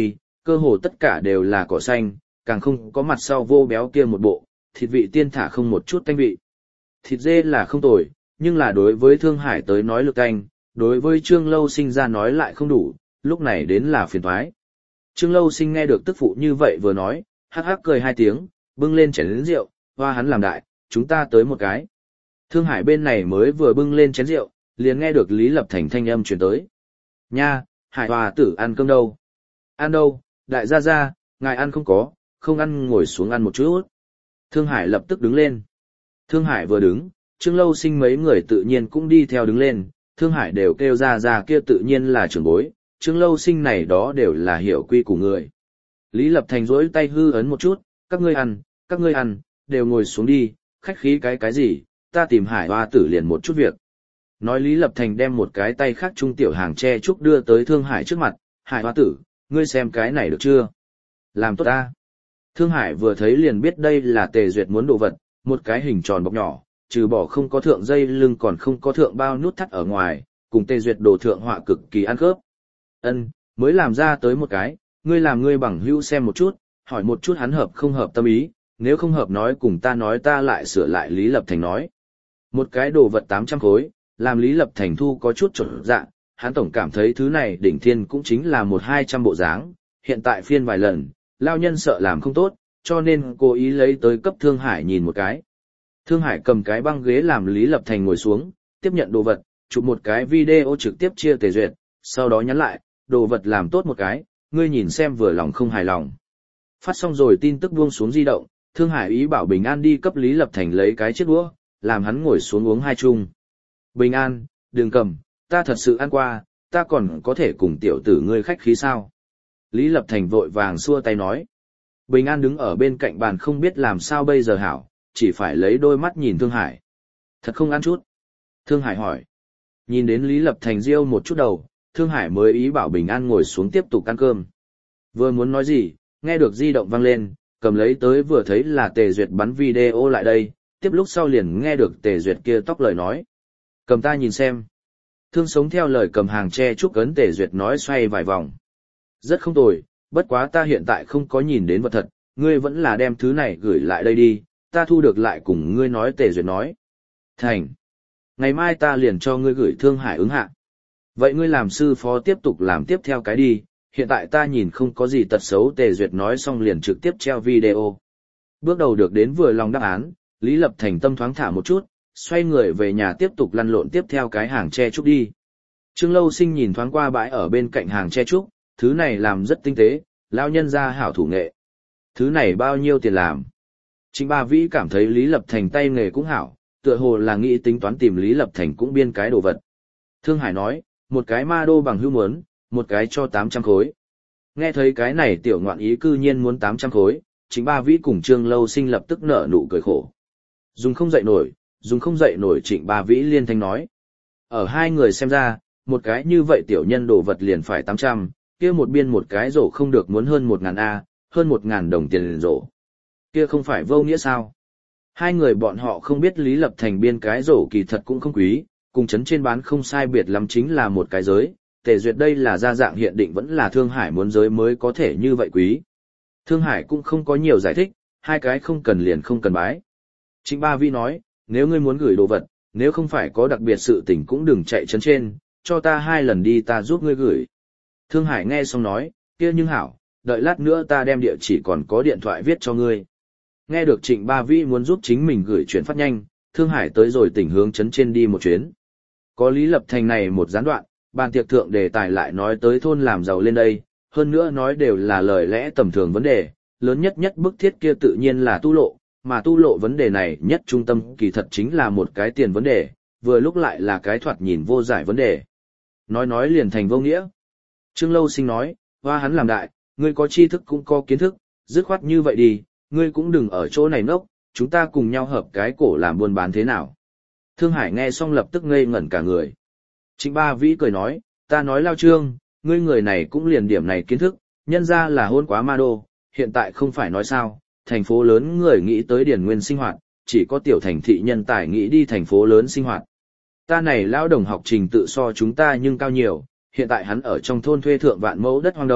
cơ hồ tất cả đều là cỏ xanh, càng không có mặt sau vô béo kia một bộ, thịt vị tiên thả không một chút tanh vị. Thịt dê là không tồi, nhưng là đối với Thương Hải tới nói lực tanh, đối với Trương Lâu Sinh ra nói lại không đủ, lúc này đến là phiền toái. Trương Lâu Sinh nghe được tức phụ như vậy vừa nói, hắc hắc cười hai tiếng, bưng lên chén lớn rượu, hoa hắn làm đại, chúng ta tới một cái. Thương Hải bên này mới vừa bưng lên chén rượu, liền nghe được Lý Lập Thành thanh âm truyền tới. Nha, Hải Hòa tử ăn cơm đâu? Ăn đâu, đại gia gia, ngài ăn không có, không ăn ngồi xuống ăn một chút. Thương Hải lập tức đứng lên. Thương Hải vừa đứng, Trương Lâu Sinh mấy người tự nhiên cũng đi theo đứng lên, Thương Hải đều kêu ra ra kia tự nhiên là trưởng bối, Trương Lâu Sinh này đó đều là hiểu quy của người. Lý Lập Thành rỗi tay hư ấn một chút, các ngươi ăn, các ngươi ăn, đều ngồi xuống đi, khách khí cái cái gì, ta tìm Hải Hoa tử liền một chút việc. Nói Lý Lập Thành đem một cái tay khác trung tiểu hàng che trúc đưa tới Thương Hải trước mặt, Hải Hoa tử, ngươi xem cái này được chưa? Làm tốt ta. Thương Hải vừa thấy liền biết đây là Tề Duyệt muốn đồ vật, một cái hình tròn bọc nhỏ, trừ bỏ không có thượng dây lưng còn không có thượng bao nút thắt ở ngoài, cùng Tề Duyệt đồ thượng họa cực kỳ ăn khớp. Ân, mới làm ra tới một cái, ngươi làm ngươi bằng hữu xem một chút, hỏi một chút hắn hợp không hợp tâm ý, nếu không hợp nói cùng ta nói ta lại sửa lại. Lý Lập Thành nói. Một cái đồ vật tám trăm khối, làm Lý Lập Thành thu có chút trở dạ, hắn tổng cảm thấy thứ này đỉnh thiên cũng chính là một hai trăm bộ dáng, hiện tại phiên vài lần, lao nhân sợ làm không tốt, cho nên cố ý lấy tới cấp Thương Hải nhìn một cái. Thương Hải cầm cái băng ghế làm Lý Lập Thành ngồi xuống, tiếp nhận đồ vật, chụp một cái video trực tiếp chia Tề Duyệt, sau đó nhắn lại, đồ vật làm tốt một cái, ngươi nhìn xem vừa lòng không hài lòng. Phát xong rồi tin tức buông xuống di động, Thương Hải ý bảo Bình An đi cấp Lý Lập Thành lấy cái chiếc đũa, làm hắn ngồi xuống uống hai chung. Bình An, đừng cầm, ta thật sự ăn qua, ta còn có thể cùng tiểu tử ngươi khách khí sao? Lý Lập Thành vội vàng xua tay nói. Bình An đứng ở bên cạnh bàn không biết làm sao bây giờ hảo, chỉ phải lấy đôi mắt nhìn Thương Hải. Thật không ăn chút? Thương Hải hỏi. Nhìn đến Lý Lập Thành riêu một chút đầu, Thương Hải mới ý bảo Bình An ngồi xuống tiếp tục ăn cơm. Vừa muốn nói gì, nghe được di động vang lên, cầm lấy tới vừa thấy là Tề Duyệt bắn video lại đây, tiếp lúc sau liền nghe được Tề Duyệt kia tóc lời nói. Cầm ta nhìn xem. Thương Sống theo lời cầm hàng che trúc ấn Tề Duyệt nói xoay vài vòng. Rất không tồi, bất quá ta hiện tại không có nhìn đến vật thật, ngươi vẫn là đem thứ này gửi lại đây đi, ta thu được lại cùng ngươi nói. Tề Duyệt nói. Thành. Ngày mai ta liền cho ngươi gửi Thương Hải ứng hạ. Vậy ngươi làm sư phó tiếp tục làm tiếp theo cái đi, hiện tại ta nhìn không có gì tật xấu. Tề Duyệt nói xong liền trực tiếp treo video. Bước đầu được đến vừa lòng đáp án, Lý Lập Thành tâm thoáng thả một chút, xoay người về nhà tiếp tục lăn lộn tiếp theo cái hàng che trúc đi. Trương Lâu Sinh nhìn thoáng qua bãi ở bên cạnh hàng che trúc, thứ này làm rất tinh tế, lao nhân ra hảo thủ nghệ. Thứ này bao nhiêu tiền làm? Trịnh Ba Vĩ cảm thấy Lý Lập Thành tay nghề cũng hảo, tựa hồ là nghĩ tính toán tìm Lý Lập Thành cũng biên cái đồ vật. Thương Hải nói, một cái ma đô bằng hưu muốn, một cái cho tám trăm khối. Nghe thấy cái này tiểu ngoạn ý cư nhiên muốn tám trăm khối, Trịnh Ba Vĩ cùng Trương Lâu Sinh lập tức nở nụ cười khổ. Dùng không dậy nổi, dùng không dậy nổi. Trịnh Ba Vĩ liên thanh nói. Ở hai người xem ra, một cái như vậy tiểu nhân đồ vật liền phải tám trăm, kia một biên một cái rổ không được muốn hơn một ngàn A, hơn một ngàn đồng tiền liền rổ. Kia không phải vô nghĩa sao? Hai người bọn họ không biết Lý Lập Thành biên cái rổ kỳ thật cũng không quý, cùng chấn trên bán không sai biệt lắm chính là một cái giới. Tề Duyệt đây là gia dạng hiện định vẫn là Thương Hải muốn giới mới có thể như vậy quý. Thương Hải cũng không có nhiều giải thích, hai cái không cần liền không cần bái. Trịnh Ba Vĩ nói, nếu ngươi muốn gửi đồ vật, nếu không phải có đặc biệt sự tình cũng đừng chạy chấn trên, cho ta hai lần đi ta giúp ngươi gửi. Thương Hải nghe xong nói, kia nhưng hảo, đợi lát nữa ta đem địa chỉ còn có điện thoại viết cho ngươi. Nghe được Trịnh Ba Vĩ muốn giúp chính mình gửi chuyển phát nhanh, Thương Hải tới rồi tỉnh hướng chấn trên đi một chuyến. Có Lý Lập Thành này một gián đoạn, bàn tiệc thượng đề tài lại nói tới thôn làm giàu lên đây, hơn nữa nói đều là lời lẽ tầm thường vấn đề, lớn nhất nhất bức thiết kia tự nhiên là tu lộ, mà tu lộ vấn đề này nhất trung tâm kỳ thật chính là một cái tiền vấn đề, vừa lúc lại là cái thoạt nhìn vô giải vấn đề. Nói nói liền thành vô nghĩa. Trương Lâu Sinh nói, hoa hắn làm đại, ngươi có tri thức cũng có kiến thức, dứt khoát như vậy đi, ngươi cũng đừng ở chỗ này ngốc, chúng ta cùng nhau hợp cái cổ làm buôn bán thế nào. Thương Hải nghe xong lập tức ngây ngẩn cả người. Trịnh Ba Vĩ cười nói, ta nói Lao Trương, ngươi người này cũng liền điểm này kiến thức, nhân ra là hôn quá ma đô, hiện tại không phải nói sao, thành phố lớn người nghĩ tới điển nguyên sinh hoạt, chỉ có tiểu thành thị nhân tài nghĩ đi thành phố lớn sinh hoạt. Ta này lão đồng học trình tự so chúng ta nhưng cao nhiều, hiện tại hắn ở trong thôn thuê thượng vạn mẫu đất hoang đâu,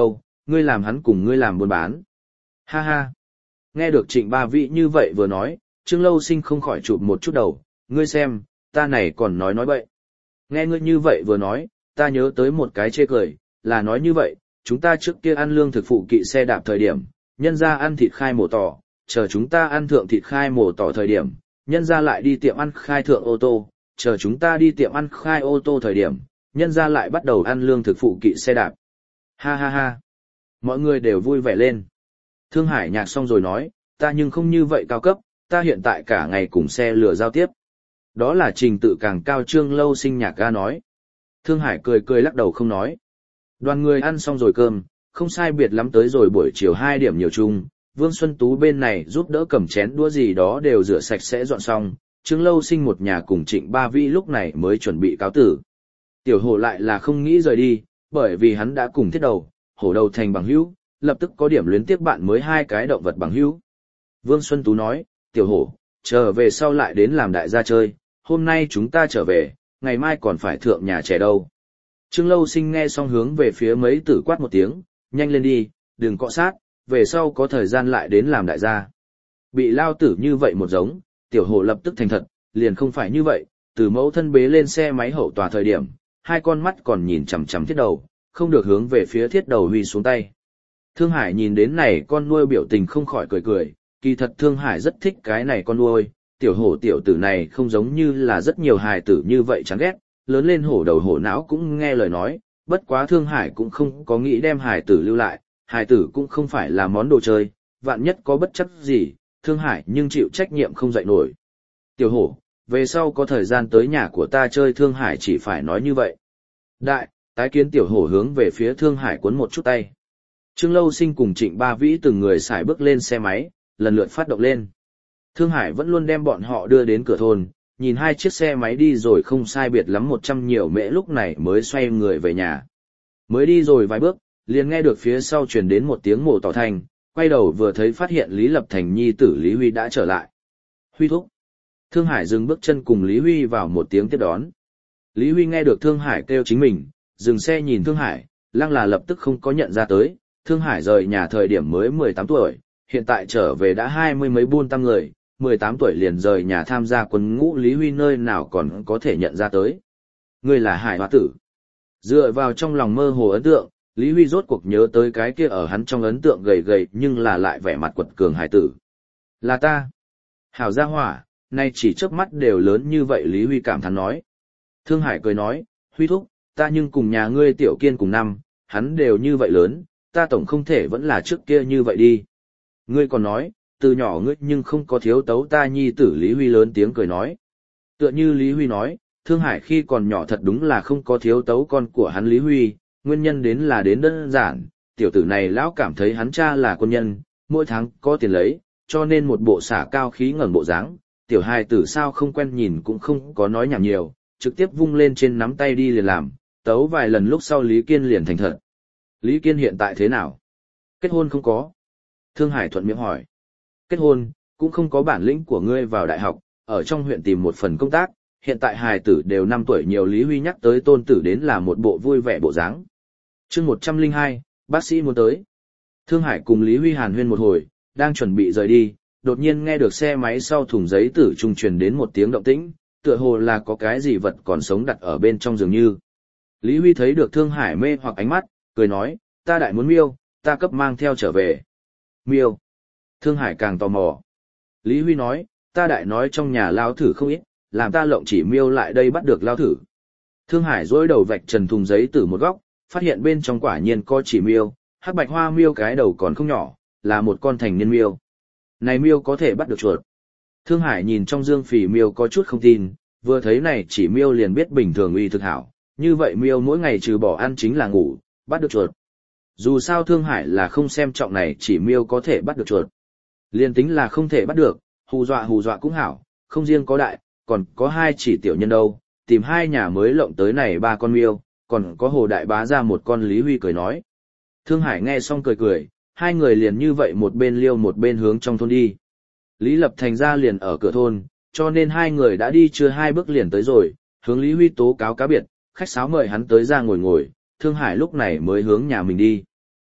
ngươi làm hắn cùng ngươi làm buôn bán. Ha ha. Nghe được Trịnh Ba Vĩ như vậy vừa nói, Trương Lâu Sinh không khỏi chụp một chút đầu, ngươi xem, ta này còn nói nói bậy. Nghe ngươi như vậy vừa nói, ta nhớ tới một cái chê cười, là nói như vậy, chúng ta trước kia ăn lương thực phụ kỵ xe đạp thời điểm, nhân ra ăn thịt khai mổ tỏ, chờ chúng ta ăn thượng thịt khai mổ tỏ thời điểm, nhân ra lại đi tiệm ăn khai thượng ô tô, chờ chúng ta đi tiệm ăn khai ô tô thời điểm, nhân ra lại bắt đầu ăn lương thực phụ kỵ xe đạp. Ha ha ha. Mọi người đều vui vẻ lên. Thương Hải nhạc xong rồi nói, ta nhưng không như vậy cao cấp, ta hiện tại cả ngày cùng xe lửa giao tiếp. Đó là trình tự càng cao. Trương Lâu Sinh nhạc ga nói. Thương Hải cười cười lắc đầu không nói. Đoàn người ăn xong rồi cơm, không sai biệt lắm tới rồi buổi chiều hai điểm nhiều chung, Vương Xuân Tú bên này giúp đỡ cầm chén đũa gì đó đều rửa sạch sẽ dọn xong, Trương Lâu Sinh một nhà cùng Trịnh Ba Vĩ lúc này mới chuẩn bị cáo tử. Tiểu Hổ lại là không nghĩ rời đi, bởi vì hắn đã cùng thiết đầu, hổ đầu thành bằng hữu, lập tức có điểm luyến tiếc bạn mới hai cái động vật bằng hữu. Vương Xuân Tú nói, Tiểu Hổ, trở về sau lại đến làm đại gia chơi, hôm nay chúng ta trở về, ngày mai còn phải thượng nhà trẻ đâu. Trương Lâu Sinh nghe xong hướng về phía mấy tử quát một tiếng, nhanh lên đi, đừng cọ sát, về sau có thời gian lại đến làm đại gia. Bị lao tử như vậy một giống, Tiểu Hổ lập tức thành thật, liền không phải như vậy, từ mẫu thân bế lên xe máy hậu tòa thời điểm, hai con mắt còn nhìn chằm chằm thiết đầu, không được hướng về phía thiết đầu huy xuống tay. Thương Hải nhìn đến này con nuôi biểu tình không khỏi cười cười, kỳ thật Thương Hải rất thích cái này con nuôi, Tiểu Hổ tiểu tử này không giống như là rất nhiều hài tử như vậy chán ghét, lớn lên hổ đầu hổ não cũng nghe lời nói, bất quá Thương Hải cũng không có nghĩ đem hài tử lưu lại, hài tử cũng không phải là món đồ chơi, vạn nhất có bất chấp gì, Thương Hải nhưng chịu trách nhiệm không dậy nổi. Tiểu Hổ, về sau có thời gian tới nhà của ta chơi. Thương Hải chỉ phải nói như vậy. Đại, tái kiến. Tiểu Hổ hướng về phía Thương Hải cuốn một chút tay. Trương Lâu Sinh cùng Trịnh Ba Vĩ từng người xài bước lên xe máy, lần lượt phát động lên. Thương Hải vẫn luôn đem bọn họ đưa đến cửa thôn, nhìn hai chiếc xe máy đi rồi không sai biệt lắm một trăm nhiều mễ lúc này mới xoay người về nhà. Mới đi rồi vài bước, liền nghe được phía sau truyền đến một tiếng mổ tỏ thành, quay đầu vừa thấy phát hiện Lý Lập Thành nhi tử Lý Huy đã trở lại. Huy thúc. Thương Hải dừng bước chân cùng Lý Huy vào một tiếng tiếp đón. Lý Huy nghe được Thương Hải kêu chính mình, dừng xe nhìn Thương Hải, lăng là lập tức không có nhận ra tới. Thương Hải rời nhà thời điểm mới mười tám tuổi, hiện tại trở về đã hai mươi mấy buôn tăng người, mười tám tuổi liền rời nhà tham gia quân ngũ. Lý Huy nơi nào còn có thể nhận ra tới. Ngươi là Hải Hoa tử. Dựa vào trong lòng mơ hồ ấn tượng, Lý Huy rốt cuộc nhớ tới cái kia ở hắn trong ấn tượng gầy gầy nhưng là lại vẻ mặt quật cường hải tử. Là ta. Hảo gia hỏa, nay chỉ chớp mắt đều lớn như vậy. Lý Huy cảm thán nói. Thương Hải cười nói, Huy thúc, ta nhưng cùng nhà ngươi Tiểu Kiên cùng năm, hắn đều như vậy lớn, ta tổng không thể vẫn là trước kia như vậy đi. Ngươi còn nói, từ nhỏ ngươi nhưng không có thiếu tấu ta nhi tử. Lý Huy lớn tiếng cười nói. Tựa như Lý Huy nói, Thương Hải khi còn nhỏ thật đúng là không có thiếu tấu con của hắn Lý Huy, nguyên nhân đến là đến đơn giản, tiểu tử này lão cảm thấy hắn cha là quân nhân, mỗi tháng có tiền lấy, cho nên một bộ xả cao khí ngẩng bộ dáng, tiểu hài tử sao không quen nhìn cũng không có nói nhảm nhiều, trực tiếp vung lên trên nắm tay đi liền làm, tấu vài lần lúc sau Lý Kiên liền thành thật. Lý Kiên hiện tại thế nào? Kết hôn không có? Thương Hải thuận miệng hỏi. Kết hôn, cũng không có bản lĩnh của ngươi vào đại học, ở trong huyện tìm một phần công tác, hiện tại hài tử đều năm tuổi nhiều. Lý Huy nhắc tới tôn tử đến là một bộ vui vẻ bộ dáng. Chương một trăm lẻ hai, bác sĩ muốn tới. Thương Hải cùng Lý Huy hàn huyên một hồi, đang chuẩn bị rời đi, đột nhiên nghe được xe máy sau thùng giấy tử trung truyền đến một tiếng động tĩnh, tựa hồ là có cái gì vật còn sống đặt ở bên trong dường như. Lý Huy thấy được Thương Hải mê hoặc ánh mắt, cười nói, ta đại muốn miêu, ta cấp mang theo trở về. Miêu. Thương Hải càng tò mò. Lý Huy nói, ta đại nói trong nhà lao thử không ít, làm ta lộng chỉ miêu lại đây bắt được lao thử. Thương Hải dối đầu vạch trần thùng giấy tử một góc, phát hiện bên trong quả nhiên có chỉ miêu, hắc bạch hoa miêu cái đầu còn không nhỏ, là một con thành niên miêu. Này miêu có thể bắt được chuột. Thương Hải nhìn trong dương phì miêu có chút không tin, vừa thấy này chỉ miêu liền biết bình thường uy thực hảo, như vậy miêu mỗi ngày trừ bỏ ăn chính là ngủ, bắt được chuột. Dù sao Thương Hải là không xem trọng này chỉ miêu có thể bắt được chuột. Liên tính là không thể bắt được, hù dọa hù dọa cũng hảo, không riêng có đại, còn có hai chỉ tiểu nhân đâu, tìm hai nhà mới lộng tới này ba con miêu, còn có Hồ Đại Bá ra một con. Lý Huy cười nói. Thương Hải nghe xong cười cười, hai người liền như vậy một bên liêu một bên hướng trong thôn đi. Lý Lập Thành ra liền ở cửa thôn, cho nên hai người đã đi chưa hai bước liền tới rồi, hướng Lý Huy tố cáo cá biệt, khách sáo mời hắn tới ra ngồi ngồi, Thương Hải lúc này mới hướng nhà mình đi.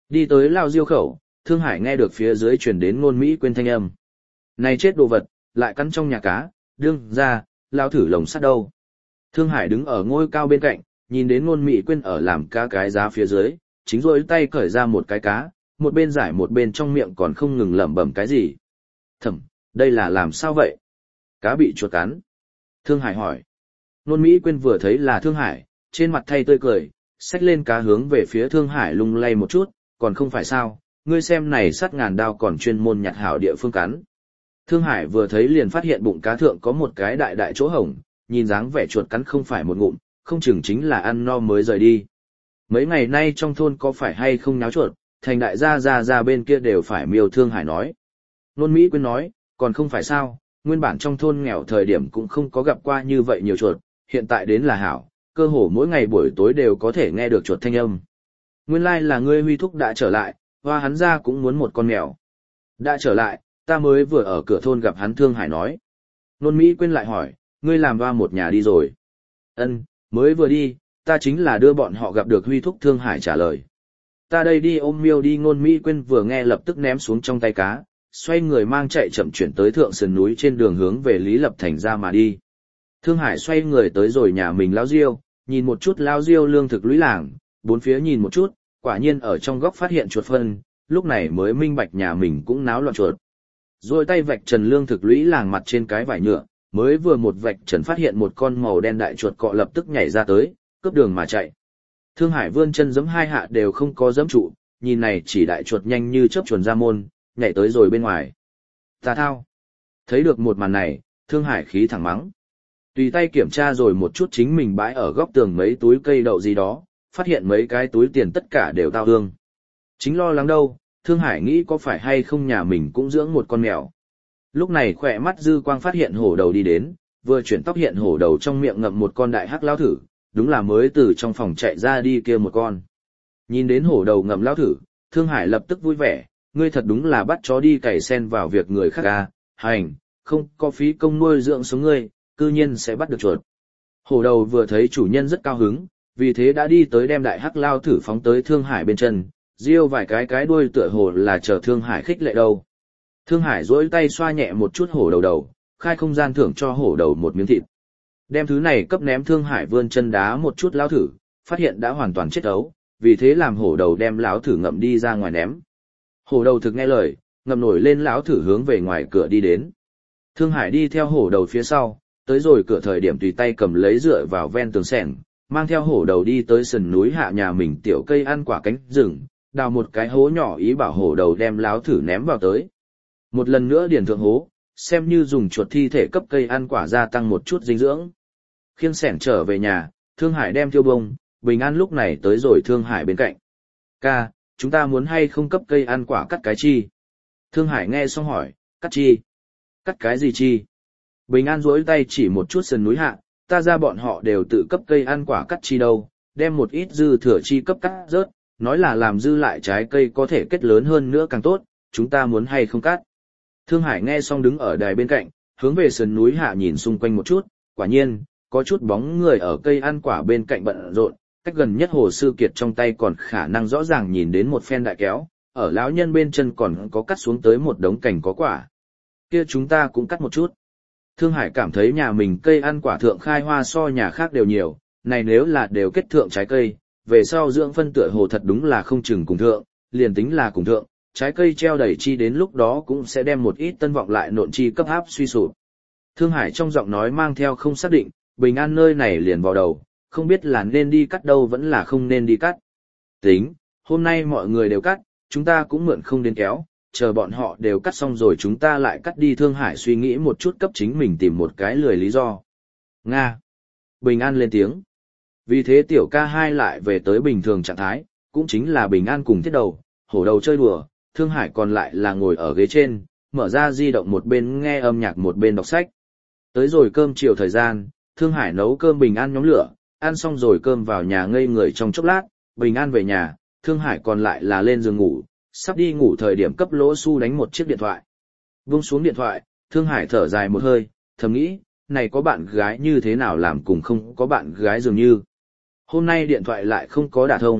Đi tới lao diêu khẩu, Thương Hải nghe được phía dưới truyền đến ngôn Mỹ quên thanh âm. Này chết đồ vật, lại cắn trong nhà cá, đương ra, lao thử lồng sắt đâu. Thương Hải đứng ở ngôi cao bên cạnh, nhìn đến ngôn Mỹ quên ở làm cá cái giá phía dưới, chính rỗi tay cởi ra một cái cá, một bên giải một bên trong miệng còn không ngừng lẩm bẩm cái gì. Thẩm, đây là làm sao vậy? Cá bị chuột cắn. Thương Hải hỏi. Ngôn Mỹ quên vừa thấy là Thương Hải, trên mặt thay tươi cười, xách lên cá hướng về phía Thương Hải lung lay một chút, còn không phải sao, ngươi xem này sắt ngàn đao còn chuyên môn nhặt hảo địa phương cắn. Thương Hải vừa thấy liền phát hiện bụng cá thượng có một cái đại đại chỗ hổng, nhìn dáng vẻ chuột cắn không phải một ngụm, không chừng chính là ăn no mới rời đi. Mấy ngày nay trong thôn có phải hay không náo chuột, thành đại gia gia gia bên kia đều phải miêu. Thương Hải nói. Nôn Mỹ Quyên nói, còn không phải sao, nguyên bản trong thôn nghèo thời điểm cũng không có gặp qua như vậy nhiều chuột, hiện tại đến là hảo, cơ hồ mỗi ngày buổi tối đều có thể nghe được chuột thanh âm. Nguyên lai là ngươi Huy thúc đã trở lại, hoa hắn ra cũng muốn một con mèo. Đã trở lại, ta mới vừa ở cửa thôn gặp hắn. Thương Hải nói. Nôn Mỹ Quyên lại hỏi, ngươi làm hoa một nhà đi rồi. Ân, mới vừa đi, ta chính là đưa bọn họ gặp được Huy thúc. Thương Hải trả lời. Ta đây đi ôm miêu đi. Ngôn Mỹ Quyên vừa nghe lập tức ném xuống trong tay cá, xoay người mang chạy chậm chuyển tới thượng sườn núi trên đường hướng về Lý Lập Thành ra mà đi. Thương Hải xoay người tới rồi nhà mình lao diêu, nhìn một chút lao diêu lương thực lũy làng, bốn phía nhìn một chút, quả nhiên ở trong góc phát hiện chuột phân, lúc này mới minh bạch nhà mình cũng náo loạn chuột. Rồi tay vạch trần lương thực lũy làng mặt trên cái vải nhựa, mới vừa một vạch trần phát hiện một con màu đen đại chuột cọ lập tức nhảy ra tới, cướp đường mà chạy. Thương Hải vươn chân giẫm hai hạ đều không có giẫm trụ, nhìn này chỉ đại chuột nhanh như chớp chuồn ra môn, nhảy tới rồi bên ngoài. Ta thao. Thấy được một màn này, Thương Hải khí thẳng mắng. Tùy tay kiểm tra rồi một chút chính mình bãi ở góc tường mấy túi cây đậu gì đó, phát hiện mấy cái túi tiền tất cả đều tao hương. Chính lo lắng đâu, Thương Hải nghĩ có phải hay không nhà mình cũng dưỡng một con mèo. Lúc này khỏe mắt dư quang phát hiện hổ đầu đi đến, vừa chuyển tóc hiện hổ đầu trong miệng ngậm một con đại hắc lao thử, đúng là mới từ trong phòng chạy ra đi kia một con. Nhìn đến hổ đầu ngậm lao thử, Thương Hải lập tức vui vẻ, ngươi thật đúng là bắt chó đi cày sen vào việc người khác à, hành, không có phí công nuôi dưỡng sống ngươi, cư nhiên sẽ bắt được chuột. Hổ đầu vừa thấy chủ nhân rất cao hứng, vì thế đã đi tới đem đại hắc lao thử phóng tới Thương Hải bên chân, riêu vài cái cái đuôi tựa hồ là chờ Thương Hải khích lệ đâu. Thương Hải duỗi tay xoa nhẹ một chút hổ đầu đầu, khai không gian thưởng cho hổ đầu một miếng thịt. Đem thứ này cấp ném. Thương Hải vươn chân đá một chút lao thử, phát hiện đã hoàn toàn chết ấu, vì thế làm hổ đầu đem lão thử ngậm đi ra ngoài ném. Hổ đầu thực nghe lời, ngậm nổi lên lão thử hướng về ngoài cửa đi đến. Thương Hải đi theo hổ đầu phía sau, tới rồi cửa thời điểm tùy tay cầm lấy dựa vào ven tường sẻng, mang theo hổ đầu đi tới sườn núi hạ nhà mình tiểu cây ăn quả cánh rừng, đào một cái hố nhỏ ý bảo hổ đầu đem lão thử ném vào tới. Một lần nữa điền thượng hố, xem như dùng chuột thi thể cấp cây ăn quả gia tăng một chút dinh dưỡng. Khiêng sẻng trở về nhà, Thương Hải đem tiêu bông, Bình An lúc này tới rồi Thương Hải bên cạnh. Ca, chúng ta muốn hay không cấp cây ăn quả cắt cái chi? Thương Hải nghe xong hỏi, cắt chi? Cắt cái gì chi? Bình An duỗi tay chỉ một chút sườn núi hạ, ta ra bọn họ đều tự cấp cây ăn quả cắt chi đâu, đem một ít dư thừa chi cấp cắt rớt, nói là làm dư lại trái cây có thể kết lớn hơn nữa càng tốt, chúng ta muốn hay không cắt? Thương Hải nghe xong đứng ở đài bên cạnh, hướng về sườn núi hạ nhìn xung quanh một chút, quả nhiên, có chút bóng người ở cây ăn quả bên cạnh bận rộn, cách gần nhất Hồ Sư Kiệt trong tay còn khả năng rõ ràng nhìn đến một phen đại kéo, ở lão nhân bên chân còn có cắt xuống tới một đống cành có quả. Kia chúng ta cũng cắt một chút. Thương Hải cảm thấy nhà mình cây ăn quả thượng khai hoa so nhà khác đều nhiều, này nếu là đều kết thượng trái cây, về sau dưỡng phân tựa hồ thật đúng là không chừng cùng thượng, liền tính là cùng thượng, trái cây treo đầy chi đến lúc đó cũng sẽ đem một ít tân vọng lại nộn chi cấp áp suy sụp. Thương Hải trong giọng nói mang theo không xác định, Bình An nơi này liền vào đầu, không biết là nên đi cắt đâu vẫn là không nên đi cắt. Tính, hôm nay mọi người đều cắt, chúng ta cũng mượn không đến kéo, chờ bọn họ đều cắt xong rồi chúng ta lại cắt đi. Thương Hải suy nghĩ một chút cấp chính mình tìm một cái lười lý do. Nga. Bình An lên tiếng. Vì thế tiểu ca hai lại về tới bình thường trạng thái, cũng chính là Bình An cùng thiết đầu, hổ đầu chơi đùa, Thương Hải còn lại là ngồi ở ghế trên, mở ra di động một bên nghe âm nhạc một bên đọc sách. Tới rồi cơm chiều thời gian, Thương Hải nấu cơm Bình An nhóm lửa, ăn xong rồi cơm vào nhà ngây người trong chốc lát, Bình An về nhà, Thương Hải còn lại là lên giường ngủ, sắp đi ngủ thời điểm cấp Lỗ Xu đánh một chiếc điện thoại. Vung xuống điện thoại, Thương Hải thở dài một hơi, thầm nghĩ, này có bạn gái như thế nào làm cùng không có bạn gái dường như. Hôm nay điện thoại lại không có đả thông,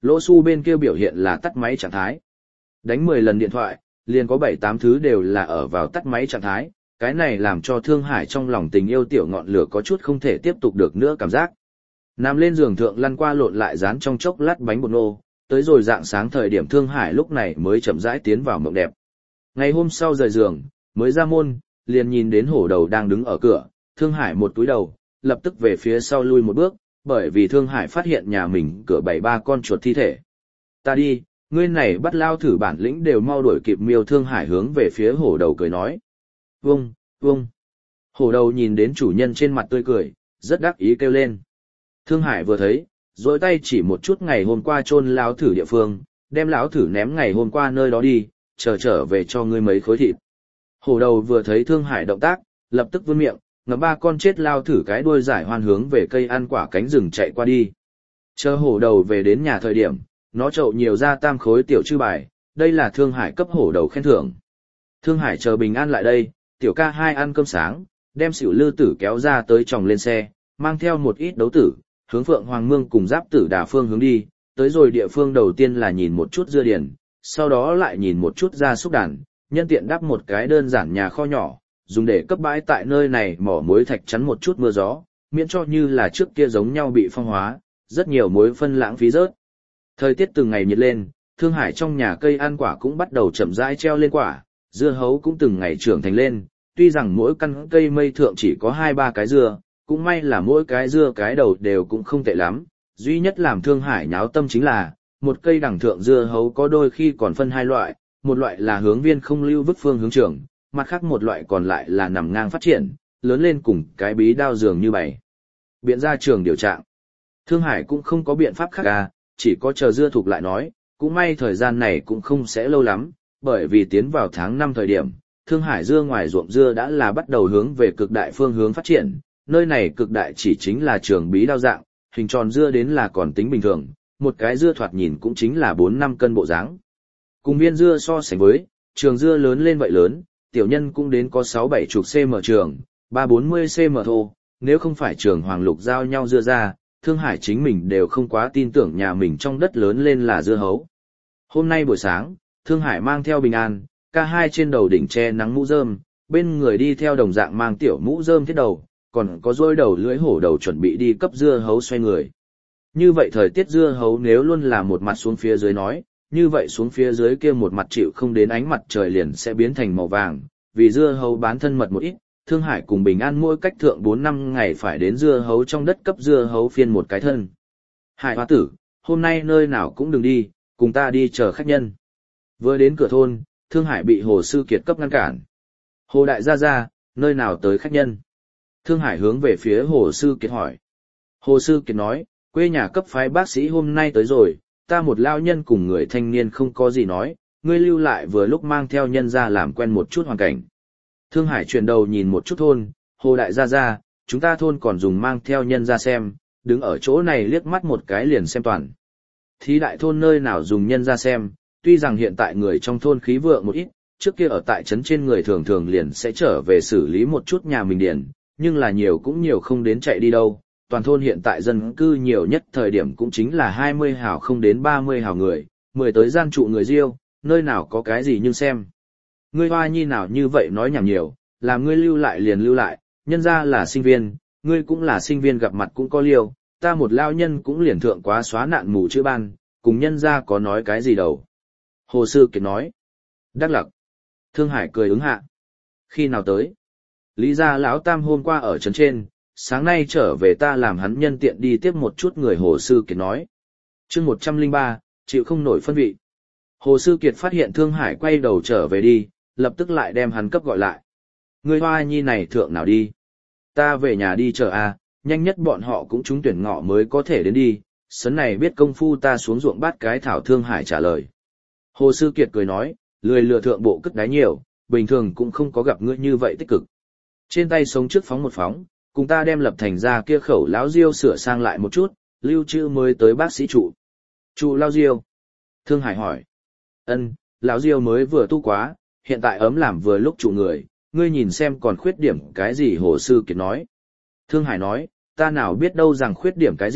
Lỗ Xu bên kia biểu hiện là tắt máy trạng thái. Đánh mười lần điện thoại, liền có bảy tám thứ đều là ở vào tắt máy trạng thái, cái này làm cho Thương Hải trong lòng tình yêu tiểu ngọn lửa có chút không thể tiếp tục được nữa cảm giác. Nằm lên giường thượng lăn qua lộn lại dán trong chốc lát bánh bột nô, tới rồi dạng sáng thời điểm Thương Hải lúc này mới chậm rãi tiến vào mộng đẹp. Ngày hôm sau rời giường, mới ra môn, liền nhìn đến hổ đầu đang đứng ở cửa, Thương Hải một túi đầu, lập tức về phía sau lui một bước, bởi vì Thương Hải phát hiện nhà mình cửa bảy ba con chuột thi thể. Ta đi, ngươi này bắt lao thử bản lĩnh đều mau đuổi kịp miêu. Thương Hải hướng về phía hổ đầu cười nói. Vâng, vâng. Hổ đầu nhìn đến chủ nhân trên mặt tươi cười, rất đắc ý kêu lên. Thương Hải vừa thấy, dối tay chỉ một chút ngày hôm qua chôn lão thử địa phương, đem lão thử ném ngày hôm qua nơi đó đi, chờ trở về cho ngươi mấy khối thịt. Hổ đầu vừa thấy Thương Hải động tác, lập tức vươn miệng, ngậm ba con chết lao thử cái đuôi giải hoan hướng về cây ăn quả cánh rừng chạy qua đi. Chờ hổ đầu về đến nhà thời điểm, nó chậu nhiều ra tam khối tiểu chư bài, đây là Thương Hải cấp hổ đầu khen thưởng. Thương Hải chờ bình an lại đây, tiểu ca hai ăn cơm sáng, đem xỉu lư tử kéo ra tới chồng lên xe, mang theo một ít đấu tử, hướng Phượng Hoàng Mương cùng Giáp Tử Đà phương hướng đi, tới rồi địa phương đầu tiên là nhìn một chút dưa điền, sau đó lại nhìn một chút gia súc đàn, nhân tiện đắp một cái đơn giản nhà kho nhỏ, dùng để cấp bãi tại nơi này mỏ muối thạch chắn một chút mưa gió, miễn cho như là trước kia giống nhau bị phong hóa, rất nhiều muối phân lãng phí rớt. Thời tiết từng ngày nhiệt lên, Thương Hải trong nhà cây ăn quả cũng bắt đầu chậm rãi treo lên quả, dưa hấu cũng từng ngày trưởng thành lên, tuy rằng mỗi căn cây mây thượng chỉ có hai ba cái dưa, cũng may là mỗi cái dưa cái đầu đều cũng không tệ lắm, duy nhất làm Thương Hải nháo tâm chính là, một cây đằng thượng dưa hấu có đôi khi còn phân hai loại, một loại là hướng viên không lưu vứt phương hướng trường, mặt khác một loại còn lại là nằm ngang phát triển, lớn lên cùng cái bí đao dường như bày. Biện ra trường điều trạng. Thương Hải cũng không có biện pháp khác à, chỉ có chờ dưa thục lại nói, cũng may thời gian này cũng không sẽ lâu lắm, bởi vì tiến vào tháng năm thời điểm, Thương Hải dưa ngoài ruộng dưa đã là bắt đầu hướng về cực đại phương hướng phát triển, nơi này cực đại chỉ chính là trường bí đao dạng, hình tròn dưa đến là còn tính bình thường, một cái dưa thoạt nhìn cũng chính là bốn năm cân bộ dáng. Cùng viên dưa so sánh với, trường dưa lớn lên vậy lớn, tiểu nhân cũng đến có sáu bảy chục cm trường, ba bốn mươi cm thô, nếu không phải trường hoàng lục giao nhau dưa ra, Thương Hải chính mình đều không quá tin tưởng nhà mình trong đất lớn lên là dưa hấu. Hôm nay buổi sáng, Thương Hải mang theo bình an, ca hai trên đầu đỉnh che nắng mũ rơm, bên người đi theo đồng dạng mang tiểu mũ rơm thiết đầu, còn có rôi đầu lưỡi hổ đầu chuẩn bị đi cấp dưa hấu xoay người. Như vậy thời tiết dưa hấu nếu luôn là một mặt xuống phía dưới nói, như vậy xuống phía dưới kia một mặt chịu không đến ánh mặt trời liền sẽ biến thành màu vàng, vì dưa hấu bán thân mật một ít, Thương Hải cùng Bình An mỗi cách thượng bốn năm ngày phải đến dưa hấu trong đất cấp dưa hấu phiên một cái thân. Hải hoa tử, hôm nay nơi nào cũng đừng đi, cùng ta đi chờ khách nhân. Vừa đến cửa thôn, Thương Hải bị Hồ Sư Kiệt cấp ngăn cản. Hồ Đại gia gia, nơi nào tới khách nhân? Thương Hải hướng về phía Hồ Sư Kiệt hỏi. Hồ Sư Kiệt nói, quê nhà cấp phái bác sĩ hôm nay tới rồi, ta một lao nhân cùng người thanh niên không có gì nói, ngươi lưu lại vừa lúc mang theo nhân ra làm quen một chút hoàn cảnh. Thương Hải chuyển đầu nhìn một chút thôn, Hồ Đại gia gia, chúng ta thôn còn dùng mang theo nhân ra xem, đứng ở chỗ này liếc mắt một cái liền xem toàn. Thí đại thôn nơi nào dùng nhân ra xem, tuy rằng hiện tại người trong thôn khí vượng một ít, trước kia ở tại trấn trên người thường thường liền sẽ trở về xử lý một chút nhà mình điền, nhưng là nhiều cũng nhiều không đến chạy đi đâu. Toàn thôn hiện tại dân cư nhiều nhất thời điểm cũng chính là hai mươi hào không đến ba mươi hào người, mười tới gian trụ người riêu, nơi nào có cái gì nhưng xem. Ngươi hoa nhi nào như vậy nói nhảm nhiều, làm ngươi lưu lại liền lưu lại, nhân ra là sinh viên, ngươi cũng là sinh viên gặp mặt cũng có liêu, ta một lao nhân cũng liền thượng quá xóa nạn mù chữ ban, cùng nhân ra có nói cái gì đâu. Hồ Sư Kiệt nói. Đắc lặc. Thương Hải cười ứng hạ. Khi nào tới? Lý gia lão tam hôm qua ở trấn trên, sáng nay trở về ta làm hắn nhân tiện đi tiếp một chút người. Hồ Sư Kiệt nói. chương một trăm lẻ ba, chịu không nổi phân vị. Hồ Sư Kiệt phát hiện Thương Hải quay đầu trở về đi, lập tức lại đem hắn cấp gọi lại. Người hoa nhi này thượng nào đi? Ta về nhà đi chờ a, nhanh nhất bọn họ cũng trúng tuyển ngọ mới có thể đến đi, sấn này biết công phu ta xuống ruộng bát cái thảo. Thương Hải trả lời. Hồ Sư Kiệt cười nói, lười lừa thượng bộ cất đáy nhiều, bình thường cũng không có gặp ngươi như vậy tích cực. Trên tay sống trước phóng một phóng, cùng ta đem Lập Thành ra kia khẩu lão diêu sửa sang lại một chút, lưu trữ mới tới bác sĩ trụ. Trụ lao diêu. Thương Hải hỏi. Ân, lão diêu mới vừa tu quá, hiện tại ấm làm vừa lúc trụ người, ngươi nhìn xem còn khuyết điểm cái gì. Hồ Sư Kiệt nói. Thương Hải nói, ta nào biết đâu rằng khuyết điểm cái gì,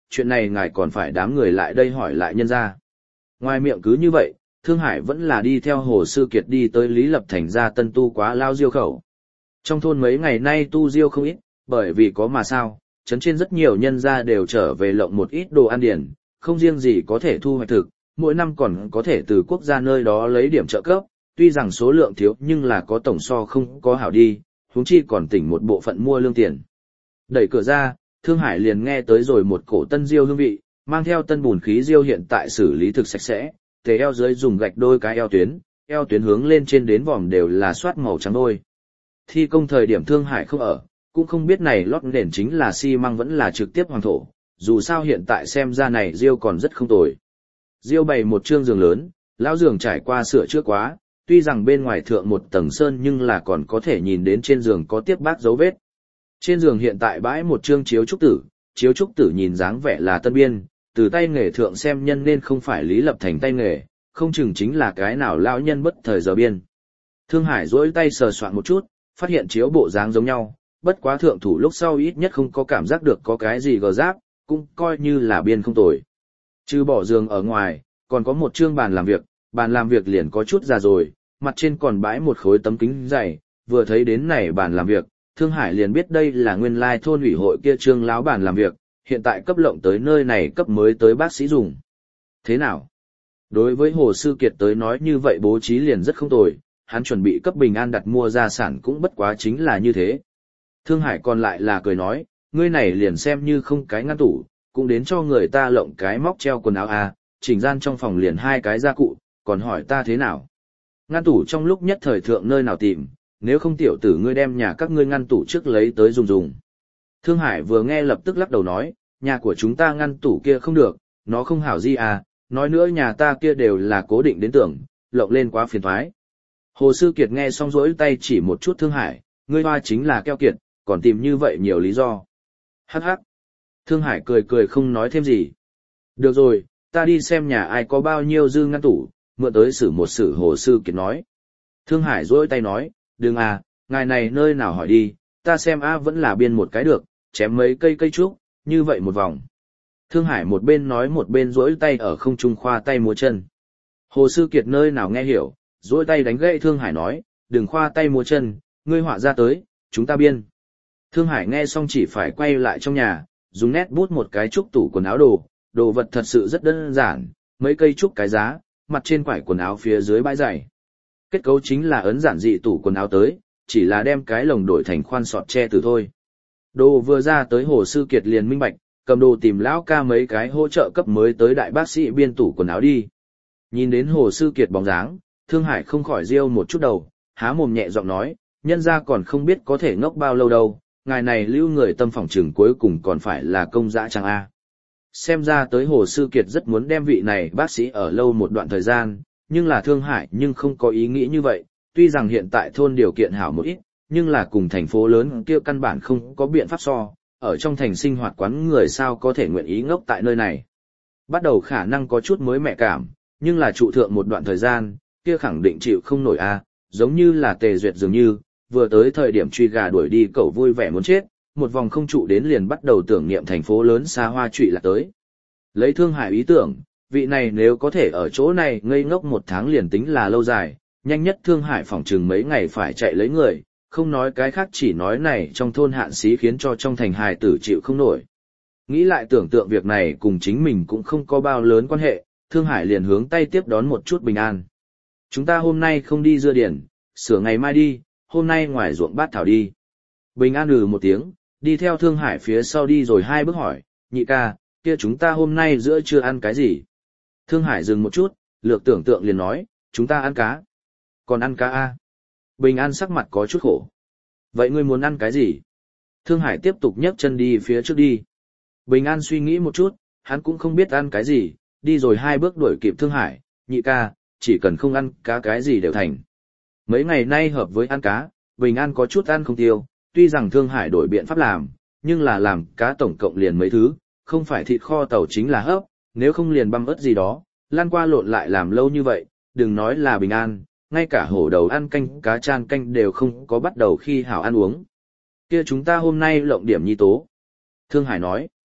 chuyện này ngài còn phải đám người lại đây hỏi lại nhân ra. Ngoài miệng cứ như vậy, Thương Hải vẫn là đi theo Hồ Sư Kiệt đi tới Lý Lập Thành ra tân tu quá lao diêu khẩu. Trong thôn mấy ngày nay tu diêu không ít, bởi vì có mà sao, trấn trên rất nhiều nhân gia đều trở về lộng một ít đồ ăn điển, không riêng gì có thể thu hoạch thực, mỗi năm còn có thể từ quốc gia nơi đó lấy điểm trợ cấp, tuy rằng số lượng thiếu nhưng là có tổng so không có hảo đi, huống chi còn tỉnh một bộ phận mua lương tiền. Đẩy cửa ra, Thương Hải liền nghe tới rồi một cổ tân diêu hương vị, mang theo tân bùn khí diêu hiện tại xử lý thực sạch sẽ, tề eo dưới dùng gạch đôi cái eo tuyến, eo tuyến hướng lên trên đến vòm đều là soát màu trắng đôi. Thi công thời điểm Thương Hải không ở, cũng không biết này lót nền chính là xi măng vẫn là trực tiếp hoàng thổ, dù sao hiện tại xem ra này diêu còn rất không tồi. Diêu bày một trương giường lớn, lão giường trải qua sửa chữa quá, tuy rằng bên ngoài thượng một tầng sơn nhưng là còn có thể nhìn đến trên giường có tiếp bác dấu vết. Trên giường hiện tại bãi một trương chiếu trúc tử, chiếu trúc tử nhìn dáng vẻ là tân biên, từ tay nghề thượng xem nhân nên không phải Lý Lập Thành tay nghề, không chừng chính là cái nào lão nhân bất thời giờ biên. Thương Hải duỗi tay sờ soạn một chút, phát hiện chiếu bộ dáng giống nhau, bất quá thượng thủ lúc sau ít nhất không có cảm giác được có cái gì gờ giáp, cũng coi như là biên không tồi. Trừ bỏ giường ở ngoài, còn có một trương bàn làm việc, bàn làm việc liền có chút già rồi, mặt trên còn bãi một khối tấm kính dày, vừa thấy đến này bàn làm việc, Thương Hải liền biết đây là nguyên lai thôn ủy hội kia trương láo bàn làm việc, hiện tại cấp lộng tới nơi này cấp mới tới bác sĩ dùng. Thế nào? Đối với Hồ Sư Kiệt tới nói như vậy bố trí liền rất không tồi, hắn chuẩn bị cấp Bình An đặt mua gia sản cũng bất quá chính là như thế. Thương Hải còn lại là cười nói, ngươi này liền xem như không cái ngăn tủ, cũng đến cho người ta lộng cái móc treo quần áo à, chỉnh gian trong phòng liền hai cái gia cụ, còn hỏi ta thế nào. Ngăn tủ trong lúc nhất thời thượng nơi nào tìm, nếu không tiểu tử ngươi đem nhà các ngươi ngăn tủ trước lấy tới dùng dùng. Thương Hải vừa nghe lập tức lắc đầu nói, nhà của chúng ta ngăn tủ kia không được, nó không hảo gì à, nói nữa nhà ta kia đều là cố định đến tưởng, lộng lên quá phiền thoái. Hồ Sư Kiệt nghe xong rỗi tay chỉ một chút Thương Hải, ngươi hoa chính là keo kiệt, còn tìm như vậy nhiều lý do. Hắc hắc. Thương Hải cười cười không nói thêm gì. Được rồi, ta đi xem nhà ai có bao nhiêu dư ngăn tủ, mượn tới xử một xử. Hồ Sư Kiệt nói. Thương Hải rỗi tay nói, đừng à, ngài này nơi nào hỏi đi, ta xem a vẫn là biên một cái được, chém mấy cây cây trúc, như vậy một vòng. Thương Hải một bên nói một bên rỗi tay ở không trung khoa tay múa chân. Hồ Sư Kiệt nơi nào nghe hiểu, rỗi tay đánh gậy Thương Hải nói, đừng khoa tay múa chân, ngươi họa ra tới, chúng ta biên. Thương Hải nghe xong chỉ phải quay lại trong nhà, dùng nét bút một cái trúc tủ quần áo đồ, đồ vật thật sự rất đơn giản, mấy cây trúc cái giá, mặt trên quải quần áo phía dưới bãi giày. Kết cấu chính là ấn giản dị tủ quần áo tới, chỉ là đem cái lồng đổi thành khoan sọt che từ thôi. Đồ vừa ra tới Hồ Sư Kiệt liền minh bạch, cầm đồ tìm lão ca mấy cái hỗ trợ cấp mới tới đại bác sĩ biên tủ quần áo đi. Nhìn đến Hồ Sư Kiệt bóng dáng, Thương Hải không khỏi riêu một chút đầu, há mồm nhẹ giọng nói, nhân ra còn không biết có thể ngốc bao lâu đâu, ngài này lưu người tâm phỏng trừng cuối cùng còn phải là công dã chẳng a. Xem ra tới Hồ Sư Kiệt rất muốn đem vị này bác sĩ ở lâu một đoạn thời gian, nhưng là Thương Hải nhưng không có ý nghĩ như vậy, tuy rằng hiện tại thôn điều kiện hảo một ít, nhưng là cùng thành phố lớn kia căn bản không có biện pháp so, ở trong thành sinh hoạt quán người sao có thể nguyện ý ngốc tại nơi này. Bắt đầu khả năng có chút mới mẹ cảm, nhưng là trụ thượng một đoạn thời gian, kia khẳng định chịu không nổi a, giống như là Tề Duyệt dường như, vừa tới thời điểm truy gà đuổi đi cậu vui vẻ muốn chết, một vòng không trụ đến liền bắt đầu tưởng niệm thành phố lớn xa hoa trụy là tới. Lấy Thương Hải ý tưởng, vị này nếu có thể ở chỗ này ngây ngốc một tháng liền tính là lâu dài, nhanh nhất Thương Hải phỏng chừng mấy ngày phải chạy lấy người, không nói cái khác chỉ nói này trong thôn hạn xí khiến cho trong thành hài tử chịu không nổi. Nghĩ lại tưởng tượng việc này cùng chính mình cũng không có bao lớn quan hệ, Thương Hải liền hướng tay tiếp đón một chút bình an. Chúng ta hôm nay không đi dưa điển, sửa ngày mai đi, hôm nay ngoài ruộng bát thảo đi. Bình an ừ một tiếng, đi theo Thương Hải phía sau đi rồi hai bước hỏi, nhị ca, kia chúng ta hôm nay giữa trưa ăn cái gì? Thương Hải dừng một chút, lược tưởng tượng liền nói, chúng ta ăn cá. Còn ăn cá a? Bình an sắc mặt có chút khổ. Vậy ngươi muốn ăn cái gì? Thương Hải tiếp tục nhấc chân đi phía trước đi. Bình an suy nghĩ một chút, hắn cũng không biết ăn cái gì, đi rồi hai bước đuổi kịp Thương Hải, nhị ca, chỉ cần không ăn cá cái gì đều thành. Mấy ngày nay hợp với ăn cá, Bình an có chút ăn không tiêu, tuy rằng Thương Hải đổi biện pháp làm, nhưng là làm cá tổng cộng liền mấy thứ, không phải thịt kho tàu chính là hấp, nếu không liền băm ớt gì đó, lan qua lộn lại làm lâu như vậy, đừng nói là Bình an, ngay cả hổ đầu ăn canh cá chan canh đều không có bắt đầu khi hảo ăn uống. Kia chúng ta hôm nay lộng điểm nhi tố. Thương Hải nói,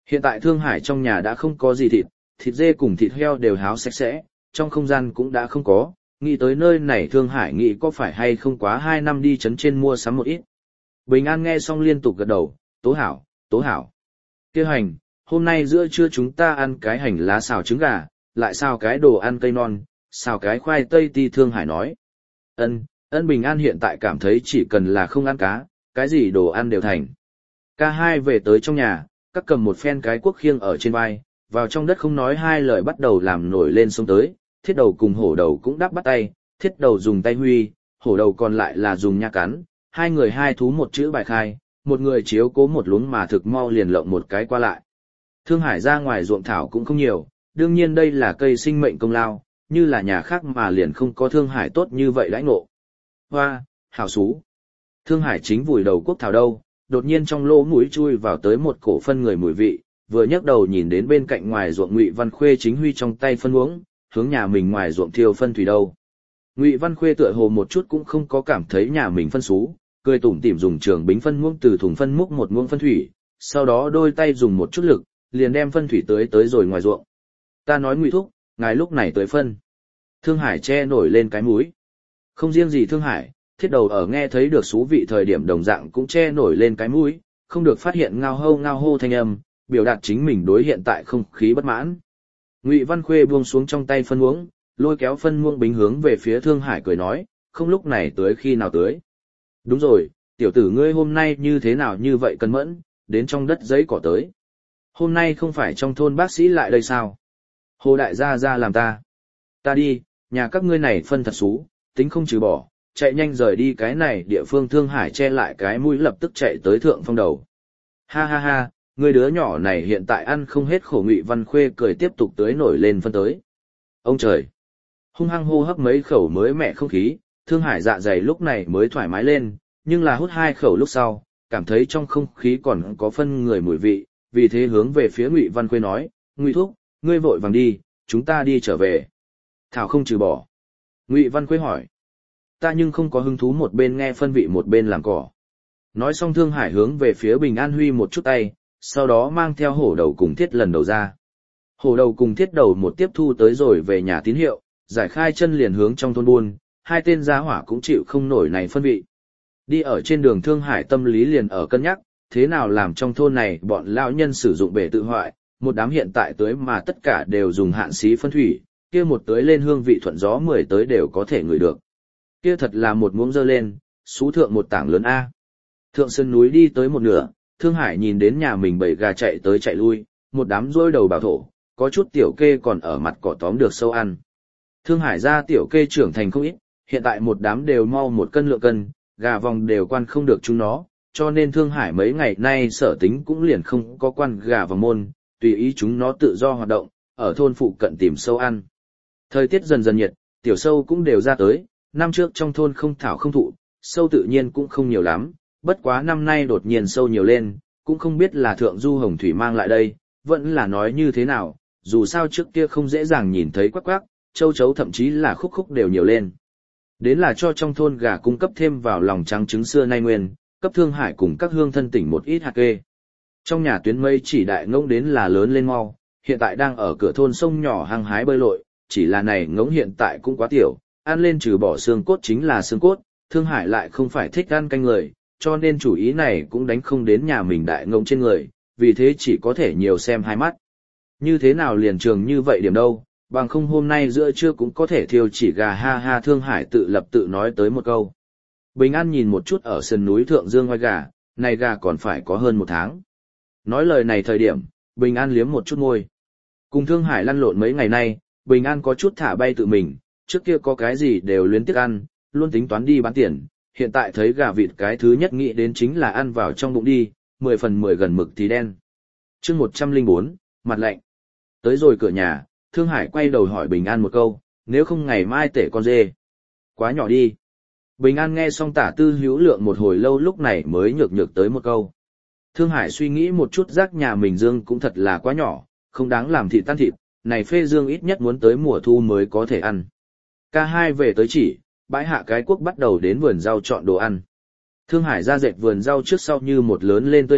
Hiện tại Thương Hải trong nhà đã không có gì thịt, thịt dê cùng thịt heo đều háo sạch sẽ, trong không gian cũng đã không có, nghĩ tới nơi này Thương Hải nghĩ có phải hay không quá hai năm đi trấn trên mua sắm một ít. Bình An nghe xong liên tục gật đầu, tố hảo, tố hảo. Kêu hành, hôm nay giữa trưa chúng ta ăn cái hành lá xào trứng gà, lại xào cái đồ ăn cây non, xào cái khoai tây ti. Thương Hải nói. Ân, ân Bình An hiện tại cảm thấy chỉ cần là không ăn cá, cái gì đồ ăn đều thành. Ca hai về tới trong nhà, các cầm một phen cái cuốc khiêng ở trên vai, vào trong đất không nói hai lời bắt đầu làm nổi lên sông tới, thiết đầu cùng hổ đầu cũng đắp bắt tay, thiết đầu dùng tay huy, hổ đầu còn lại là dùng nha cắn, hai người hai thú một chữ bài khai, một người chiếu cố một luống mà thực mau liền lộng một cái qua lại. Thương Hải ra ngoài ruộng thảo cũng không nhiều, đương nhiên đây là cây sinh mệnh công lao, như là nhà khác mà liền không có Thương Hải tốt như vậy đãi ngộ. Hoa, hảo xú. Thương Hải chính vùi đầu cuốc thảo đâu, đột nhiên trong lỗ mũi chui vào tới một cổ phân người mùi vị, vừa nhấc đầu nhìn đến bên cạnh ngoài ruộng Ngụy Văn Khuê chính huy trong tay phân uống, hướng nhà mình ngoài ruộng thiêu phân thủy đâu. Ngụy Văn Khuê tựa hồ một chút cũng không có cảm thấy nhà mình phân xú, cười tủm tỉm dùng trường bính phân muỗng từ thùng phân múc một muỗng phân thủy, sau đó đôi tay dùng một chút lực, liền đem phân thủy tưới tới rồi ngoài ruộng. Ta nói Ngụy thúc, ngài lúc này tưới phân. Thương Hải che nổi lên cái mũi. Không riêng gì Thương Hải, thiết đầu ở nghe thấy được xú vị thời điểm đồng dạng cũng che nổi lên cái mũi, không được phát hiện ngao hâu ngao hô thanh âm, biểu đạt chính mình đối hiện tại không khí bất mãn. Ngụy Văn Khuê buông xuống trong tay phân muỗng, lôi kéo phân muỗng bính hướng về phía Thương Hải cười nói, không lúc này tưới khi nào tưới. Đúng rồi, tiểu tử ngươi hôm nay như thế nào như vậy cẩn mẫn, đến trong đất giấy cỏ tới. Hôm nay không phải trong thôn bác sĩ lại đây sao? Hồ đại gia ra làm ta. Ta đi, nhà các ngươi này phân thật xú, tính không trừ bỏ, chạy nhanh rời đi cái này địa phương. Thương Hải che lại cái mũi lập tức chạy tới thượng phong đầu. Ha ha ha, người đứa nhỏ này hiện tại ăn không hết khổ. Ngụy Văn Khuê cười tiếp tục tưới nổi lên phân tới. Ông trời! Hung hăng hô hấp mấy khẩu mới mẻ không khí, Thương Hải dạ dày lúc này mới thoải mái lên, nhưng là hút hai khẩu lúc sau, cảm thấy trong không khí còn có phân người mùi vị, vì thế hướng về phía Ngụy Văn Khuê nói, Ngụy thúc, ngươi vội vàng đi, chúng ta đi trở về. Thảo không trừ bỏ. Ngụy Văn Khuê hỏi. Ta nhưng không có hứng thú một bên nghe phân vị một bên làm cỏ. Nói xong Thương Hải hướng về phía Bình An huy một chút tay, sau đó mang theo hổ đầu cùng thiết lần đầu ra. Hổ đầu cùng thiết đầu một tiếp thu tới rồi về nhà tín hiệu, giải khai chân liền hướng trong thôn buôn, hai tên gia hỏa cũng chịu không nổi này phân vị. Đi ở trên đường Thương Hải tâm lý liền ở cân nhắc, thế nào làm trong thôn này bọn lão nhân sử dụng bể tự hoại, một đám hiện tại tới mà tất cả đều dùng hạn xí phân thủy, kia một tới lên hương vị thuận gió mười tới đều có thể ngửi được. Kia thật là một muỗng dơ lên, xú thượng một tảng lớn A. Thượng sơn núi đi tới một nửa, Thương Hải nhìn đến nhà mình bầy gà chạy tới chạy lui, một đám rôi đầu bảo thổ, có chút tiểu kê còn ở mặt cỏ tóm được sâu ăn. Thương Hải ra tiểu kê trưởng thành không ít, hiện tại một đám đều mau một cân lượng cân, gà vòng đều quan không được chúng nó, cho nên Thương Hải mấy ngày nay sở tính cũng liền không có quan gà vòng môn, tùy ý chúng nó tự do hoạt động, ở thôn phụ cận tìm sâu ăn. Thời tiết dần dần nhiệt, tiểu sâu cũng đều ra tới, năm trước trong thôn không thảo không thụ, sâu tự nhiên cũng không nhiều lắm, bất quá năm nay đột nhiên sâu nhiều lên, cũng không biết là thượng du hồng thủy mang lại đây, vẫn là nói như thế nào, dù sao trước kia không dễ dàng nhìn thấy quắc quắc, châu chấu thậm chí là khúc khúc đều nhiều lên. Đến là cho trong thôn gà cung cấp thêm vào lòng trắng trứng xưa nay nguyên, cấp Thương Hải cùng các hương thân tỉnh một ít hạt kê. Trong nhà Tuyến Mây chỉ đại ngỗng đến là lớn lên mau, hiện tại đang ở cửa thôn sông nhỏ hăng hái bơi lội, chỉ là này ngỗng hiện tại cũng quá tiểu, ăn lên trừ bỏ xương cốt chính là xương cốt, Thương Hải lại không phải thích ăn canh người, cho nên chủ ý này cũng đánh không đến nhà mình đại ngỗng trên người, vì thế chỉ có thể nhiều xem hai mắt. Như thế nào liền trường như vậy điểm đâu, bằng không hôm nay giữa trưa cũng có thể thiêu chỉ gà. Ha ha, Thương Hải tự lập tự nói tới một câu. Bình An nhìn một chút ở sườn núi thượng dương ngoài gà, này gà còn phải có hơn một tháng. Nói lời này thời điểm, Bình An liếm một chút môi. Cùng Thương Hải lăn lộn mấy ngày nay, Bình An có chút thả bay tự mình, trước kia có cái gì đều luyến tiếc ăn, luôn tính toán đi bán tiền, hiện tại thấy gà vịt cái thứ nhất nghĩ đến chính là ăn vào trong bụng đi, mười phần mười gần mực thì đen. chương một trăm lẻ bốn, mặt lạnh. Tới rồi cửa nhà, Thương Hải quay đầu hỏi Bình An một câu, nếu không ngày mai tể con dê. Quá nhỏ đi. Bình An nghe xong tả tư hữu lượng một hồi lâu lúc này mới nhược nhược tới một câu. Thương Hải suy nghĩ một chút rác nhà mình dương cũng thật là quá nhỏ, không đáng làm thịt tan thịt, này phê dương ít nhất muốn tới mùa thu mới có thể ăn. Ca hai về tới chỉ, bãi hạ cái cuốc bắt đầu đến vườn rau chọn đồ ăn. Thương Hải ra dệt vườn rau trước sau như một lớn lên tươi tốt,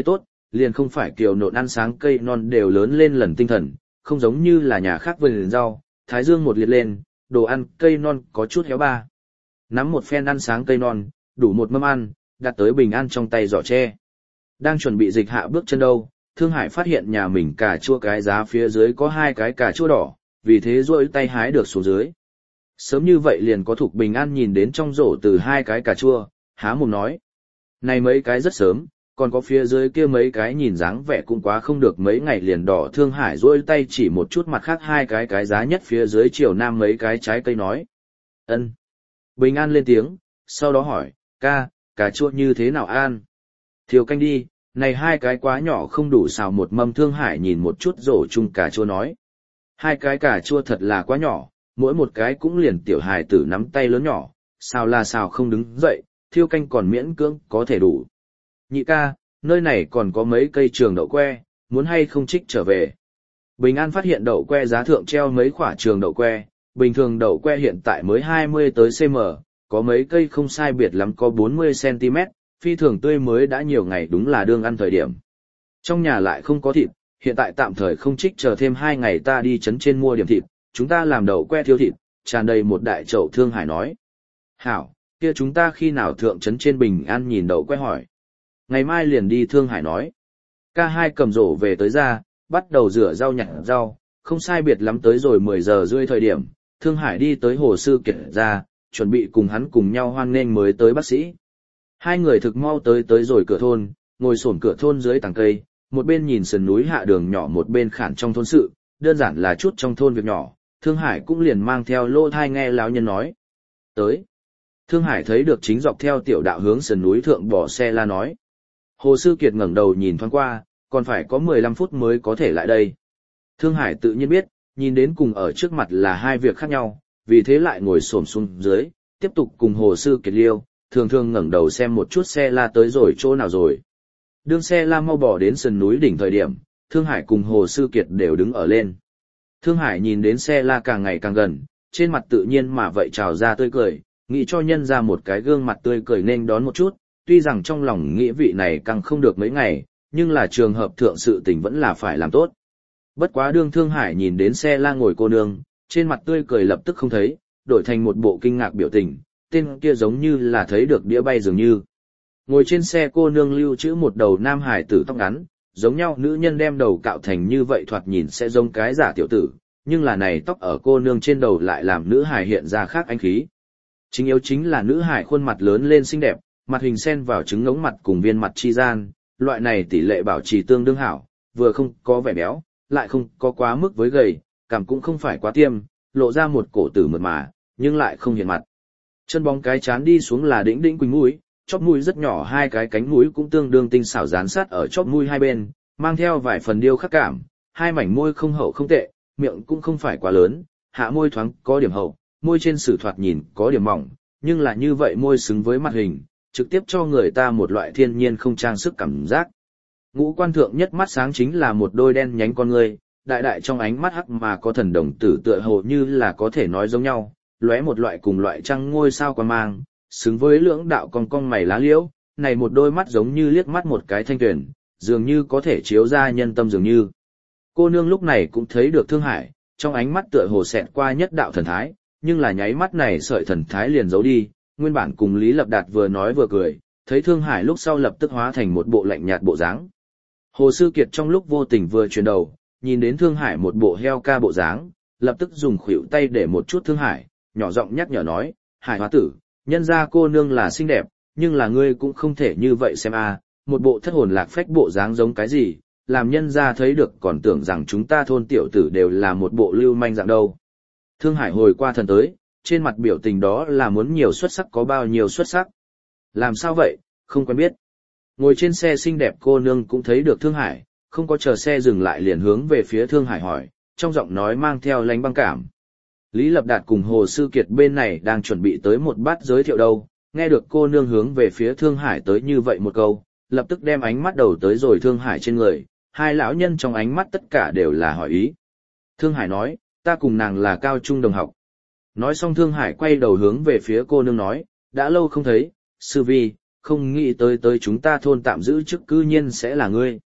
liền không phải kiều nộn ăn sáng cây non đều lớn lên lần tinh thần, không giống như là nhà khác vườn rau, thái dương một liệt lên, đồ ăn cây non có chút héo ba. Nắm một phen ăn sáng cây non, đủ một mâm ăn, đặt tới bình an trong tay giỏ tre. Đang chuẩn bị dịch hạ bước chân đâu, Thương Hải phát hiện nhà mình cà chua cái giá phía dưới có hai cái cà chua đỏ, vì thế duỗi tay hái được xuống dưới. Sớm như vậy liền có Thục Bình An nhìn đến trong rổ từ hai cái cà chua, há mồm nói. Này mấy cái rất sớm, còn có phía dưới kia mấy cái nhìn dáng vẻ cũng quá không được mấy ngày liền đỏ. Thương Hải duỗi tay chỉ một chút mặt khác hai cái cái giá nhất phía dưới chiều nam mấy cái trái cây nói. Ân. Bình An lên tiếng, sau đó hỏi, ca, cà chua như thế nào an? Thiêu canh đi, này hai cái quá nhỏ không đủ xào một mâm. Thương Hải nhìn một chút rổ chung cà chua nói. Hai cái cà chua thật là quá nhỏ, mỗi một cái cũng liền tiểu hài tử nắm tay lớn nhỏ, xào là xào không đứng dậy, thiêu canh còn miễn cưỡng có thể đủ. Nhị ca, nơi này còn có mấy cây trường đậu que, muốn hay không trích trở về. Bình An phát hiện đậu que giá thượng treo mấy quả trường đậu que, bình thường đậu que hiện tại mới hai mươi tới cm, có mấy cây không sai biệt lắm có bốn mươi xăng-ti mét, phi thường tươi mới đã nhiều ngày đúng là đương ăn thời điểm. Trong nhà lại không có thịt, hiện tại tạm thời không trích chờ thêm hai ngày ta đi trấn trên mua điểm thịt, chúng ta làm đậu que thiêu thịt, tràn đầy một đại chậu. Thương Hải nói. Hảo, kia chúng ta khi nào thượng trấn trên Bình An nhìn đậu que hỏi. Ngày mai liền đi. Thương Hải nói. Ca hai cầm rổ về tới ra, bắt đầu rửa rau nhặt rau, không sai biệt lắm tới rồi mười giờ rưỡi thời điểm, Thương Hải đi tới Hồ Sư Kiệt ra, chuẩn bị cùng hắn cùng nhau hoan nghênh mới tới bác sĩ. Hai người thực mau tới tới rồi cửa thôn, ngồi xổm cửa thôn dưới tàng cây, một bên nhìn sườn núi hạ đường nhỏ một bên khản trong thôn sự, đơn giản là chút trong thôn việc nhỏ. Thương Hải cũng liền mang theo lô thai nghe lão nhân nói. Tới. Thương Hải thấy được chính dọc theo tiểu đạo hướng sườn núi thượng bỏ xe la nói. Hồ Sư Kiệt ngẩng đầu nhìn thoáng qua, còn phải có mười lăm phút mới có thể lại đây. Thương Hải tự nhiên biết, nhìn đến cùng ở trước mặt là hai việc khác nhau, vì thế lại ngồi xổm xuống dưới, tiếp tục cùng Hồ Sư Kiệt liêu, thường thường ngẩng đầu xem một chút xe la tới rồi chỗ nào rồi. Đương xe la mau bỏ đến sườn núi đỉnh thời điểm, Thương Hải cùng Hồ Sư Kiệt đều đứng ở lên. Thương Hải nhìn đến xe la càng ngày càng gần, trên mặt tự nhiên mà vậy trào ra tươi cười, nghĩ cho nhân ra một cái gương mặt tươi cười nên đón một chút, tuy rằng trong lòng nghĩ vị này càng không được mấy ngày, nhưng là trường hợp thượng sự tình vẫn là phải làm tốt. Bất quá đương Thương Hải nhìn đến xe la ngồi cô nương, trên mặt tươi cười lập tức không thấy, đổi thành một bộ kinh ngạc biểu tình, tên kia giống như là thấy được đĩa bay dường như. Ngồi trên xe cô nương lưu trữ một đầu nam hải tử tóc ngắn, giống nhau nữ nhân đem đầu cạo thành như vậy thoạt nhìn sẽ giống cái giả tiểu tử, nhưng là này tóc ở cô nương trên đầu lại làm nữ hải hiện ra khác anh khí. Chính yếu chính là nữ hải khuôn mặt lớn lên xinh đẹp, mặt hình xen vào trứng ngống mặt cùng viên mặt chi gian, loại này tỷ lệ bảo trì tương đương hảo, vừa không có vẻ béo, lại không có quá mức với gầy, cảm cũng không phải quá tiêm, lộ ra một cổ tử mượt mà, nhưng lại không hiện mặt. Chân bóng cái chán đi xuống là đĩnh đĩnh quỳnh mũi, chóp mũi rất nhỏ, hai cái cánh mũi cũng tương đương tinh xảo dán sát ở chóp mũi hai bên, mang theo vài phần điêu khắc cảm, hai mảnh môi không hậu không tệ, miệng cũng không phải quá lớn, hạ môi thoáng có điểm hậu, môi trên sử thoạt nhìn có điểm mỏng, nhưng là như vậy môi xứng với mặt hình, trực tiếp cho người ta một loại thiên nhiên không trang sức cảm giác. Ngũ quan thượng nhất mắt sáng chính là một đôi đen nhánh con ngươi, đại đại trong ánh mắt hắc mà có thần đồng tử tựa hồ như là có thể nói giống nhau, lóe một loại cùng loại trăng ngôi sao quan mang, xứng với lưỡng đạo cong cong mày lá liễu, này một đôi mắt giống như liếc mắt một cái thanh tuyển, dường như có thể chiếu ra nhân tâm dường như. Cô nương lúc này cũng thấy được Thương Hải, trong ánh mắt tựa hồ xẹt qua nhất đạo thần thái, nhưng là nháy mắt này sợi thần thái liền giấu đi, nguyên bản cùng Lý Lập Đạt vừa nói vừa cười, thấy Thương Hải lúc sau lập tức hóa thành một bộ lạnh nhạt bộ dáng. Hồ Sư Kiệt trong lúc vô tình vừa chuyển đầu, nhìn đến Thương Hải một bộ heo ca bộ dáng, lập tức dùng khuỷu tay để một chút Thương Hải, nhỏ giọng nhắc nhở nói, Hải hóa tử, nhân ra cô nương là xinh đẹp, nhưng là ngươi cũng không thể như vậy xem a, một bộ thất hồn lạc phách bộ dáng giống cái gì, làm nhân ra thấy được còn tưởng rằng chúng ta thôn tiểu tử đều là một bộ lưu manh dạng đâu. Thương Hải hồi qua thần tới, trên mặt biểu tình đó là muốn nhiều xuất sắc có bao nhiêu xuất sắc. Làm sao vậy, không quen biết. Ngồi trên xe xinh đẹp cô nương cũng thấy được Thương Hải, không có chờ xe dừng lại liền hướng về phía Thương Hải hỏi, trong giọng nói mang theo lánh băng cảm. Lý Lập Đạt cùng Hồ Sư Kiệt bên này đang chuẩn bị tới một bát giới thiệu đâu, nghe được cô nương hướng về phía Thương Hải tới như vậy một câu, lập tức đem ánh mắt đầu tới rồi Thương Hải trên người, hai lão nhân trong ánh mắt tất cả đều là hỏi ý. Thương Hải nói, ta cùng nàng là cao trung đồng học. Nói xong Thương Hải quay đầu hướng về phía cô nương nói, đã lâu không thấy, sư vi, không nghĩ tới tới chúng ta thôn tạm giữ chức cư nhiên sẽ là ngươi.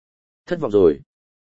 Thất vọng rồi.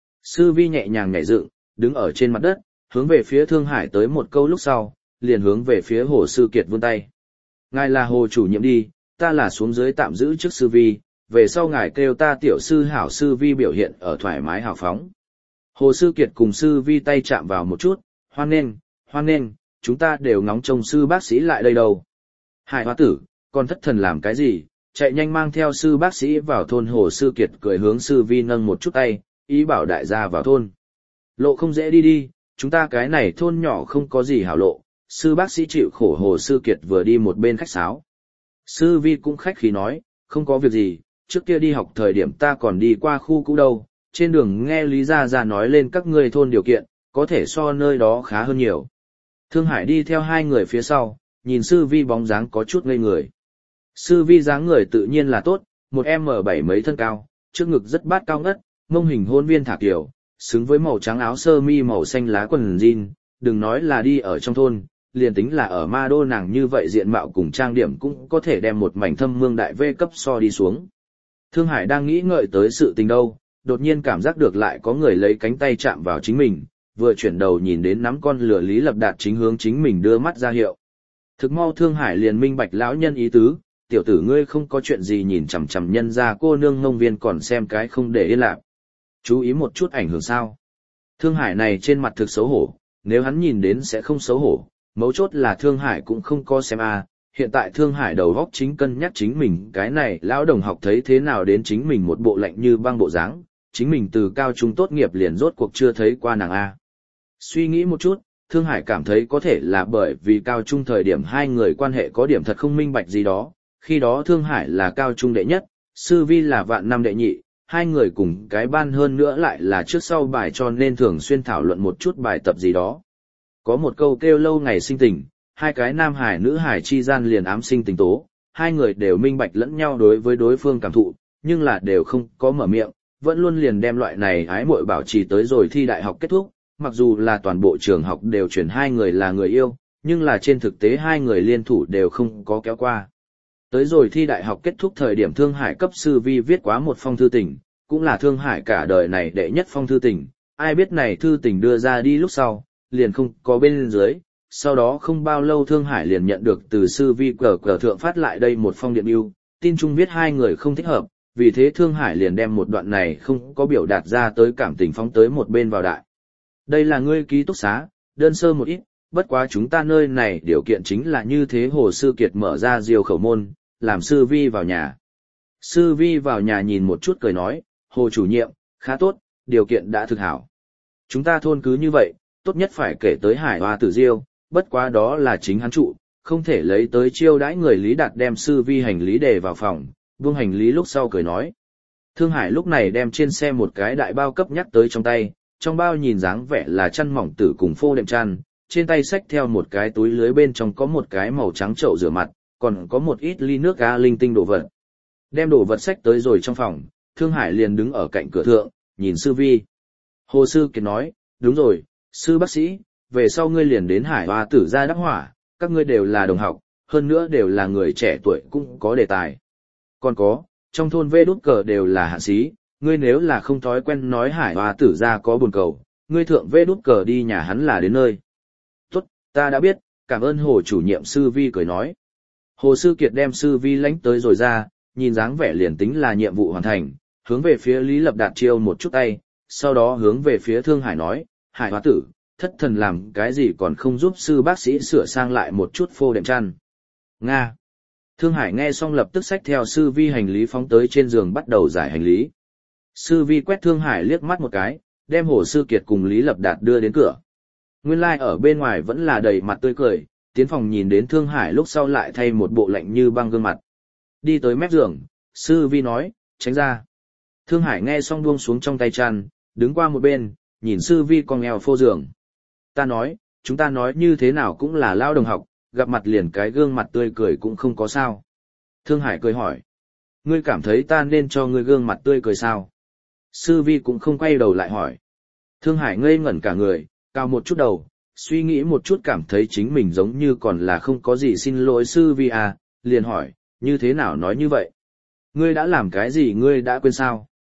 Sư vi nhẹ nhàng nhảy dựng, đứng ở trên mặt đất, hướng về phía Thương Hải tới một câu lúc sau, liền hướng về phía Hồ Sư Kiệt vươn tay. Ngài là Hồ chủ nhiệm đi, ta là xuống dưới tạm giữ trước sư vi, về sau ngài kêu ta tiểu sư hảo. Sư vi biểu hiện ở thoải mái hào phóng. Hồ Sư Kiệt cùng sư vi tay chạm vào một chút, hoan nghênh, hoan nghênh, chúng ta đều ngóng trông sư bác sĩ lại đây đâu. Hải Hoa tử, còn thất thần làm cái gì, chạy nhanh mang theo sư bác sĩ vào thôn. Hồ Sư Kiệt cười hướng sư vi nâng một chút tay, ý bảo đại gia vào thôn. Lộ không dễ đi đi, chúng ta cái này thôn nhỏ không có gì hảo lộ. Sư bác sĩ chịu khổ. Hồ Sư Kiệt vừa đi một bên khách sáo. Sư vi cũng khách khí nói, không có việc gì, trước kia đi học thời điểm ta còn đi qua khu cũ đâu, trên đường nghe Lý Gia Gia nói lên các ngươi thôn điều kiện, có thể so nơi đó khá hơn nhiều. Thương Hải đi theo hai người phía sau, nhìn sư vi bóng dáng có chút ngây người. Sư vi dáng người tự nhiên là tốt, một em bảy mấy thân cao, trước ngực rất bát cao ngất, mông hình hôn viên thả kiểu, xứng với màu trắng áo sơ mi màu xanh lá quần jean, đừng nói là đi ở trong thôn, liền tính là ở ma đô nàng như vậy diện mạo cùng trang điểm cũng có thể đem một mảnh thâm mương đại vê cấp so đi xuống. Thương Hải đang nghĩ ngợi tới sự tình đâu, đột nhiên cảm giác được lại có người lấy cánh tay chạm vào chính mình, vừa chuyển đầu nhìn đến nắm con lửa Lý Lập Đạt chính hướng chính mình đưa mắt ra hiệu. Thực mau Thương Hải liền minh bạch lão nhân ý tứ, tiểu tử ngươi không có chuyện gì nhìn chằm chằm nhân ra cô nương ngông viên còn xem cái không để yên lạc. Chú ý một chút ảnh hưởng sao. Thương Hải này trên mặt thực xấu hổ, nếu hắn nhìn đến sẽ không xấu hổ, mấu chốt là Thương Hải cũng không có xem a. Hiện tại Thương Hải đầu góc chính cân nhắc chính mình cái này lão đồng học thấy thế nào đến chính mình một bộ lạnh như băng bộ dáng, chính mình từ cao trung tốt nghiệp liền rốt cuộc chưa thấy qua nàng a. Suy nghĩ một chút, Thương Hải cảm thấy có thể là bởi vì cao trung thời điểm hai người quan hệ có điểm thật không minh bạch gì đó, khi đó Thương Hải là cao trung đệ nhất, sư vi là vạn năm đệ nhị, hai người cùng cái ban hơn nữa lại là trước sau bài cho nên thường xuyên thảo luận một chút bài tập gì đó. Có một câu kêu lâu ngày sinh tình, hai cái nam hải nữ hải chi gian liền ám sinh tình tố, hai người đều minh bạch lẫn nhau đối với đối phương cảm thụ, nhưng là đều không có mở miệng, vẫn luôn liền đem loại này ái muội bảo trì tới rồi thi đại học kết thúc, mặc dù là toàn bộ trường học đều chuyển hai người là người yêu, nhưng là trên thực tế hai người liên thủ đều không có kéo qua. Tới rồi thi đại học kết thúc thời điểm Thương Hải cấp sư vi viết quá một phong thư tình, cũng là Thương Hải cả đời này đệ nhất phong thư tình, ai biết này thư tình đưa ra đi lúc sau, liền không có bên dưới, sau đó không bao lâu Thương Hải liền nhận được từ sư vi cờ cờ thượng phát lại đây một phong điện yêu, tin chung viết hai người không thích hợp, vì thế Thương Hải liền đem một đoạn này không có biểu đạt ra tới cảm tình phóng tới một bên vào đại. Đây là ngươi ký túc xá, đơn sơ một ít, bất quá chúng ta nơi này điều kiện chính là như thế. Hồ Sư Kiệt mở ra diều khẩu môn, làm sư vi vào nhà. Sư vi vào nhà nhìn một chút cười nói, Hồ chủ nhiệm, khá tốt, điều kiện đã thực hảo. Chúng ta thôn cứ như vậy, tốt nhất phải kể tới Hải Hoa Tử Diêu, bất quá đó là chính hắn trụ, không thể lấy tới chiêu đãi người. Lý Đạt đem sư vi hành lý đề vào phòng, buông hành lý lúc sau cười nói. Thương Hải lúc này đem trên xe một cái đại bao cấp nhắc tới trong tay, trong bao nhìn dáng vẻ là chăn mỏng tử cùng phô đệm chăn, trên tay xách theo một cái túi lưới bên trong có một cái màu trắng chậu rửa mặt, còn có một ít ly nước ga linh tinh đồ vật. Đem đồ vật xách tới rồi trong phòng, Thương Hải liền đứng ở cạnh cửa thượng, nhìn sư vi. Hồ Sư Kiệt nói, đúng rồi, sư bác sĩ, về sau ngươi liền đến Hải Hoa Tử gia đắc hỏa, các ngươi đều là đồng học, hơn nữa đều là người trẻ tuổi cũng có đề tài. Còn có, trong thôn vê đút cờ đều là hạ sĩ, ngươi nếu là không thói quen nói Hải Hoa Tử gia có buồn cầu, ngươi thượng vê đút cờ đi nhà hắn là đến nơi. Tốt, ta đã biết, cảm ơn Hồ chủ nhiệm. Sư vi cười nói. Hồ Sư Kiệt đem sư vi lãnh tới rồi ra, nhìn dáng vẻ liền tính là nhiệm vụ hoàn thành, hướng về phía Lý Lập Đạt chiêu một chút tay, sau đó hướng về phía Thương Hải nói, Hải Hoa Tử, thất thần làm cái gì còn không giúp sư bác sĩ sửa sang lại một chút phô đệm chăn. Nga. Thương Hải nghe xong lập tức xách theo sư vi hành lý phóng tới trên giường bắt đầu giải hành lý. Sư vi quét Thương Hải liếc mắt một cái, đem Hồ Sư Kiệt cùng Lý Lập Đạt đưa đến cửa. Nguyên lai like ở bên ngoài vẫn là đầy mặt tươi cười, tiến phòng nhìn đến Thương Hải lúc sau lại thay một bộ lạnh như băng gương mặt. Đi tới mép giường, sư vi nói, tránh ra. Thương Hải nghe xong buông xuống trong tay chăn, đứng qua một bên, nhìn sư vi cong eo phô giường. Ta nói, chúng ta nói như thế nào cũng là lao đồng học, gặp mặt liền cái gương mặt tươi cười cũng không có sao. Thương Hải cười hỏi, ngươi cảm thấy ta nên cho ngươi gương mặt tươi cười sao? Sư vi cũng không quay đầu lại hỏi. Thương Hải ngây ngẩn cả người, cao một chút đầu, suy nghĩ một chút cảm thấy chính mình giống như còn là không có gì xin lỗi sư vi à, liền hỏi, như thế nào nói như vậy? Ngươi đã làm cái gì ngươi đã quên sao?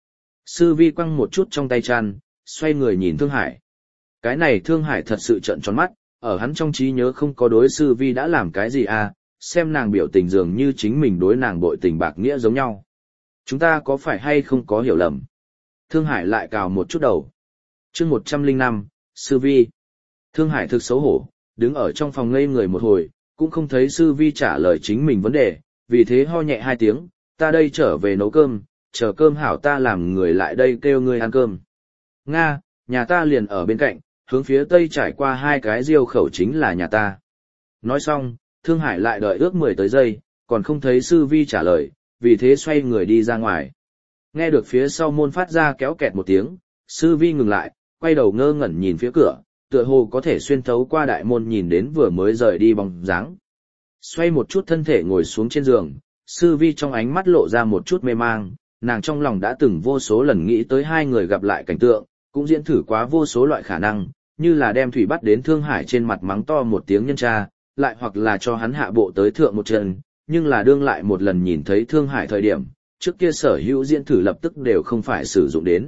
Sư vi quăng một chút trong tay chăn, xoay người nhìn Thương Hải. Cái này Thương Hải thật sự trợn tròn mắt, ở hắn trong trí nhớ không có đối sư vi đã làm cái gì à, xem nàng biểu tình dường như chính mình đối nàng bội tình bạc nghĩa giống nhau. Chúng ta có phải hay không có hiểu lầm? Thương Hải lại cào một chút đầu. chương một trăm lẻ năm, sư vi. Thương Hải thực xấu hổ, đứng ở trong phòng ngây người một hồi, cũng không thấy sư vi trả lời chính mình vấn đề, vì thế ho nhẹ hai tiếng, ta đây trở về nấu cơm, chờ cơm hảo ta làm người lại đây kêu ngươi ăn cơm. Nga, nhà ta liền ở bên cạnh, hướng phía tây trải qua hai cái diêu khẩu chính là nhà ta. Nói xong, Thương Hải lại đợi ước mười tới giây, còn không thấy sư vi trả lời, vì thế xoay người đi ra ngoài. Nghe được phía sau môn phát ra kéo kẹt một tiếng, sư vi ngừng lại, quay đầu ngơ ngẩn nhìn phía cửa, tựa hồ có thể xuyên thấu qua đại môn nhìn đến vừa mới rời đi bóng dáng. Xoay một chút thân thể ngồi xuống trên giường, sư vi trong ánh mắt lộ ra một chút mê mang, nàng trong lòng đã từng vô số lần nghĩ tới hai người gặp lại cảnh tượng, cũng diễn thử quá vô số loại khả năng, như là đem Thủy bắt đến Thương Hải trên mặt mắng to một tiếng nhân tra, lại hoặc là cho hắn hạ bộ tới thượng một chân, nhưng là đương lại một lần nhìn thấy Thương Hải thời điểm, trước kia sở hữu diễn thử lập tức đều không phải sử dụng đến.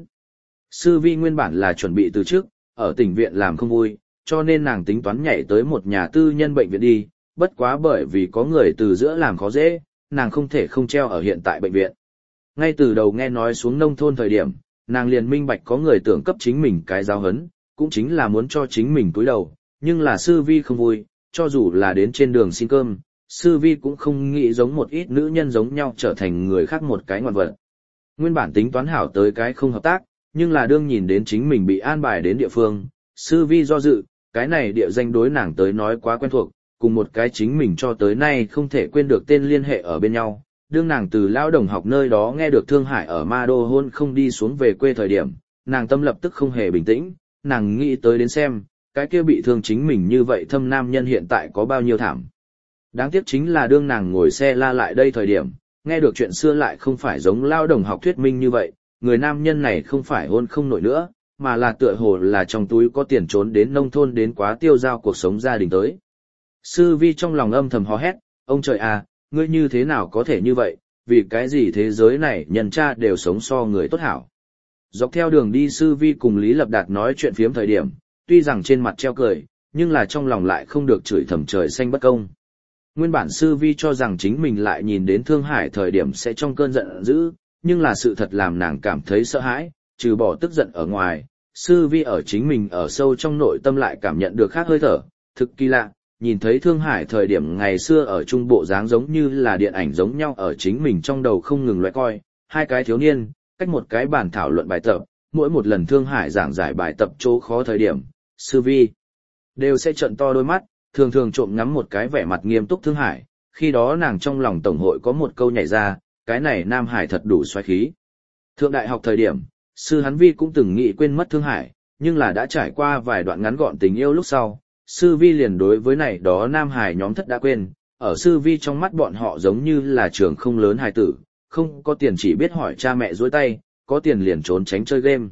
Sư vi nguyên bản là chuẩn bị từ trước, ở tỉnh viện làm không vui, cho nên nàng tính toán nhảy tới một nhà tư nhân bệnh viện đi, bất quá bởi vì có người từ giữa làm khó dễ, nàng không thể không treo ở hiện tại bệnh viện. Ngay từ đầu nghe nói xuống nông thôn thời điểm, nàng liền minh bạch có người tưởng cấp chính mình cái giáo hấn, cũng chính là muốn cho chính mình túi đầu, nhưng là sư vi không vui, cho dù là đến trên đường xin cơm, sư vi cũng không nghĩ giống một ít nữ nhân giống nhau trở thành người khác một cái ngoạn vật. Nguyên bản tính toán hảo tới cái không hợp tác, nhưng là đương nhìn đến chính mình bị an bài đến địa phương, sư vi do dự, cái này địa danh đối nàng tới nói quá quen thuộc, cùng một cái chính mình cho tới nay không thể quên được tên liên hệ ở bên nhau. Đương nàng từ lao đồng học nơi đó nghe được Thương Hải ở Ma Đô hôn không đi xuống về quê thời điểm, nàng tâm lập tức không hề bình tĩnh, nàng nghĩ tới đến xem, cái kia bị thương chính mình như vậy thâm nam nhân hiện tại có bao nhiêu thảm. Đáng tiếc chính là đương nàng ngồi xe la lại đây thời điểm, nghe được chuyện xưa lại không phải giống lao đồng học thuyết minh như vậy, người nam nhân này không phải hôn không nổi nữa, mà là tựa hồ là trong túi có tiền trốn đến nông thôn đến quá tiêu dao cuộc sống gia đình tới. Sư vi trong lòng âm thầm hò hét, ông trời à, ngươi như thế nào có thể như vậy, vì cái gì thế giới này nhân cha đều sống so người tốt hảo. Dọc theo đường đi sư vi cùng Lý Lập Đạt nói chuyện phiếm thời điểm, tuy rằng trên mặt treo cười, nhưng là trong lòng lại không được chửi thầm trời xanh bất công. Nguyên bản sư vi cho rằng chính mình lại nhìn đến Thương Hải thời điểm sẽ trong cơn giận dữ, nhưng là sự thật làm nàng cảm thấy sợ hãi, trừ bỏ tức giận ở ngoài, sư vi ở chính mình ở sâu trong nội tâm lại cảm nhận được khác hơi thở, thực kỳ lạ, nhìn thấy Thương Hải thời điểm ngày xưa ở trung bộ dáng giống như là điện ảnh giống nhau ở chính mình trong đầu không ngừng loại coi, hai cái thiếu niên, cách một cái bàn thảo luận bài tập, mỗi một lần Thương Hải giảng giải bài tập chỗ khó thời điểm, sư vi đều sẽ trợn to đôi mắt, thường thường trộm ngắm một cái vẻ mặt nghiêm túc Thương Hải, khi đó nàng trong lòng tổng hội có một câu nhảy ra, cái này Nam Hải thật đủ xoáy khí. Thượng đại học thời điểm, sư hắn vi cũng từng nghĩ quên mất Thương Hải, nhưng là đã trải qua vài đoạn ngắn gọn tình yêu lúc sau, sư vi liền đối với này đó Nam Hải nhóm thất đã quên, ở sư vi trong mắt bọn họ giống như là trường không lớn hài tử, không có tiền chỉ biết hỏi cha mẹ dối tay, có tiền liền trốn tránh chơi game.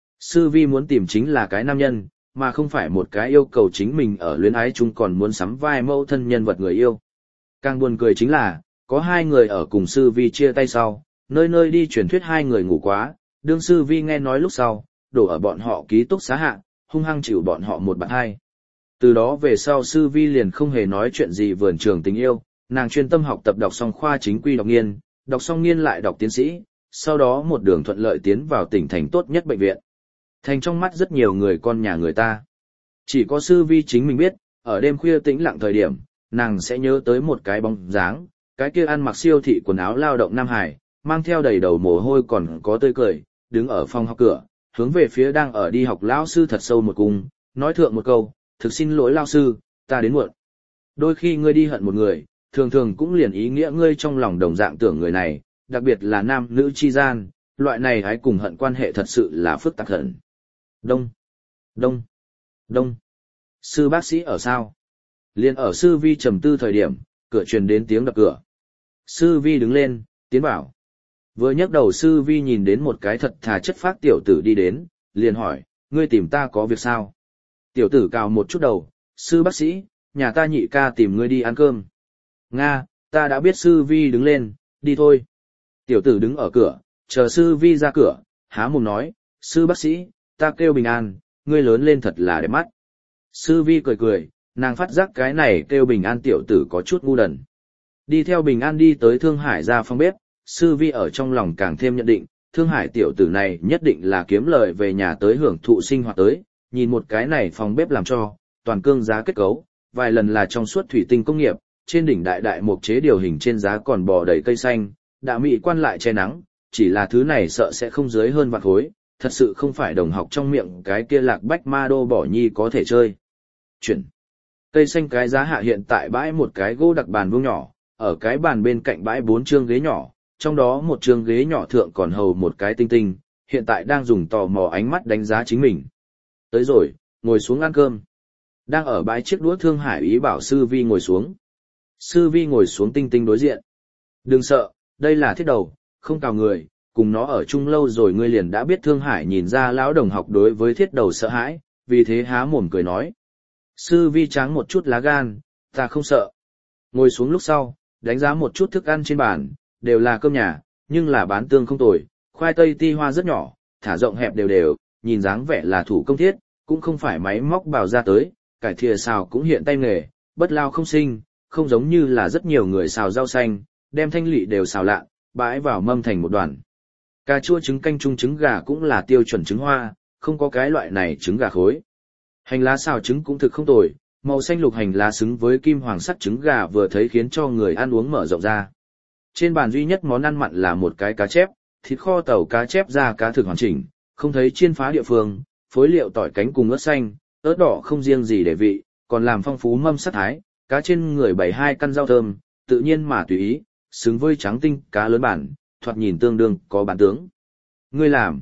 Sư vi muốn tìm chính là cái nam nhân, mà không phải một cái yêu cầu chính mình ở luyến ái chung còn muốn sắm vai mẫu thân nhân vật người yêu. Càng buồn cười chính là, có hai người ở cùng sư vi chia tay sau, nơi nơi đi truyền thuyết hai người ngủ quá, đương sư vi nghe nói lúc sau, đổ ở bọn họ ký túc xá hạ, hung hăng chịu bọn họ một bạn hai. Từ đó về sau sư vi liền không hề nói chuyện gì vườn trường tình yêu, nàng chuyên tâm học tập đọc xong khoa chính quy đọc nghiên, đọc xong nghiên lại đọc tiến sĩ, sau đó một đường thuận lợi tiến vào tỉnh thành tốt nhất bệnh viện. Thành trong mắt rất nhiều người con nhà người ta. Chỉ có sư vi chính mình biết, ở đêm khuya tĩnh lặng thời điểm, nàng sẽ nhớ tới một cái bóng dáng, cái kia ăn mặc siêu thị quần áo lao động Nam Hải, mang theo đầy đầu mồ hôi còn có tươi cười, đứng ở phòng học cửa, hướng về phía đang ở đi học lão sư thật sâu một cung, nói thượng một câu, thực xin lỗi lão sư, ta đến muộn. Đôi khi ngươi đi hận một người, thường thường cũng liền ý nghĩa ngươi trong lòng đồng dạng tưởng người này, đặc biệt là nam nữ chi gian, loại này hãy cùng hận quan hệ thật sự là phức tạp hận. Đông, đông, đông. Sư bác sĩ ở sao? Liên ở sư vi trầm tư thời điểm, cửa truyền đến tiếng đập cửa. Sư vi đứng lên, tiến vào. Vừa nhấc đầu sư vi nhìn đến một cái thật thà chất phác tiểu tử đi đến, liền hỏi, ngươi tìm ta có việc sao? Tiểu tử cào một chút đầu, sư bác sĩ, nhà ta nhị ca tìm ngươi đi ăn cơm. Nga, ta đã biết. Sư vi đứng lên, đi thôi. Tiểu tử đứng ở cửa, chờ sư vi ra cửa, há mồm nói, sư bác sĩ, ta kêu Bình An, ngươi lớn lên thật là đẹp mắt. Sư Vi cười cười, nàng phát giác cái này kêu Bình An tiểu tử có chút ngu đần. Đi theo Bình An đi tới Thương Hải ra phòng bếp, Sư Vi ở trong lòng càng thêm nhận định, Thương Hải tiểu tử này nhất định là kiếm lời về nhà tới hưởng thụ sinh hoạt tới, nhìn một cái này phòng bếp làm cho, toàn cương giá kết cấu, vài lần là trong suốt thủy tinh công nghiệp, trên đỉnh đại đại mục chế điều hình trên giá còn bò đầy cây xanh, đã mỹ quan lại che nắng, chỉ là thứ này sợ sẽ không dưới hơn vạn khối, thật sự không phải đồng học trong miệng cái kia lạc bách ma đô bỏ nhi có thể chơi. Chuyển. Cây xanh cái giá hạ hiện tại bãi một cái gỗ đặc bàn vuông nhỏ, ở cái bàn bên cạnh bãi bốn chương ghế nhỏ, trong đó một chương ghế nhỏ thượng còn hầu một cái tinh tinh, hiện tại đang dùng tò mò ánh mắt đánh giá chính mình. Tới rồi, ngồi xuống ăn cơm. Đang ở bãi chiếc đũa Thương Hải ý bảo Sư Vi ngồi xuống. Sư Vi ngồi xuống tinh tinh đối diện. Đừng sợ, đây là thiết đầu, không cào người, cùng nó ở chung lâu rồi ngươi liền đã biết Thương Hải nhìn ra lão đồng học đối với thiết đầu sợ hãi, vì thế há mồm cười nói. Sư Vi tráng một chút lá gan, ta không sợ. Ngồi xuống lúc sau, đánh giá một chút thức ăn trên bàn, đều là cơm nhà, nhưng là bán tương không tồi, khoai tây ti hoa rất nhỏ, thả rộng hẹp đều đều, nhìn dáng vẻ là thủ công thiết, cũng không phải máy móc bào ra tới, cải thìa xào cũng hiện tay nghề, bất lao không sinh, không giống như là rất nhiều người xào rau xanh, đem thanh lị đều xào lạ, bãi vào mâm thành một đoàn. Cà chua trứng canh chung trứng gà cũng là tiêu chuẩn trứng hoa, không có cái loại này trứng gà khối. Hành lá xào trứng cũng thực không tồi, màu xanh lục hành lá xứng với kim hoàng sắc trứng gà vừa thấy khiến cho người ăn uống mở rộng ra. Trên bàn duy nhất món ăn mặn là một cái cá chép, thịt kho tàu cá chép ra cá thực hoàn chỉnh, không thấy chiên phá địa phương, phối liệu tỏi cánh cùng ớt xanh, ớt đỏ không riêng gì để vị, còn làm phong phú mâm sắc thái, cá trên người bày hai căn rau thơm, tự nhiên mà tùy ý, xứng với trắng tinh cá lớn bản, thoạt nhìn tương đương có bản tướng. Ngươi làm?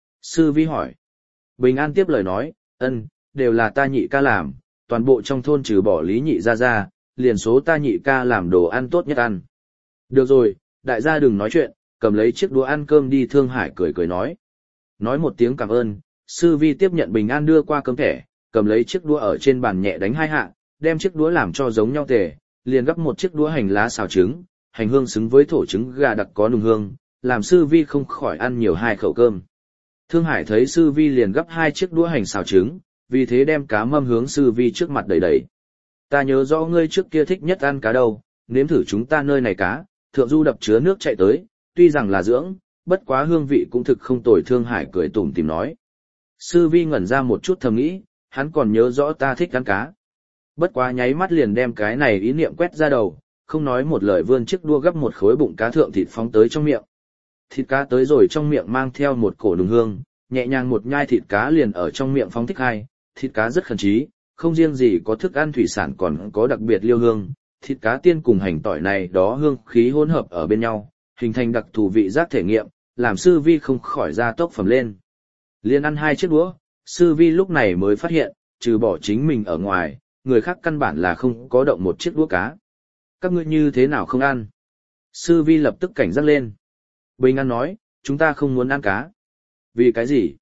Sư Vi hỏi. Bình An tiếp lời nói, ân, đều là ta nhị ca làm, toàn bộ trong thôn trừ bỏ Lý nhị ra ra, liền số ta nhị ca làm đồ ăn tốt nhất ăn. Được rồi, đại gia đừng nói chuyện, cầm lấy chiếc đũa ăn cơm đi. Thương Hải cười cười nói. Nói một tiếng cảm ơn, Sư Vi tiếp nhận Bình An đưa qua cơm thẻ, cầm lấy chiếc đũa ở trên bàn nhẹ đánh hai hạ, đem chiếc đũa làm cho giống nhau tề, liền gấp một chiếc đũa hành lá xào trứng, hành hương xứng với thổ trứng gà đặc có nùng hương, làm Sư Vi không khỏi ăn nhiều hai khẩu cơm. Thương Hải thấy Sư Vi liền gấp hai chiếc đũa hành xào trứng, vì thế đem cá mâm hướng Sư Vi trước mặt đẩy đẩy. Ta nhớ rõ ngươi trước kia thích nhất ăn cá đâu, nếm thử chúng ta nơi này cá, thượng du đập chứa nước chạy tới, tuy rằng là dưỡng, bất quá hương vị cũng thực không tồi. Thương Hải cười tủm tỉm nói. Sư Vi ngẩn ra một chút thầm nghĩ, hắn còn nhớ rõ ta thích ăn cá. Bất quá nháy mắt liền đem cái này ý niệm quét ra đầu, không nói một lời vươn chiếc đũa gấp một khối bụng cá thượng thịt phóng tới trong miệng. Thịt cá tới rồi trong miệng mang theo một cổ nùng hương, nhẹ nhàng một nhai thịt cá liền ở trong miệng phóng thích hai, thịt cá rất khẩn trí, không riêng gì có thức ăn thủy sản còn có đặc biệt liêu hương, thịt cá tiên cùng hành tỏi này đó hương khí hỗn hợp ở bên nhau, hình thành đặc thù vị giác thể nghiệm, làm Sư Vi không khỏi ra tốc phẩm lên. Liên ăn hai chiếc đũa, Sư Vi lúc này mới phát hiện, trừ bỏ chính mình ở ngoài, người khác căn bản là không có động một chiếc đũa cá. Các ngươi như thế nào không ăn? Sư Vi lập tức cảnh giác lên. Bình An nói, chúng ta không muốn ăn cá. Vì cái gì?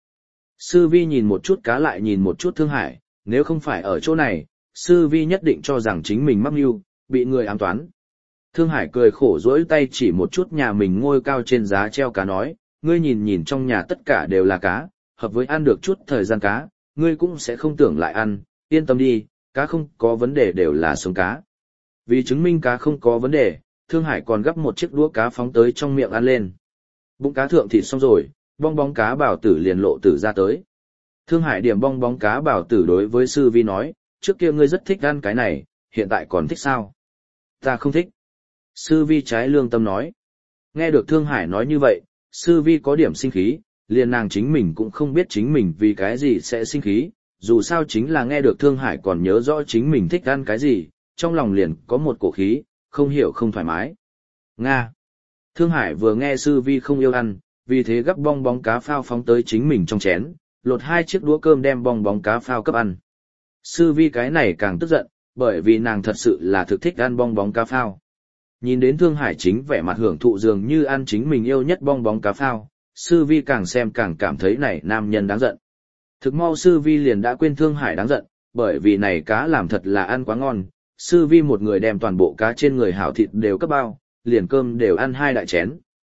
Sư Vi nhìn một chút cá lại nhìn một chút Thương Hải, nếu không phải ở chỗ này, Sư Vi nhất định cho rằng chính mình mắc mưu, bị người ám toán. Thương Hải cười khổ dỗi tay chỉ một chút nhà mình ngôi cao trên giá treo cá nói, ngươi nhìn nhìn trong nhà tất cả đều là cá, hợp với ăn được chút thời gian cá, ngươi cũng sẽ không tưởng lại ăn, yên tâm đi, cá không có vấn đề đều là sống cá. Vì chứng minh cá không có vấn đề, Thương Hải còn gấp một chiếc đũa cá phóng tới trong miệng ăn lên. Bụng cá thượng thịt xong rồi, bong bóng cá bảo tử liền lộ tử ra tới. Thương Hải điểm bong bóng cá bảo tử đối với Sư Vi nói, trước kia ngươi rất thích ăn cái này, hiện tại còn thích sao? Ta không thích. Sư Vi trái lương tâm nói. Nghe được Thương Hải nói như vậy, Sư Vi có điểm sinh khí, liền nàng chính mình cũng không biết chính mình vì cái gì sẽ sinh khí, dù sao chính là nghe được Thương Hải còn nhớ rõ chính mình thích ăn cái gì, trong lòng liền có một cổ khí, không hiểu không thoải mái. Nga. Thương Hải vừa nghe Sư Vi không yêu ăn, vì thế gắp bong bóng cá phao phóng tới chính mình trong chén, lột hai chiếc đũa cơm đem bong bóng cá phao cấp ăn. Sư Vi cái này càng tức giận, bởi vì nàng thật sự là thực thích ăn bong bóng cá phao. Nhìn đến Thương Hải chính vẻ mặt hưởng thụ dường như ăn chính mình yêu nhất bong bóng cá phao, Sư Vi càng xem càng cảm thấy này nam nhân đáng giận. Thực mau Sư Vi liền đã quên Thương Hải đáng giận, bởi vì này cá làm thật là ăn quá ngon. Sư Vi một người đem toàn bộ cá trên người hảo thịt đều cấp bao, liền cơm đều ăn hai đại chén.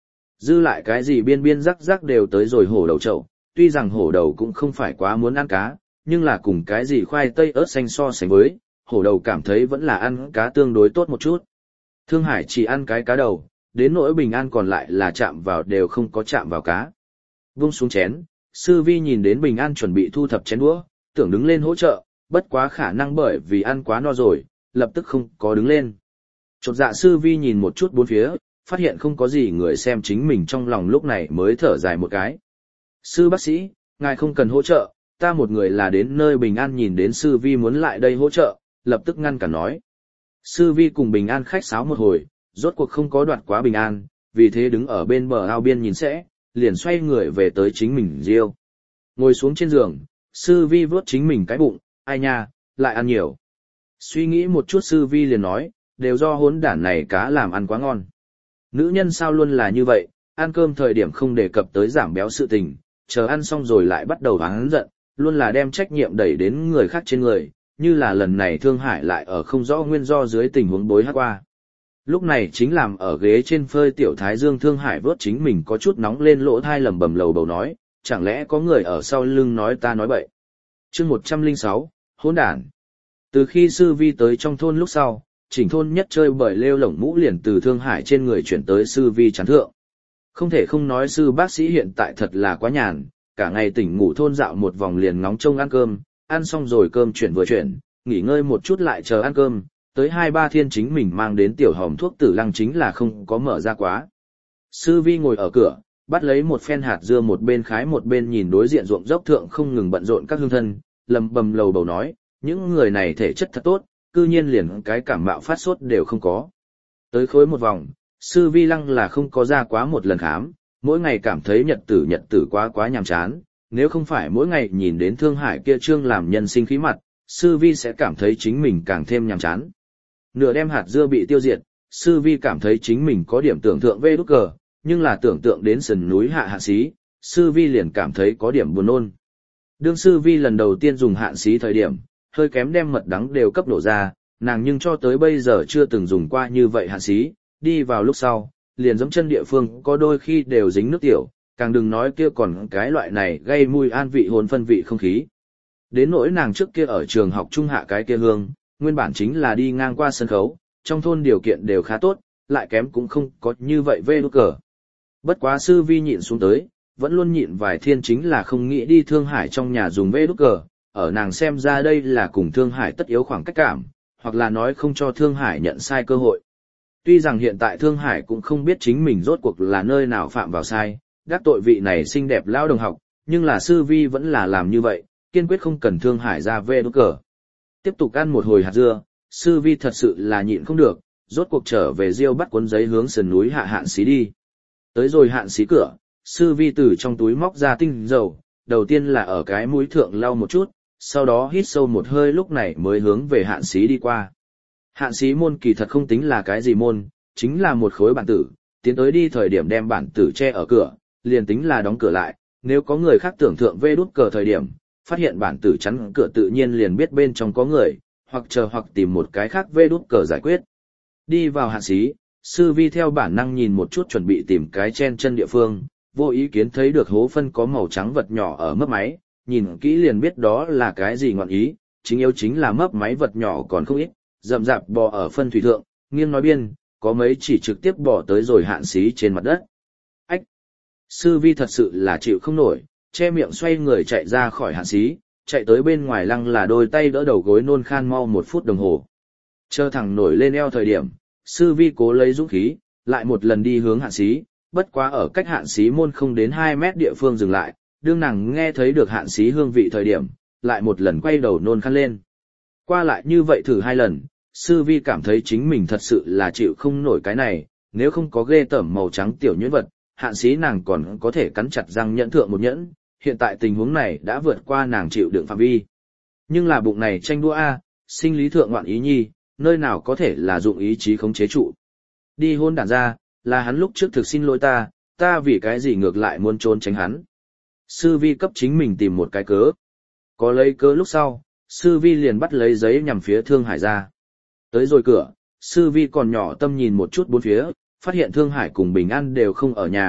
Dư lại cái gì biên biên rắc rắc đều tới rồi hổ đầu chậu, tuy rằng hổ đầu cũng không phải quá muốn ăn cá, nhưng là cùng cái gì khoai tây ớt xanh so sánh với, hổ đầu cảm thấy vẫn là ăn cá tương đối tốt một chút. Thương Hải chỉ ăn cái cá đầu, đến nỗi Bình An còn lại là chạm vào đều không có chạm vào cá. Vung xuống chén, Sư Vi nhìn đến Bình An chuẩn bị thu thập chén đũa, tưởng đứng lên hỗ trợ, bất quá khả năng bởi vì ăn quá no rồi, lập tức không có đứng lên. Chột dạ Sư Vi nhìn một chút bốn phía, phát hiện không có gì người xem chính mình trong lòng lúc này mới thở dài một cái. Sư bác sĩ, ngài không cần hỗ trợ, ta một người là đến nơi Bình An nhìn đến Sư Vi muốn lại đây hỗ trợ, lập tức ngăn cản nói. Sư Vi cùng Bình An khách sáo một hồi, rốt cuộc không có đoạt quá Bình An, vì thế đứng ở bên bờ ao biên nhìn sẽ, liền xoay người về tới chính mình riêu. Ngồi xuống trên giường, Sư Vi vớt chính mình cái bụng, ai nha, lại ăn nhiều. Suy nghĩ một chút Sư Vi liền nói, đều do hỗn đản này cá làm ăn quá ngon. Nữ nhân sao luôn là như vậy, ăn cơm thời điểm không đề cập tới giảm béo sự tình, chờ ăn xong rồi lại bắt đầu oán giận, luôn là đem trách nhiệm đẩy đến người khác trên người, như là lần này Thương Hải lại ở không rõ nguyên do dưới tình huống bối hát qua. Lúc này chính làm ở ghế trên phơi tiểu thái dương Thương Hải vớt chính mình có chút nóng lên lỗ thai lầm bầm lầu bầu nói, chẳng lẽ có người ở sau lưng nói ta nói bậy. Chương một trăm lẻ sáu, hỗn đản. Từ khi Sư Vi tới trong thôn lúc sau, chỉnh thôn nhất chơi bởi lêu lổng mũ liền từ Thương Hải trên người chuyển tới Sư Vi chán thượng. Không thể không nói sư bác sĩ hiện tại thật là quá nhàn, cả ngày tỉnh ngủ thôn dạo một vòng liền ngóng trông ăn cơm, ăn xong rồi cơm chuyển vừa chuyển, nghỉ ngơi một chút lại chờ ăn cơm, tới hai ba thiên chính mình mang đến tiểu hòm thuốc tử lăng chính là không có mở ra quá. Sư Vi ngồi ở cửa, bắt lấy một phen hạt dưa một bên khái một bên nhìn đối diện ruộng dốc thượng không ngừng bận rộn các hương thân, lầm bầm lầu bầu nói, những người này thể chất thật tốt, cư nhiên liền cái cảm mạo phát sốt đều không có. Tới khối một vòng, Sư Vi lăng là không có ra quá một lần khám, mỗi ngày cảm thấy nhật tử nhật tử quá quá nhàm chán, nếu không phải mỗi ngày nhìn đến Thương Hải kia trương làm nhân sinh khí mặt, Sư Vi sẽ cảm thấy chính mình càng thêm nhàm chán. Nửa đem hạt dưa bị tiêu diệt, Sư Vi cảm thấy chính mình có điểm tưởng tượng về đúc cờ, nhưng là tưởng tượng đến sườn núi hạ hạn xí, Sư Vi liền cảm thấy có điểm buồn nôn. Đương Sư Vi lần đầu tiên dùng hạn xí thời điểm, hơi kém đem mật đắng đều cấp đổ ra, nàng nhưng cho tới bây giờ chưa từng dùng qua như vậy hạn xí, đi vào lúc sau, liền giống chân địa phương có đôi khi đều dính nước tiểu, càng đừng nói kia còn cái loại này gây mùi an vị hồn phân vị không khí. Đến nỗi nàng trước kia ở trường học trung hạ cái kia hương, nguyên bản chính là đi ngang qua sân khấu, trong thôn điều kiện đều khá tốt, lại kém cũng không có như vậy vê nút cờ. Bất quá Sư Vi nhịn xuống tới, vẫn luôn nhịn vài thiên chính là không nghĩ đi Thương Hải trong nhà dùng vê nút cờ, ở nàng xem ra đây là cùng Thương Hải tất yếu khoảng cách cảm, hoặc là nói không cho Thương Hải nhận sai cơ hội. Tuy rằng hiện tại Thương Hải cũng không biết chính mình rốt cuộc là nơi nào phạm vào sai, đắc tội vị này xinh đẹp lão đồng học, nhưng là Sư Vi vẫn là làm như vậy, kiên quyết không cần Thương Hải ra về đốt cờ. Tiếp tục ăn một hồi hạt dưa, Sư Vi thật sự là nhịn không được, rốt cuộc trở về riêu bắt cuốn giấy hướng sườn núi hạ hạn xí đi. Tới rồi hạn xí cửa, Sư Vi từ trong túi móc ra tinh dầu, đầu tiên là ở cái mũi thượng lau một chút, sau đó hít sâu một hơi lúc này mới hướng về hạn xí đi qua. Hạn xí môn kỳ thật không tính là cái gì môn, chính là một khối bản tử, tiến tới đi thời điểm đem bản tử che ở cửa, liền tính là đóng cửa lại, nếu có người khác tưởng thượng vê đút cờ thời điểm, phát hiện bản tử chắn cửa tự nhiên liền biết bên trong có người, hoặc chờ hoặc tìm một cái khác vê đút cờ giải quyết. Đi vào hạn xí, Sư Vi theo bản năng nhìn một chút chuẩn bị tìm cái chen chân địa phương, vô ý kiến thấy được hố phân có màu trắng vật nhỏ ở mấp máy, nhìn kỹ liền biết đó là cái gì ngọn ý, chính yếu chính là mấp máy vật nhỏ còn không ít, rậm rạp bò ở phân thủy thượng, nghiêng nói biên, có mấy chỉ trực tiếp bò tới rồi hạn xí trên mặt đất. Ách! Sư Vi thật sự là chịu không nổi, che miệng xoay người chạy ra khỏi hạn xí, chạy tới bên ngoài lăng là đôi tay đỡ đầu gối nôn khan mau một phút đồng hồ. Chờ thẳng nổi lên eo thời điểm, Sư Vi cố lấy dũng khí, lại một lần đi hướng hạn xí, bất quá ở cách hạn xí môn không đến hai mét địa phương dừng lại, đương nàng nghe thấy được hạn xí hương vị thời điểm, lại một lần quay đầu nôn khan lên. Qua lại như vậy thử hai lần, Sư Vi cảm thấy chính mình thật sự là chịu không nổi cái này, nếu không có ghê tởm màu trắng tiểu nhuyễn vật, hạn xí nàng còn có thể cắn chặt răng nhẫn thượng một nhẫn, hiện tại tình huống này đã vượt qua nàng chịu đựng phạm vi. Nhưng là bụng này tranh đua a, sinh lý thượng ngoạn ý nhi, nơi nào có thể là dụng ý chí khống chế trụ. Đi hôn đản ra, là hắn lúc trước thực xin lỗi ta, ta vì cái gì ngược lại muốn trốn tránh hắn. Sư Vi cấp chính mình tìm một cái cớ. Có lấy cớ lúc sau, Sư Vi liền bắt lấy giấy nhằm phía Thương Hải ra. Tới rồi cửa, Sư Vi còn nhỏ tâm nhìn một chút bốn phía, phát hiện Thương Hải cùng Bình An đều không ở nhà,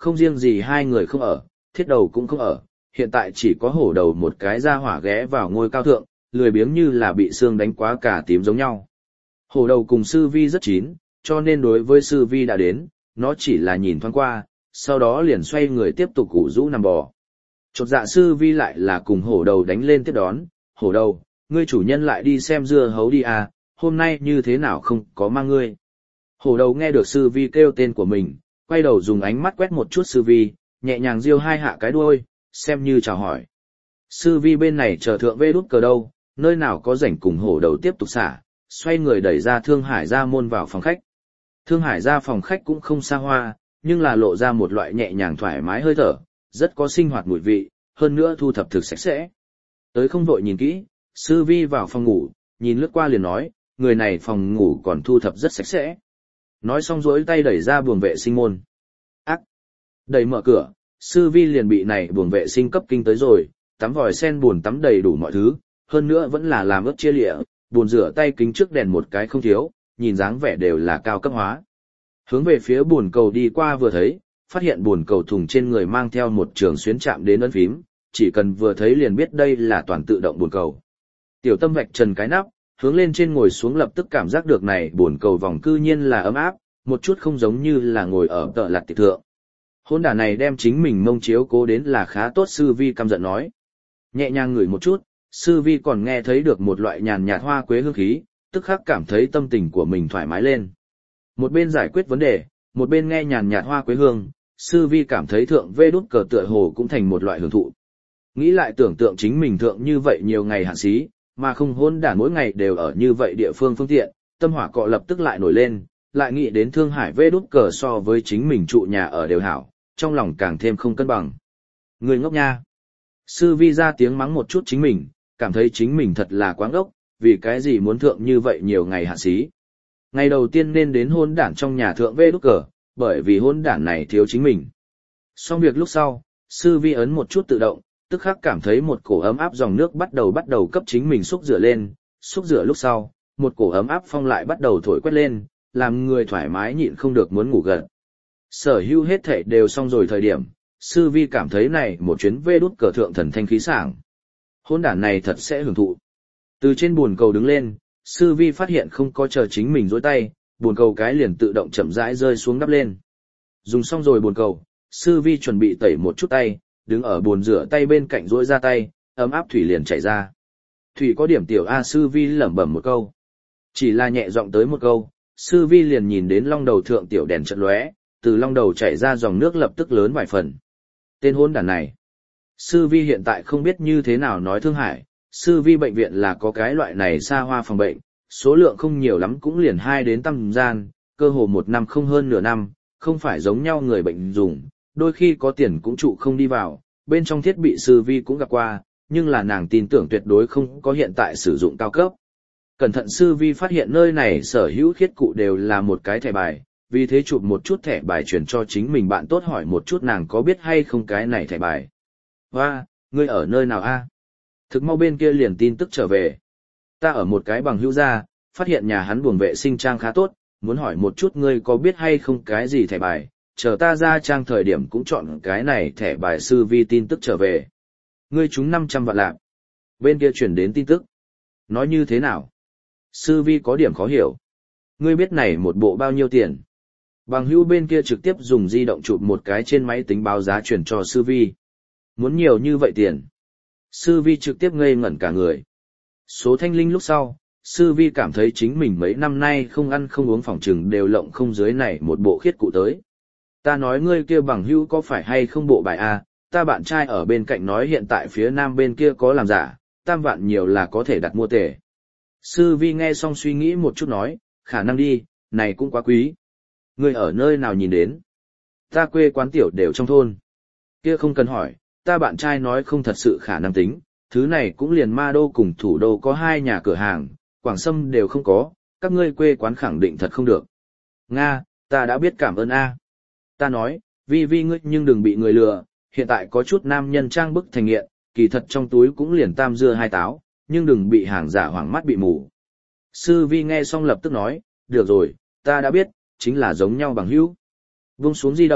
không riêng gì hai người không ở, thiết đầu cũng không ở, hiện tại chỉ có hổ đầu một cái ra hỏa ghé vào ngôi cao thượng, lười biếng như là bị xương đánh quá cả tím giống nhau. Hổ đầu cùng sư vi rất chín, cho nên đối với sư vi đã đến, nó chỉ là nhìn thoáng qua, sau đó liền xoay người tiếp tục củ rũ nằm bò. Chột dạ sư vi lại là cùng hổ đầu đánh lên tiếp đón, hổ đầu, ngươi chủ nhân lại đi xem dưa hấu đi à, hôm nay như thế nào không có mang ngươi. Hổ đầu nghe được sư vi kêu tên của mình, quay đầu dùng ánh mắt quét một chút sư vi, nhẹ nhàng riêu hai hạ cái đuôi, xem như chào hỏi. Sư vi bên này chờ thượng vê đút cờ đâu, nơi nào có rảnh cùng hổ đầu tiếp tục xả, xoay người đẩy ra Thương Hải ra môn vào phòng khách. Thương Hải ra phòng khách cũng không xa hoa, nhưng là lộ ra một loại nhẹ nhàng thoải mái hơi thở, rất có sinh hoạt mùi vị, hơn nữa thu thập thực sạch sẽ. Tới không vội nhìn kỹ, sư vi vào phòng ngủ, nhìn lướt qua liền nói, người này phòng ngủ còn thu thập rất sạch sẽ. Nói xong rỗi tay đẩy ra buồng vệ sinh môn. Ác! Đẩy mở cửa, sư vi liền bị này buồng vệ sinh cấp kinh tới rồi, tắm vòi sen buồn tắm đầy đủ mọi thứ, hơn nữa vẫn là làm ướp chia lịa, buồn rửa tay kính trước đèn một cái không thiếu, nhìn dáng vẻ đều là cao cấp hóa. Hướng về phía buồn cầu đi qua vừa thấy, phát hiện buồn cầu thùng trên người mang theo một trường xuyến chạm đến ấn phím, chỉ cần vừa thấy liền biết đây là toàn tự động buồn cầu. Tiểu Tâm vạch trần cái nắp, hướng lên trên ngồi xuống lập tức cảm giác được này buồn cầu vòng cư nhiên là ấm áp, một chút không giống như là ngồi ở tợ lặt tiệc thượng. Hôn đả này đem chính mình mông chiếu cố đến là khá tốt, sư vi căm giận nói. Nhẹ nhàng ngửi một chút, sư vi còn nghe thấy được một loại nhàn nhạt hoa quế hương khí, tức khắc cảm thấy tâm tình của mình thoải mái lên. Một bên giải quyết vấn đề, một bên nghe nhàn nhạt hoa quế hương, sư vi cảm thấy thượng vê đút cờ tựa hồ cũng thành một loại hưởng thụ. Nghĩ lại tưởng tượng chính mình thượng như vậy nhiều ngày hạn xí, mà không hôn đản mỗi ngày đều ở như vậy địa phương phương tiện, tâm hỏa cọ lập tức lại nổi lên, lại nghĩ đến Thương Hải vê đút cờ so với chính mình trụ nhà ở đều hảo, trong lòng càng thêm không cân bằng. Người ngốc nha. Sư vi ra tiếng mắng một chút chính mình, cảm thấy chính mình thật là quá ngốc, vì cái gì muốn thượng như vậy nhiều ngày hạn xí. Ngày đầu tiên nên đến hôn đản trong nhà thượng vê đút cờ, bởi vì hôn đản này thiếu chính mình. Xong việc lúc sau, sư vi ấn một chút tự động, tức khắc cảm thấy một cổ ấm áp dòng nước bắt đầu bắt đầu cấp chính mình xúc rửa lên, xúc rửa lúc sau, một cổ ấm áp phong lại bắt đầu thổi quét lên, làm người thoải mái nhịn không được muốn ngủ gật. Sở hữu hết thảy đều xong rồi thời điểm, sư vi cảm thấy này một chuyến vê đút cờ thượng thần thanh khí sảng. Hôn đản này thật sẽ hưởng thụ. Từ trên buồn cầu đứng lên, sư vi phát hiện không có chờ chính mình dối tay, buồn cầu cái liền tự động chậm rãi rơi xuống đắp lên. Dùng xong rồi buồn cầu, sư vi chuẩn bị tẩy một chút tay, đứng ở bồn rửa tay bên cạnh rỗi ra tay, ấm áp thủy liền chảy ra. Thủy có điểm tiểu A, sư vi lẩm bẩm một câu. Chỉ là nhẹ giọng tới một câu, sư vi liền nhìn đến long đầu thượng tiểu đèn chợt lóe, từ long đầu chảy ra dòng nước lập tức lớn vài phần. Tên hôn đản này. Sư vi hiện tại không biết như thế nào nói Thương Hải, sư vi bệnh viện là có cái loại này xa hoa phòng bệnh, số lượng không nhiều lắm cũng liền hai đến tăm gian, cơ hồ một năm không hơn nửa năm, không phải giống nhau người bệnh dùng, đôi khi có tiền cũng trụ không đi vào, bên trong thiết bị sư vi cũng gặp qua, nhưng là nàng tin tưởng tuyệt đối không có hiện tại sử dụng cao cấp. Cẩn thận sư vi phát hiện nơi này sở hữu khiết cụ đều là một cái thẻ bài, vì thế chụp một chút thẻ bài chuyển cho chính mình bạn tốt hỏi một chút nàng có biết hay không cái này thẻ bài. Hoa, ngươi ở nơi nào a? Thực mau bên kia liền tin tức trở về. Ta ở một cái bằng hữu gia, phát hiện nhà hắn buồng vệ sinh trang khá tốt, muốn hỏi một chút ngươi có biết hay không cái gì thẻ bài, chờ ta ra trang thời điểm cũng chọn cái này thẻ bài. Sư vi tin tức trở về. Ngươi trúng năm trăm vạn lạc. Bên kia chuyển đến tin tức. Nói như thế nào? Sư vi có điểm khó hiểu. Ngươi biết này một bộ bao nhiêu tiền? Bằng hữu bên kia trực tiếp dùng di động chụp một cái trên máy tính báo giá chuyển cho sư vi. Muốn nhiều như vậy tiền. Sư vi trực tiếp ngây ngẩn cả người. Số thanh linh lúc sau, sư vi cảm thấy chính mình mấy năm nay không ăn không uống phỏng trừng đều lộng không dưới này một bộ khiết cụ tới. Ta nói ngươi kia bằng hữu có phải hay không bộ bài A, ta bạn trai ở bên cạnh nói hiện tại phía nam bên kia có làm giả, tam vạn nhiều là có thể đặt mua tể. Sư vi nghe xong suy nghĩ một chút nói, khả năng đi, này cũng quá quý. Ngươi ở nơi nào nhìn đến? Ta quê quán tiểu đều trong thôn. Kia không cần hỏi, ta bạn trai nói không thật sự khả năng tính, thứ này cũng liền ma đô cùng thủ đô có hai nhà cửa hàng, Quảng Sâm đều không có, các ngươi quê quán khẳng định thật không được. Nga, ta đã biết, cảm ơn A. Ta nói, vi vi ngươi nhưng đừng bị người lừa, hiện tại có chút nam nhân trang bức thành nghiện, kỳ thật trong túi cũng liền tam dưa hai táo, nhưng đừng bị hàng giả hoảng mắt bị mù. Sư vi nghe xong lập tức nói, được rồi, ta đã biết, chính là giống nhau bằng hữu. Vung xuống di động,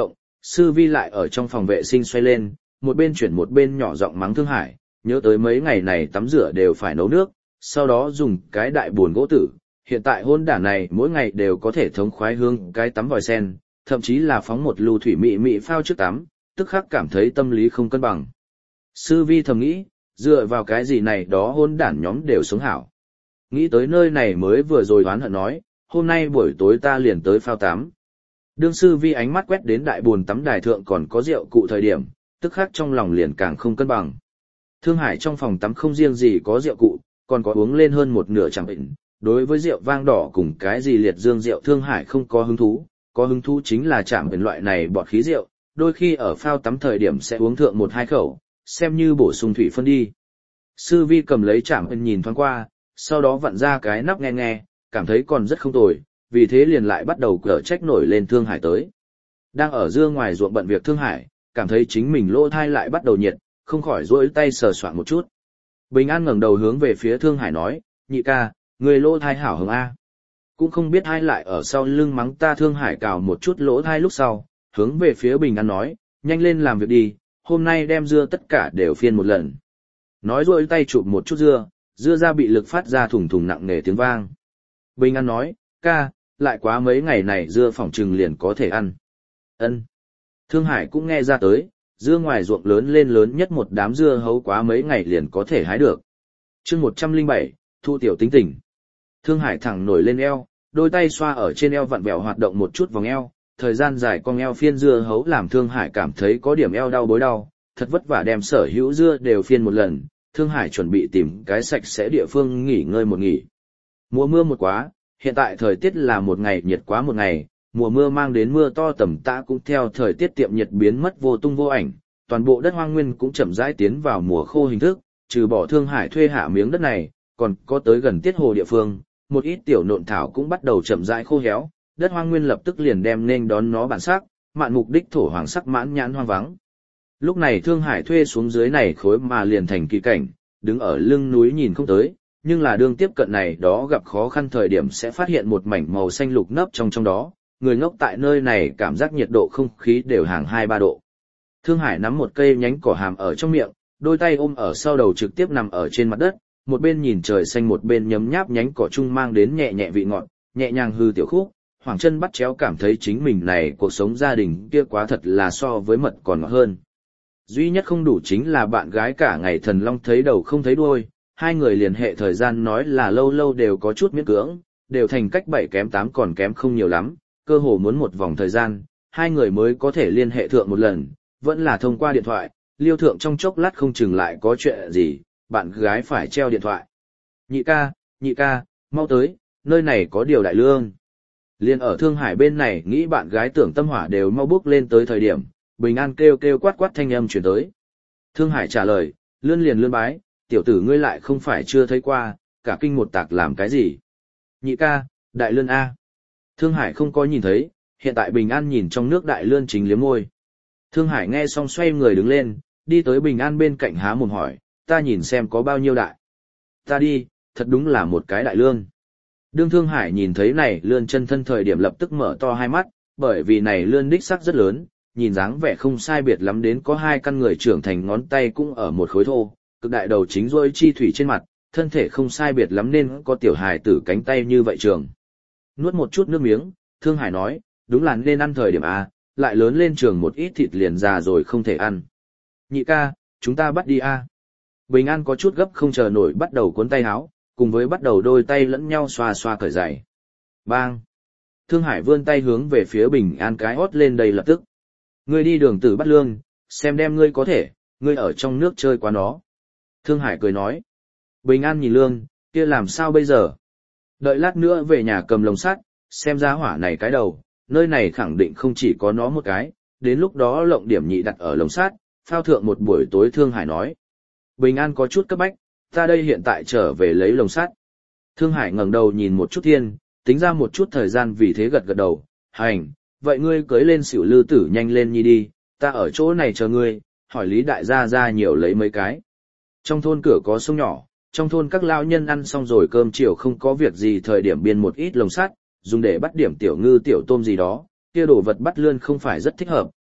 Sư Vi lại ở trong phòng vệ sinh xoay lên, một bên chuyển một bên nhỏ giọng mắng Thương Hải, nhớ tới mấy ngày này tắm rửa đều phải nấu nước, sau đó dùng cái đại buồn gỗ tử, hiện tại hôn đản này mỗi ngày đều có thể thống khoái hương cái tắm vòi sen, thậm chí là phóng một lưu thủy mị mị phao trước tắm, tức khắc cảm thấy tâm lý không cân bằng. Sư Vi thầm nghĩ, dựa vào cái gì này đó hôn đản nhóm đều sống hảo. Nghĩ tới nơi này mới vừa rồi đoán hận nói, hôm nay buổi tối ta liền tới phao tắm. Đương Sư Vi ánh mắt quét đến đại buồn tắm đài thượng còn có rượu cụ thời điểm, tức khắc trong lòng liền càng không cân bằng. Thương Hải trong phòng tắm không riêng gì có rượu cụ, còn có uống lên hơn một nửa chẳng bệnh. Đối với rượu vang đỏ cùng cái gì liệt dương rượu Thương Hải không có hứng thú, có hứng thú chính là chạm bệnh loại này bọt khí rượu, đôi khi ở phao tắm thời điểm sẽ uống thượng một hai khẩu, xem như bổ sung thủy phân đi. Sư Vi cầm lấy chạm bệnh nhìn thoáng qua, sau đó vặn ra cái nắp nghe nghe, cảm thấy còn rất không tồi, vì thế liền lại bắt đầu cở trách nổi lên Thương Hải tới. Đang ở dưa ngoài ruộng bận việc Thương Hải, cảm thấy chính mình lỗ thai lại bắt đầu nhiệt, không khỏi rỗi tay sờ soạn một chút. Bình An ngẩng đầu hướng về phía Thương Hải nói, nhị ca, người lỗ thai hảo hứng A. Cũng không biết ai lại ở sau lưng mắng ta. Thương Hải cào một chút lỗ thai lúc sau, hướng về phía Bình An nói, nhanh lên làm việc đi, hôm nay đem dưa tất cả đều phiên một lần. Nói rỗi tay chụp một chút dưa, dưa ra bị lực phát ra thùng thùng nặng nề tiếng vang. Bình An nói, ca, lại quá mấy ngày này dưa phỏng trừng liền có thể ăn. Ân. Thương Hải cũng nghe ra tới, dưa ngoài ruộng lớn lên lớn nhất một đám dưa hấu quá mấy ngày liền có thể hái được. Chương một trăm lẻ bảy, Thu tiểu tính tình. Thương Hải thẳng nổi lên eo, đôi tay xoa ở trên eo vặn vẹo hoạt động một chút vòng eo, thời gian dài cong eo phiên dưa hấu làm Thương Hải cảm thấy có điểm eo đau bối đau, thật vất vả đem sở hữu dưa đều phiên một lần, Thương Hải chuẩn bị tìm cái sạch sẽ địa phương nghỉ ngơi một nghỉ. Mùa mưa một quá, hiện tại thời tiết là một ngày nhiệt quá một ngày, mùa mưa mang đến mưa to tầm tã cũng theo thời tiết tiệm nhiệt biến mất vô tung vô ảnh, toàn bộ đất hoang nguyên cũng chậm rãi tiến vào mùa khô hình thức, trừ bỏ Thương Hải thuê hạ miếng đất này, còn có tới gần tiết hồ địa phương, một ít tiểu nộn thảo cũng bắt đầu chậm rãi khô héo, đất hoang nguyên lập tức liền đem nên đón nó bản sắc, mạn mục đích thổ hoàng sắc mãn nhãn hoang vắng. Lúc này Thương Hải thuê xuống dưới này khối mà liền thành kỳ cảnh, đứng ở lưng núi nhìn không tới, nhưng là đương tiếp cận này đó gặp khó khăn thời điểm sẽ phát hiện một mảnh màu xanh lục nấp trong trong đó, người ngốc tại nơi này cảm giác nhiệt độ không khí đều hàng hai ba độ. Thương Hải nắm một cây nhánh cỏ hàm ở trong miệng, đôi tay ôm ở sau đầu trực tiếp nằm ở trên mặt đất, một bên nhìn trời xanh một bên nhấm nháp nhánh cỏ chung mang đến nhẹ nhẹ vị ngọt, nhẹ nhàng hư tiểu khúc, Hoàng Chân bắt chéo cảm thấy chính mình này cuộc sống gia đình kia quá thật là so với mật còn ngọt hơn. Duy nhất không đủ chính là bạn gái cả ngày thần long thấy đầu không thấy đuôi, hai người liên hệ thời gian nói là lâu lâu đều có chút miễn cưỡng, đều thành cách bảy kém tám còn kém không nhiều lắm, cơ hồ muốn một vòng thời gian, hai người mới có thể liên hệ thượng một lần, vẫn là thông qua điện thoại, liêu thượng trong chốc lát không chừng lại có chuyện gì, bạn gái phải treo điện thoại. Nhị ca, nhị ca, mau tới, nơi này có điều đại lương. Liên ở Thương Hải bên này nghĩ bạn gái tưởng tâm hỏa đều mau bước lên tới thời điểm, Bình An kêu kêu quát quát thanh âm chuyển tới. Thương Hải trả lời, lươn liền lươn bái, tiểu tử ngươi lại không phải chưa thấy qua, cả kinh một tạc làm cái gì. Nhị ca, đại lươn A. Thương Hải không có nhìn thấy, hiện tại Bình An nhìn trong nước đại lươn chính liếm môi. Thương Hải nghe xong xoay người đứng lên, đi tới Bình An bên cạnh há mồm hỏi, ta nhìn xem có bao nhiêu đại. Ta đi, thật đúng là một cái đại lươn. Đương Thương Hải nhìn thấy này lươn chân thân thời điểm lập tức mở to hai mắt, bởi vì này lươn đích sắc rất lớn, nhìn dáng vẻ không sai biệt lắm đến có hai căn người trưởng thành ngón tay cũng ở một khối thô, cực đại đầu chính rôi chi thủy trên mặt, thân thể không sai biệt lắm nên có tiểu hài tử cánh tay như vậy trường. Nuốt một chút nước miếng, Thương Hải nói, đúng là nên ăn thời điểm A, lại lớn lên trường một ít thịt liền già rồi không thể ăn. Nhị ca, chúng ta bắt đi A. Bình An có chút gấp không chờ nổi bắt đầu cuốn tay áo, cùng với bắt đầu đôi tay lẫn nhau xoa xoa cởi giày. Bang! Thương Hải vươn tay hướng về phía Bình An cái hót lên đây lập tức. Ngươi đi đường tử bắt lương, xem đem ngươi có thể, ngươi ở trong nước chơi quá nó. Thương Hải cười nói. Bình An nhìn lương, kia làm sao bây giờ? Đợi lát nữa về nhà cầm lồng sắt, xem ra hỏa này cái đầu, nơi này khẳng định không chỉ có nó một cái, đến lúc đó lộng điểm nhị đặt ở lồng sắt, phao thượng một buổi tối. Thương Hải nói. Bình An có chút cấp bách, ta đây hiện tại trở về lấy lồng sắt. Thương Hải ngẩng đầu nhìn một chút thiên, tính ra một chút thời gian vì thế gật gật đầu, hành, vậy ngươi cưới lên xỉu lư tử nhanh lên nhi đi, ta ở chỗ này chờ ngươi, hỏi Lý đại gia ra nhiều lấy mấy cái. Trong thôn cửa có sông nhỏ, trong thôn các lão nhân ăn xong rồi cơm chiều không có việc gì thời điểm biên một ít lồng sắt, dùng để bắt điểm tiểu ngư tiểu tôm gì đó, kia đồ vật bắt lươn không phải rất thích hợp,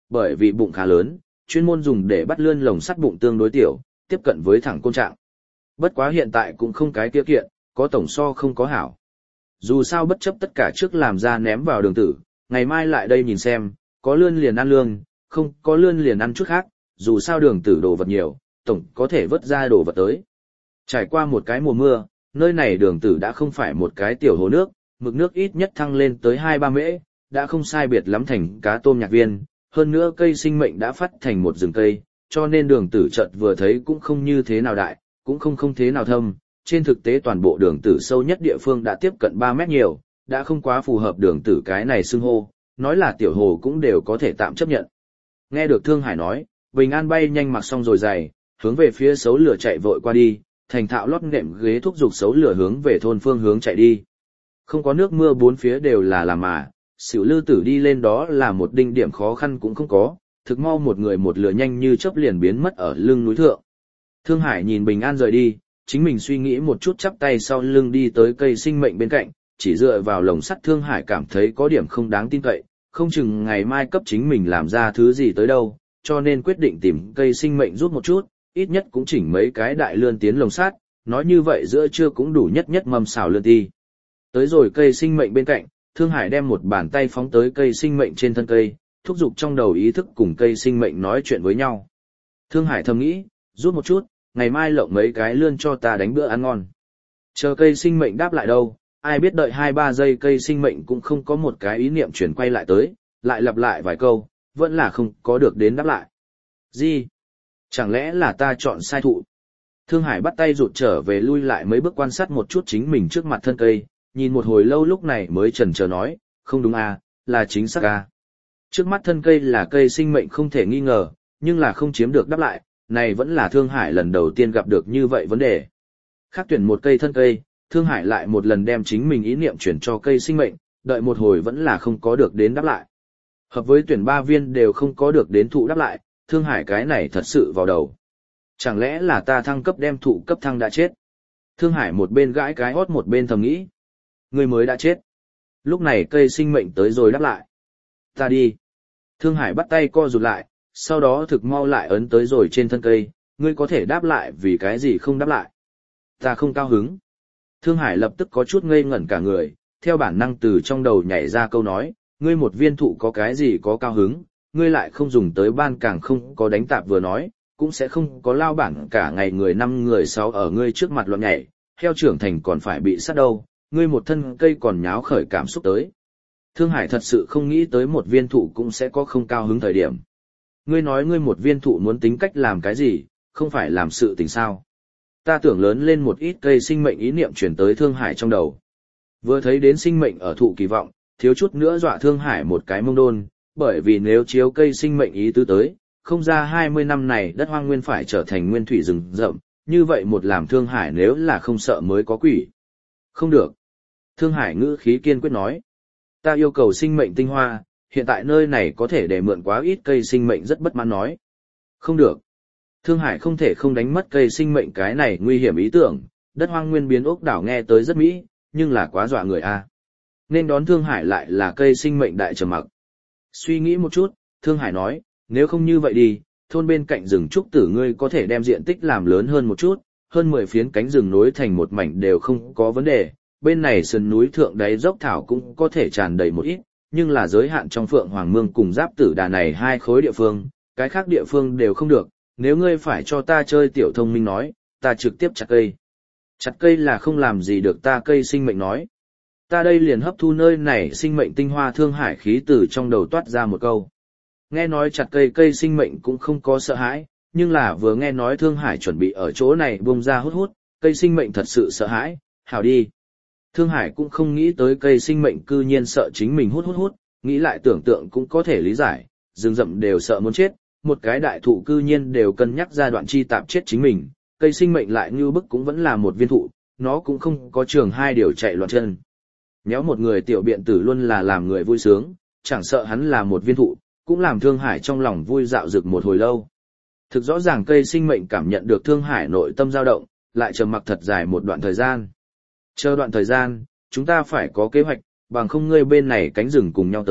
bởi vì bụng khá lớn, chuyên môn dùng để bắt lươn lồng sắt bụng tương đối tiểu, tiếp cận với thẳng côn trạng. Bất quá hiện tại cũng không cái kia kiện, có tổng so không có hảo. Dù sao bất chấp tất cả trước làm ra ném vào đường tử, ngày mai lại đây nhìn xem, có lươn liền ăn lương, không có lươn liền ăn chút khác, dù sao đường tử đồ vật nhiều, tổng có thể vớt ra đồ vật tới. Trải qua một cái mùa mưa, nơi này đường tử đã không phải một cái tiểu hồ nước, mực nước ít nhất thăng lên tới hai ba mễ, đã không sai biệt lắm thành cá tôm nhạc viên, hơn nữa cây sinh mệnh đã phát thành một rừng cây, cho nên đường tử chợt vừa thấy cũng không như thế nào đại, cũng không không thế nào thâm, trên thực tế toàn bộ đường tử sâu nhất địa phương đã tiếp cận ba mét nhiều, đã không quá phù hợp đường tử cái này xưng hô, nói là tiểu hồ cũng đều có thể tạm chấp nhận. Nghe được Thương Hải nói, Bình An bay nhanh mặc xong rồi giày, hướng về phía xấu lửa chạy vội qua đi, thành thạo lót nệm ghế thúc giục xấu lửa hướng về thôn phương hướng chạy đi. Không có nước mưa bốn phía đều là làm mà, xỉu lư tử đi lên đó là một đinh điểm khó khăn cũng không có, thực mau một người một lửa nhanh như chớp liền biến mất ở lưng núi thượng. Thương Hải nhìn Bình An rời đi, chính mình suy nghĩ một chút chắp tay sau lưng đi tới cây sinh mệnh bên cạnh, chỉ dựa vào lồng sắt Thương Hải cảm thấy có điểm không đáng tin cậy, không chừng ngày mai cấp chính mình làm ra thứ gì tới đâu, cho nên quyết định tìm cây sinh mệnh rút một chút, ít nhất cũng chỉnh mấy cái đại lươn tiến lồng sắt, nói như vậy giữa trưa cũng đủ nhất nhất mầm xào lươn ti. Tới rồi cây sinh mệnh bên cạnh, Thương Hải đem một bàn tay phóng tới cây sinh mệnh trên thân cây, thúc giục trong đầu ý thức cùng cây sinh mệnh nói chuyện với nhau. Thương Hải thầm nghĩ, rút một chút, ngày mai lộng mấy cái lươn cho ta đánh bữa ăn ngon. Chờ cây sinh mệnh đáp lại đâu, ai biết đợi hai ba giây cây sinh mệnh cũng không có một cái ý niệm chuyển quay lại tới, lại lặp lại vài câu, vẫn là không có được đến đáp lại. Gì? Chẳng lẽ là ta chọn sai thụ? Thương Hải bắt tay rụt trở về lui lại mấy bước quan sát một chút chính mình trước mặt thân cây, nhìn một hồi lâu lúc này mới chần chờ nói, không đúng à, là chính xác à. Trước mắt thân cây là cây sinh mệnh không thể nghi ngờ, nhưng là không chiếm được đáp lại, này vẫn là Thương Hải lần đầu tiên gặp được như vậy vấn đề. Khác tuyển một cây thân cây, Thương Hải lại một lần đem chính mình ý niệm chuyển cho cây sinh mệnh, đợi một hồi vẫn là không có được đến đáp lại. Hợp với tuyển ba viên đều không có được đến thụ đáp lại, Thương Hải cái này thật sự vào đầu. Chẳng lẽ là ta thăng cấp đem thụ cấp thăng đã chết? Thương Hải một bên gãi cái hót một bên thầm nghĩ. Người mới đã chết. Lúc này cây sinh mệnh tới rồi đáp lại. Ta đi. Thương Hải bắt tay co rụt lại, sau đó thực mau lại ấn tới rồi trên thân cây, ngươi có thể đáp lại vì cái gì không đáp lại. Ta không cao hứng. Thương Hải lập tức có chút ngây ngẩn cả người, theo bản năng từ trong đầu nhảy ra câu nói, ngươi một viên thụ có cái gì có cao hứng, ngươi lại không dùng tới ban càng không có đánh tạp vừa nói, cũng sẽ không có lao bản cả ngày người năm người sáu ở ngươi trước mặt loạn nhảy, theo trưởng thành còn phải bị sát đâu, ngươi một thân cây còn nháo khởi cảm xúc tới. Thương Hải thật sự không nghĩ tới một viên thụ cũng sẽ có không cao hứng thời điểm. Ngươi nói ngươi một viên thụ muốn tính cách làm cái gì, không phải làm sự tình sao. Ta tưởng lớn lên một ít cây sinh mệnh ý niệm chuyển tới Thương Hải trong đầu. Vừa thấy đến sinh mệnh ở thụ kỳ vọng, thiếu chút nữa dọa Thương Hải một cái mông đôn, bởi vì nếu chiếu cây sinh mệnh ý tứ tới, không ra hai mươi năm này đất hoang nguyên phải trở thành nguyên thủy rừng rậm, như vậy một làm Thương Hải nếu là không sợ mới có quỷ. Không được. Thương Hải ngữ khí kiên quyết nói. Ta yêu cầu sinh mệnh tinh hoa, hiện tại nơi này có thể để mượn quá ít cây sinh mệnh rất bất mãn nói. Không được. Thương Hải không thể không đánh mất cây sinh mệnh cái này nguy hiểm ý tưởng, đất hoang nguyên biến ốc đảo nghe tới rất mỹ, nhưng là quá dọa người a. Nên đón Thương Hải lại là cây sinh mệnh đại trầm mặc. Suy nghĩ một chút, Thương Hải nói, nếu không như vậy đi, thôn bên cạnh rừng trúc tử ngươi có thể đem diện tích làm lớn hơn một chút, hơn mười phiến cánh rừng nối thành một mảnh đều không có vấn đề, bên này sườn núi thượng đáy dốc thảo cũng có thể tràn đầy một ít, nhưng là giới hạn trong Phượng Hoàng Mương cùng Giáp Tử Đà này hai khối địa phương, cái khác địa phương đều không được, nếu ngươi phải cho ta chơi tiểu thông minh nói, ta trực tiếp chặt cây. Chặt cây là không làm gì được ta cây sinh mệnh nói. Ta đây liền hấp thu nơi này sinh mệnh tinh hoa. Thương Hải khí từ trong đầu toát ra một câu. Nghe nói chặt cây cây sinh mệnh cũng không có sợ hãi, nhưng là vừa nghe nói Thương Hải chuẩn bị ở chỗ này bung ra hút hút, cây sinh mệnh thật sự sợ hãi, hảo đi. Thương Hải cũng không nghĩ tới cây sinh mệnh cư nhiên sợ chính mình hút hút hút, nghĩ lại tưởng tượng cũng có thể lý giải, rừng rậm đều sợ muốn chết, một cái đại thụ cư nhiên đều cân nhắc giai đoạn chi tạp chết chính mình, cây sinh mệnh lại như bức cũng vẫn là một viên thụ, nó cũng không có trường hai điều chạy loạn chân. Nhéo một người tiểu biện tử luôn là làm người vui sướng, chẳng sợ hắn là một viên thụ, cũng làm Thương Hải trong lòng vui dạo dực một hồi lâu. Thực rõ ràng cây sinh mệnh cảm nhận được Thương Hải nội tâm dao động, lại trầm mặc thật dài một đoạn thời gian. Chờ đoạn thời gian, chúng ta phải có kế hoạch, bằng không ngươi bên này cánh rừng cùng nhau tới,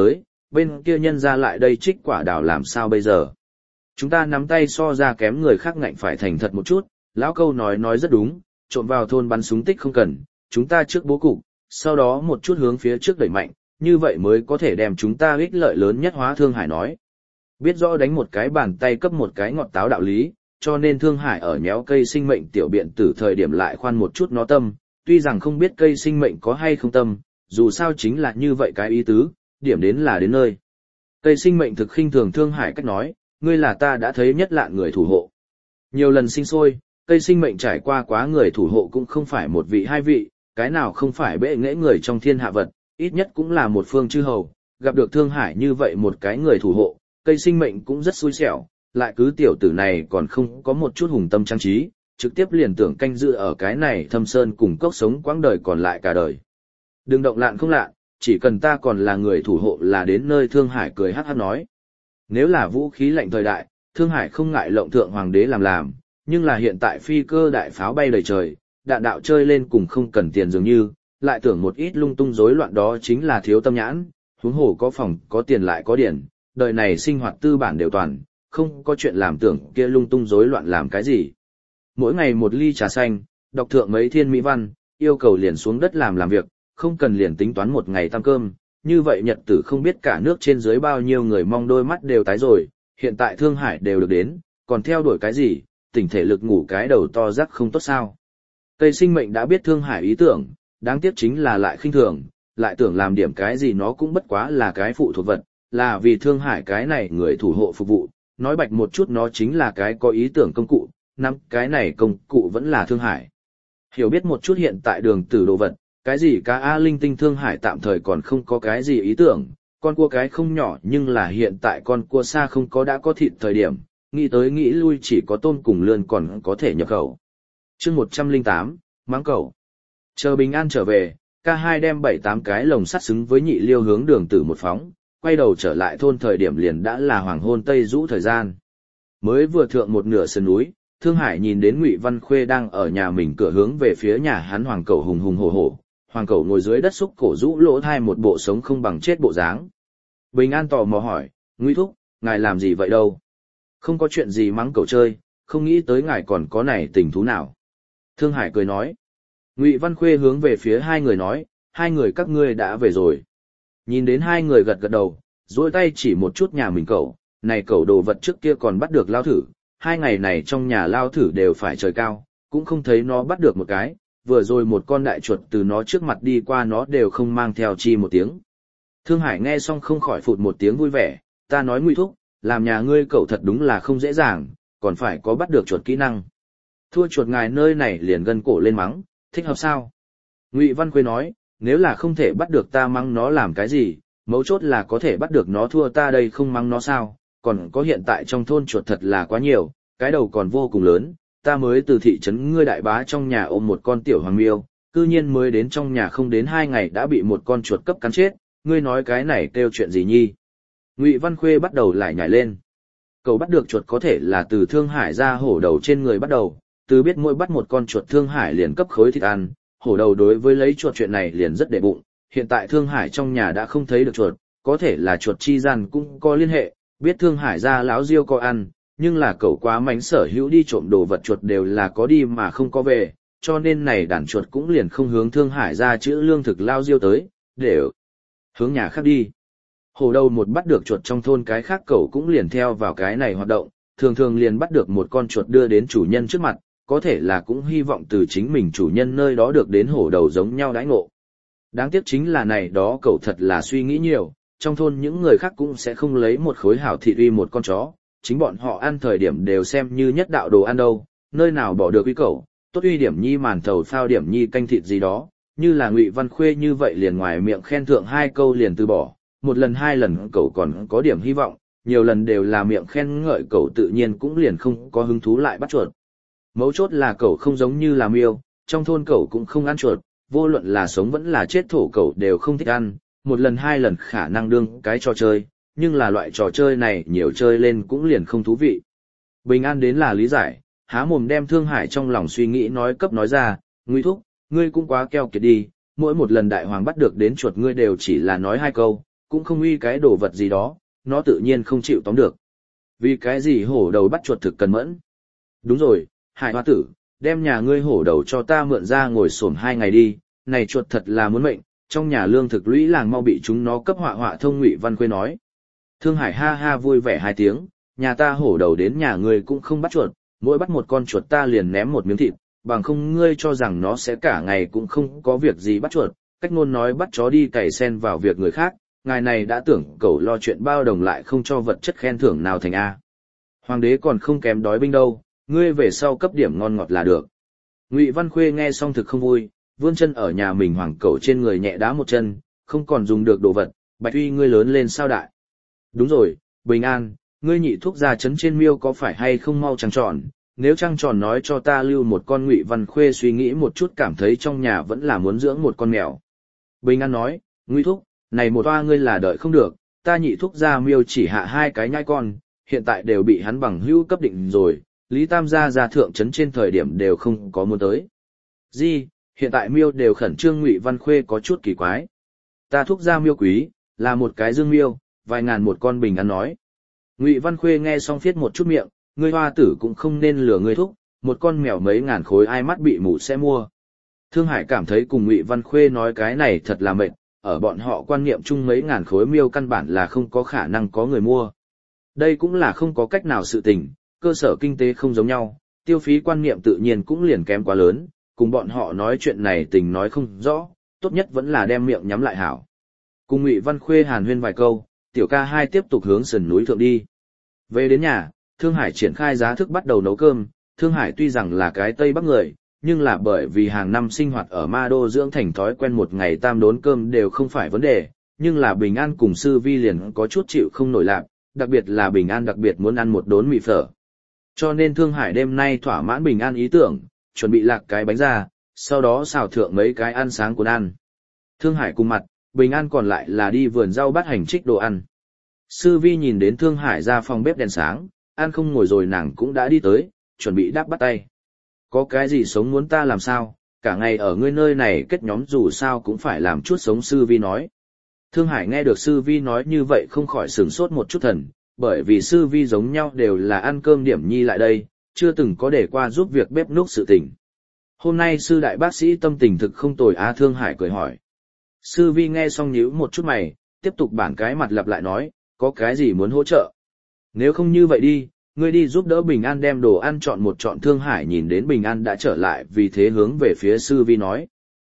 bên kia nhân ra lại đây trích quả đào làm sao bây giờ. Chúng ta nắm tay so ra kém người khác ngạnh phải thành thật một chút, lão câu nói nói rất đúng, trộm vào thôn bắn súng tích không cần, chúng ta trước bố cục, sau đó một chút hướng phía trước đẩy mạnh, như vậy mới có thể đem chúng ta ích lợi lớn nhất hóa. Thương Hải nói. Biết rõ đánh một cái bàn tay cấp một cái ngọt táo đạo lý, cho nên Thương Hải ở nhéo cây sinh mệnh tiểu biện tử thời điểm lại khoan một chút nó tâm, tuy rằng không biết cây sinh mệnh có hay không tâm, dù sao chính là như vậy cái ý tứ, điểm đến là đến nơi. Cây sinh mệnh thực khinh thường Thương Hải cách nói, ngươi là ta đã thấy nhất lạ người thủ hộ. Nhiều lần sinh sôi, cây sinh mệnh trải qua quá người thủ hộ cũng không phải một vị hai vị, cái nào không phải bệ nghệ người trong thiên hạ vật, ít nhất cũng là một phương chư hầu, gặp được Thương Hải như vậy một cái người thủ hộ, cây sinh mệnh cũng rất xui xẻo, lại cứ tiểu tử này còn không có một chút hùng tâm trang trí, trực tiếp liền tưởng canh giữ ở cái này thâm sơn cùng cốc sống quãng đời còn lại cả đời. Đừng động lạn không lạ, chỉ cần ta còn là người thủ hộ là đến nơi. Thương Hải cười hắc hắc nói. Nếu là vũ khí lạnh thời đại, Thương Hải không ngại lộng thượng hoàng đế làm làm, nhưng là hiện tại phi cơ đại pháo bay đầy trời, đạn đạo chơi lên cùng không cần tiền dường như, lại tưởng một ít lung tung rối loạn đó chính là thiếu tâm nhãn, huống hồ có phòng, có tiền lại có điển, đời này sinh hoạt tư bản đều toàn, không có chuyện làm tưởng kia lung tung rối loạn làm cái gì. Mỗi ngày một ly trà xanh, đọc thượng mấy thiên mỹ văn, yêu cầu liền xuống đất làm làm việc, không cần liền tính toán một ngày tăng cơm, như vậy nhật tử không biết cả nước trên dưới bao nhiêu người mong đôi mắt đều tái rồi, hiện tại Thương Hải đều được đến, còn theo đuổi cái gì, tỉnh thể lực ngủ cái đầu to rắc không tốt sao. Cây sinh mệnh đã biết Thương Hải ý tưởng, đáng tiếc chính là lại khinh thường, lại tưởng làm điểm cái gì nó cũng bất quá là cái phụ thuộc vật, là vì Thương Hải cái này người thủ hộ phục vụ, nói bạch một chút nó chính là cái có ý tưởng công cụ, năm cái này công cụ vẫn là Thương Hải. Hiểu biết một chút hiện tại đường tử đồ vật, cái gì cá A linh tinh Thương Hải tạm thời còn không có cái gì ý tưởng, con cua cái không nhỏ nhưng là hiện tại con cua xa không có đã có thịt thời điểm, nghĩ tới nghĩ lui chỉ có tôm cùng lươn còn có thể nhập khẩu. chương một trăm lẻ tám, máng cẩu. Chờ bình an trở về, ca hai đem bảy tám cái lồng sắt xứng với nhị liêu hướng đường tử một phóng, quay đầu trở lại thôn thời điểm liền đã là hoàng hôn tây rũ thời gian. Mới vừa thượng một nửa sườn núi, Thương Hải nhìn đến Ngụy Văn Khuê đang ở nhà mình cửa hướng về phía nhà hắn hoàng cẩu hùng hùng hổ hổ, hoàng cẩu ngồi dưới đất xúc cổ rũ lỗ thai một bộ sống không bằng chết bộ dáng. Bình an tò mò hỏi, Ngụy thúc, ngài làm gì vậy đâu? Không có chuyện gì mắng cẩu chơi, không nghĩ tới ngài còn có này tình thú nào. Thương Hải cười nói. Ngụy Văn Khuê hướng về phía hai người nói, hai người các ngươi đã về rồi. Nhìn đến hai người gật gật đầu, duỗi tay chỉ một chút nhà mình cẩu, này cẩu đồ vật trước kia còn bắt được lao thử, hai ngày này trong nhà lao thử đều phải trời cao, cũng không thấy nó bắt được một cái, vừa rồi một con đại chuột từ nó trước mặt đi qua nó đều không mang theo chi một tiếng. Thương Hải nghe xong không khỏi phụt một tiếng vui vẻ, ta nói Ngụy thúc, làm nhà ngươi cẩu thật đúng là không dễ dàng, còn phải có bắt được chuột kỹ năng. Thua chuột ngài nơi này liền gân cổ lên mắng, thích hợp sao? Ngụy Văn Khuê nói, nếu là không thể bắt được ta mắng nó làm cái gì, mấu chốt là có thể bắt được nó thua ta đây không mắng nó sao, còn có hiện tại trong thôn chuột thật là quá nhiều, cái đầu còn vô cùng lớn, ta mới từ thị trấn ngươi đại bá trong nhà ôm một con tiểu hoàng miêu, cư nhiên mới đến trong nhà không đến hai ngày đã bị một con chuột cấp cắn chết, ngươi nói cái này kêu chuyện gì nhi? Ngụy Văn Khuê bắt đầu lại nhảy lên. Cậu bắt được chuột có thể là từ Thương Hải ra hổ đầu trên người bắt đầu, từ biết mỗi bắt một con chuột Thương Hải liền cấp khối thịt ăn, hổ đầu đối với lấy chuột chuyện này liền rất để bụng, hiện tại Thương Hải trong nhà đã không thấy được chuột, có thể là chuột chi gian cũng có liên hệ, biết Thương Hải ra láo riêu có ăn, nhưng là cậu quá mánh sở hữu đi trộm đồ vật chuột đều là có đi mà không có về, cho nên này đàn chuột cũng liền không hướng Thương Hải ra chữ lương thực lao riêu tới, để hướng nhà khác đi. Hổ đầu một bắt được chuột trong thôn cái khác cậu cũng liền theo vào cái này hoạt động, thường thường liền bắt được một con chuột đưa đến chủ nhân trước mặt, có thể là cũng hy vọng từ chính mình chủ nhân nơi đó được đến hổ đầu giống nhau đãi ngộ. Đáng tiếc chính là này đó cậu thật là suy nghĩ nhiều, trong thôn những người khác cũng sẽ không lấy một khối hảo thịt uy một con chó, chính bọn họ ăn thời điểm đều xem như nhất đạo đồ ăn đâu, nơi nào bỏ được uy cậu, tốt uy điểm nhi màn thầu phao điểm nhi canh thịt gì đó, như là Ngụy Văn Khuê như vậy liền ngoài miệng khen thượng hai câu liền từ bỏ, một lần hai lần cậu còn có điểm hy vọng, nhiều lần đều là miệng khen ngợi cậu tự nhiên cũng liền không có hứng thú lại bắt chuột. Mấu chốt là cậu không giống như là miêu, trong thôn cậu cũng không ăn chuột, vô luận là sống vẫn là chết thổ cậu đều không thích ăn, một lần hai lần khả năng đương cái trò chơi, nhưng là loại trò chơi này nhiều chơi lên cũng liền không thú vị. Bình an đến là lý giải, há mồm đem Thương Hải trong lòng suy nghĩ nói cấp nói ra, Ngụy thúc, ngươi cũng quá keo kiệt đi, mỗi một lần đại hoàng bắt được đến chuột ngươi đều chỉ là nói hai câu, cũng không uy cái đồ vật gì đó, nó tự nhiên không chịu tóm được. Vì cái gì hổ đầu bắt chuột thực cần mẫn? Đúng rồi, Hải Hoa tử, đem nhà ngươi hổ đầu cho ta mượn ra ngồi xổm hai ngày đi, này chuột thật là muốn mệnh, trong nhà lương thực lũy làng mau bị chúng nó cấp họa họa thông. Ngụy Văn Khuê nói. Thương Hải ha ha vui vẻ hai tiếng, nhà ta hổ đầu đến nhà ngươi cũng không bắt chuột, mỗi bắt một con chuột ta liền ném một miếng thịt, bằng không ngươi cho rằng nó sẽ cả ngày cũng không có việc gì bắt chuột, cách ngôn nói bắt chó đi cày sen vào việc người khác, ngài này đã tưởng cậu lo chuyện bao đồng lại không cho vật chất khen thưởng nào thành A. Hoàng đế còn không kém đói binh đâu, ngươi về sau cấp điểm ngon ngọt là được. Ngụy Văn Khuê nghe xong thực không vui, vươn chân ở nhà mình hoàng cẩu trên người nhẹ đá một chân, không còn dùng được đồ vật, Bạch Uy ngươi lớn lên sao đại. Đúng rồi, Bình An, ngươi nhị thuốc ra chấn trên miêu có phải hay không mau trăng tròn, nếu trăng tròn nói cho ta lưu một con. Ngụy Văn Khuê suy nghĩ một chút cảm thấy trong nhà vẫn là muốn dưỡng một con mèo. Bình An nói, Ngụy thúc, này một toa ngươi là đợi không được, ta nhị thuốc ra miêu chỉ hạ hai cái nhai con, hiện tại đều bị hắn bằng hữu cấp định rồi, Lý Tam gia ra thượng trấn trên thời điểm đều không có muốn tới. Gì, hiện tại miêu đều khẩn trương. Ngụy Văn Khuê có chút kỳ quái. Ta thuốc ra miêu quý, là một cái dương miêu, vài ngàn một con. Bình An nói. Ngụy Văn Khuê nghe xong phiết một chút miệng, ngươi hoa tử cũng không nên lừa ngươi thúc, một con mèo mấy ngàn khối ai mắt bị mù sẽ mua. Thương Hải cảm thấy cùng Ngụy Văn Khuê nói cái này thật là mệt, ở bọn họ quan niệm chung mấy ngàn khối miêu căn bản là không có khả năng có người mua. Đây cũng là không có cách nào sự tình, cơ sở kinh tế không giống nhau, tiêu phí quan niệm tự nhiên cũng liền kém quá lớn, cùng bọn họ nói chuyện này tình nói không rõ, tốt nhất vẫn là đem miệng nhắm lại hảo. Cùng Ngụy Văn Khuê hàn huyên vài câu, tiểu ca hai tiếp tục hướng sườn núi thượng đi. Về đến nhà, Thương Hải triển khai giá thức bắt đầu nấu cơm. Thương Hải tuy rằng là cái Tây Bắc người, nhưng là bởi vì hàng năm sinh hoạt ở Ma Đô dưỡng thành thói quen một ngày tam đốn cơm đều không phải vấn đề, nhưng là Bình An cùng Sư Vi liền có chút chịu không nổi lạc, đặc biệt là Bình An đặc biệt muốn ăn một đốn mì phở. Cho nên Thương Hải đêm nay thỏa mãn Bình An ý tưởng, chuẩn bị lạc cái bánh ra, sau đó xào thượng mấy cái ăn sáng cuốn ăn. Thương Hải cùng mặt, Bình An còn lại là đi vườn rau bắt hành trích đồ ăn. Sư Vi nhìn đến Thương Hải ra phòng bếp đèn sáng, ăn không ngồi rồi nàng cũng đã đi tới, chuẩn bị đáp bắt tay. Có cái gì sống muốn ta làm sao, cả ngày ở ngươi nơi này kết nhóm dù sao cũng phải làm chút sống. Sư Vi nói. Thương Hải nghe được Sư Vi nói như vậy không khỏi sửng sốt một chút thần, bởi vì Sư Vi giống nhau đều là ăn cơm điểm nhi lại đây, chưa từng có để qua giúp việc bếp núc sự tình. Hôm nay Sư đại bác sĩ tâm tình thực không tồi á. Thương Hải cười hỏi. Sư Vi nghe xong nhíu một chút mày, tiếp tục bản cái mặt lặp lại nói, có cái gì muốn hỗ trợ? Nếu không như vậy đi, ngươi đi giúp đỡ Bình An đem đồ ăn chọn một chọn. Thương Hải nhìn đến Bình An đã trở lại vì thế hướng về phía Sư Vi nói.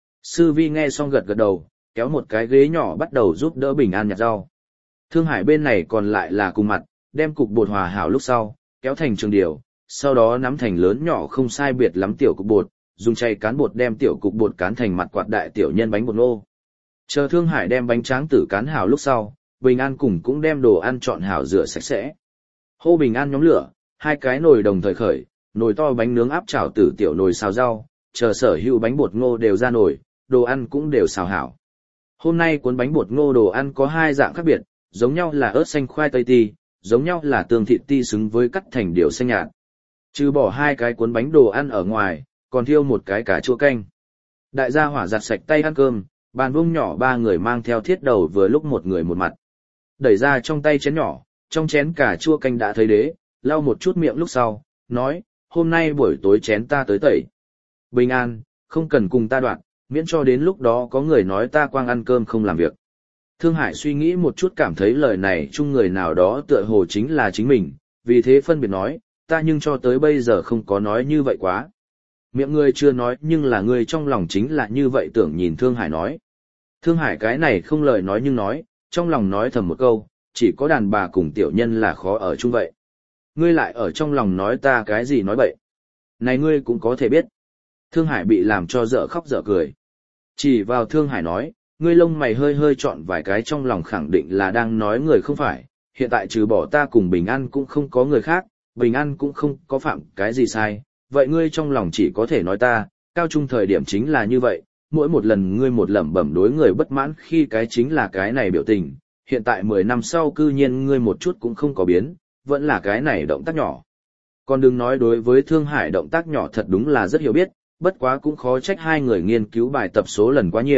Sư Vi nghe xong gật gật đầu, kéo một cái ghế nhỏ bắt đầu giúp đỡ Bình An nhặt rau. Thương Hải bên này còn lại là cùng mặt, đem cục bột hòa hảo lúc sau, kéo thành trường điều, sau đó nắm thành lớn nhỏ không sai biệt lắm tiểu cục bột, dùng chay cán bột đem tiểu cục bột cán thành mặt quạt đại tiểu nhân bánh bột ngô. Chờ Thương Hải đem bánh tráng tử cán hảo lúc sau, Bình An cùng cũng đem đồ ăn chọn hảo rửa sạch sẽ. Hô Bình An nhóm lửa, hai cái nồi đồng thời khởi, nồi to bánh nướng áp chảo tử tiểu nồi xào rau, chờ sở hữu bánh bột ngô đều ra nồi, đồ ăn cũng đều xào hảo. Hôm nay cuốn bánh bột ngô đồ ăn có hai dạng khác biệt, giống nhau là ớt xanh khoai tây ti, giống nhau là tương thịt ti xứng với cắt thành điều xanh nhạt. Trừ bỏ hai cái cuốn bánh đồ ăn ở ngoài, còn thiêu một cái cà chua canh. Đại gia hỏa giặt sạch tay ăn cơm, bàn vuông nhỏ ba người mang theo thiết đầu vừa lúc một người một mặt. Đẩy ra trong tay chén nhỏ, trong chén cà chua canh đã thấy đế, lau một chút miệng lúc sau, nói, hôm nay buổi tối chén ta tới tẩy. Bình An, không cần cùng ta đoạn, miễn cho đến lúc đó có người nói ta quang ăn cơm không làm việc. Thương Hải suy nghĩ một chút cảm thấy lời này chung người nào đó tựa hồ chính là chính mình, vì thế phân biệt nói, ta nhưng cho tới bây giờ không có nói như vậy quá. Miệng ngươi chưa nói nhưng là ngươi trong lòng chính là như vậy tưởng. Nhìn Thương Hải nói. Thương Hải cái này không lời nói nhưng nói, trong lòng nói thầm một câu, chỉ có đàn bà cùng tiểu nhân là khó ở chung vậy. Ngươi lại ở trong lòng nói ta cái gì nói bậy. Này ngươi cũng có thể biết. Thương Hải bị làm cho dở khóc dở cười. Chỉ vào Thương Hải nói, ngươi lông mày hơi hơi chọn vài cái trong lòng khẳng định là đang nói người không phải, hiện tại trừ bỏ ta cùng Bình An cũng không có người khác, Bình An cũng không có phạm cái gì sai, vậy ngươi trong lòng chỉ có thể nói ta, cao trung thời điểm chính là như vậy, mỗi một lần ngươi một lẩm bẩm đối người bất mãn khi cái chính là cái này biểu tình, hiện tại mười năm sau cư nhiên ngươi một chút cũng không có biến, vẫn là cái này động tác nhỏ. Còn đừng nói đối với Thương Hải động tác nhỏ thật đúng là rất hiểu biết, bất quá cũng khó trách hai người nghiên cứu bài tập số lần quá nhiều,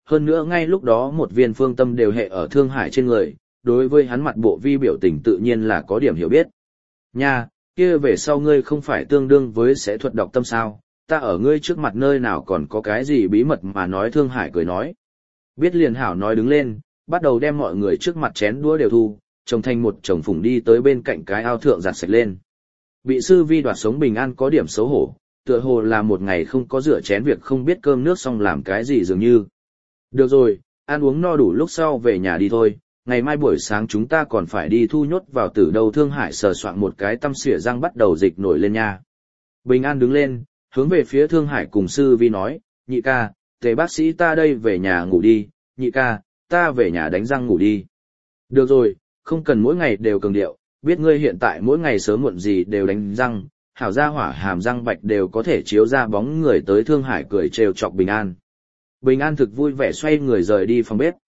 hơn nữa ngay lúc đó một viên phương tâm đều hệ ở Thương Hải trên người, đối với hắn mặt bộ vi biểu tình tự nhiên là có điểm hiểu biết. Nha, kia về sau ngươi không phải tương đương với sẽ thuật đọc tâm sao, ta ở ngươi trước mặt nơi nào còn có cái gì bí mật mà nói. Thương Hải cười nói. Biết liền hảo nói đứng lên, bắt đầu đem mọi người trước mặt chén đũa đều thu, trồng thành một chồng phùng đi tới bên cạnh cái ao thượng giặt sạch lên. Bị sư vi đoạt sống bình an có điểm xấu hổ, tựa hồ là một ngày không có rửa chén việc không biết cơm nước xong làm cái gì dường như. Được rồi, ăn uống no đủ lúc sau về nhà đi thôi, ngày mai buổi sáng chúng ta còn phải đi thu nhốt vào tử đầu. Thương Hải sờ soạn một cái tăm xỉa răng bắt đầu dịch nổi lên nha. Bình an đứng lên, hướng về phía Thương Hải cùng sư vi nói, nhị ca, tề bác sĩ ta đây về nhà ngủ đi, nhị ca, ta về nhà đánh răng ngủ đi. Được rồi, không cần mỗi ngày đều cường điệu, biết ngươi hiện tại mỗi ngày sớm muộn gì đều đánh răng, hảo ra hỏa hàm răng bạch đều có thể chiếu ra bóng người tới. Thương Hải cười trêu chọc Bình an. Bình an thực vui vẻ xoay người rời đi phòng bếp,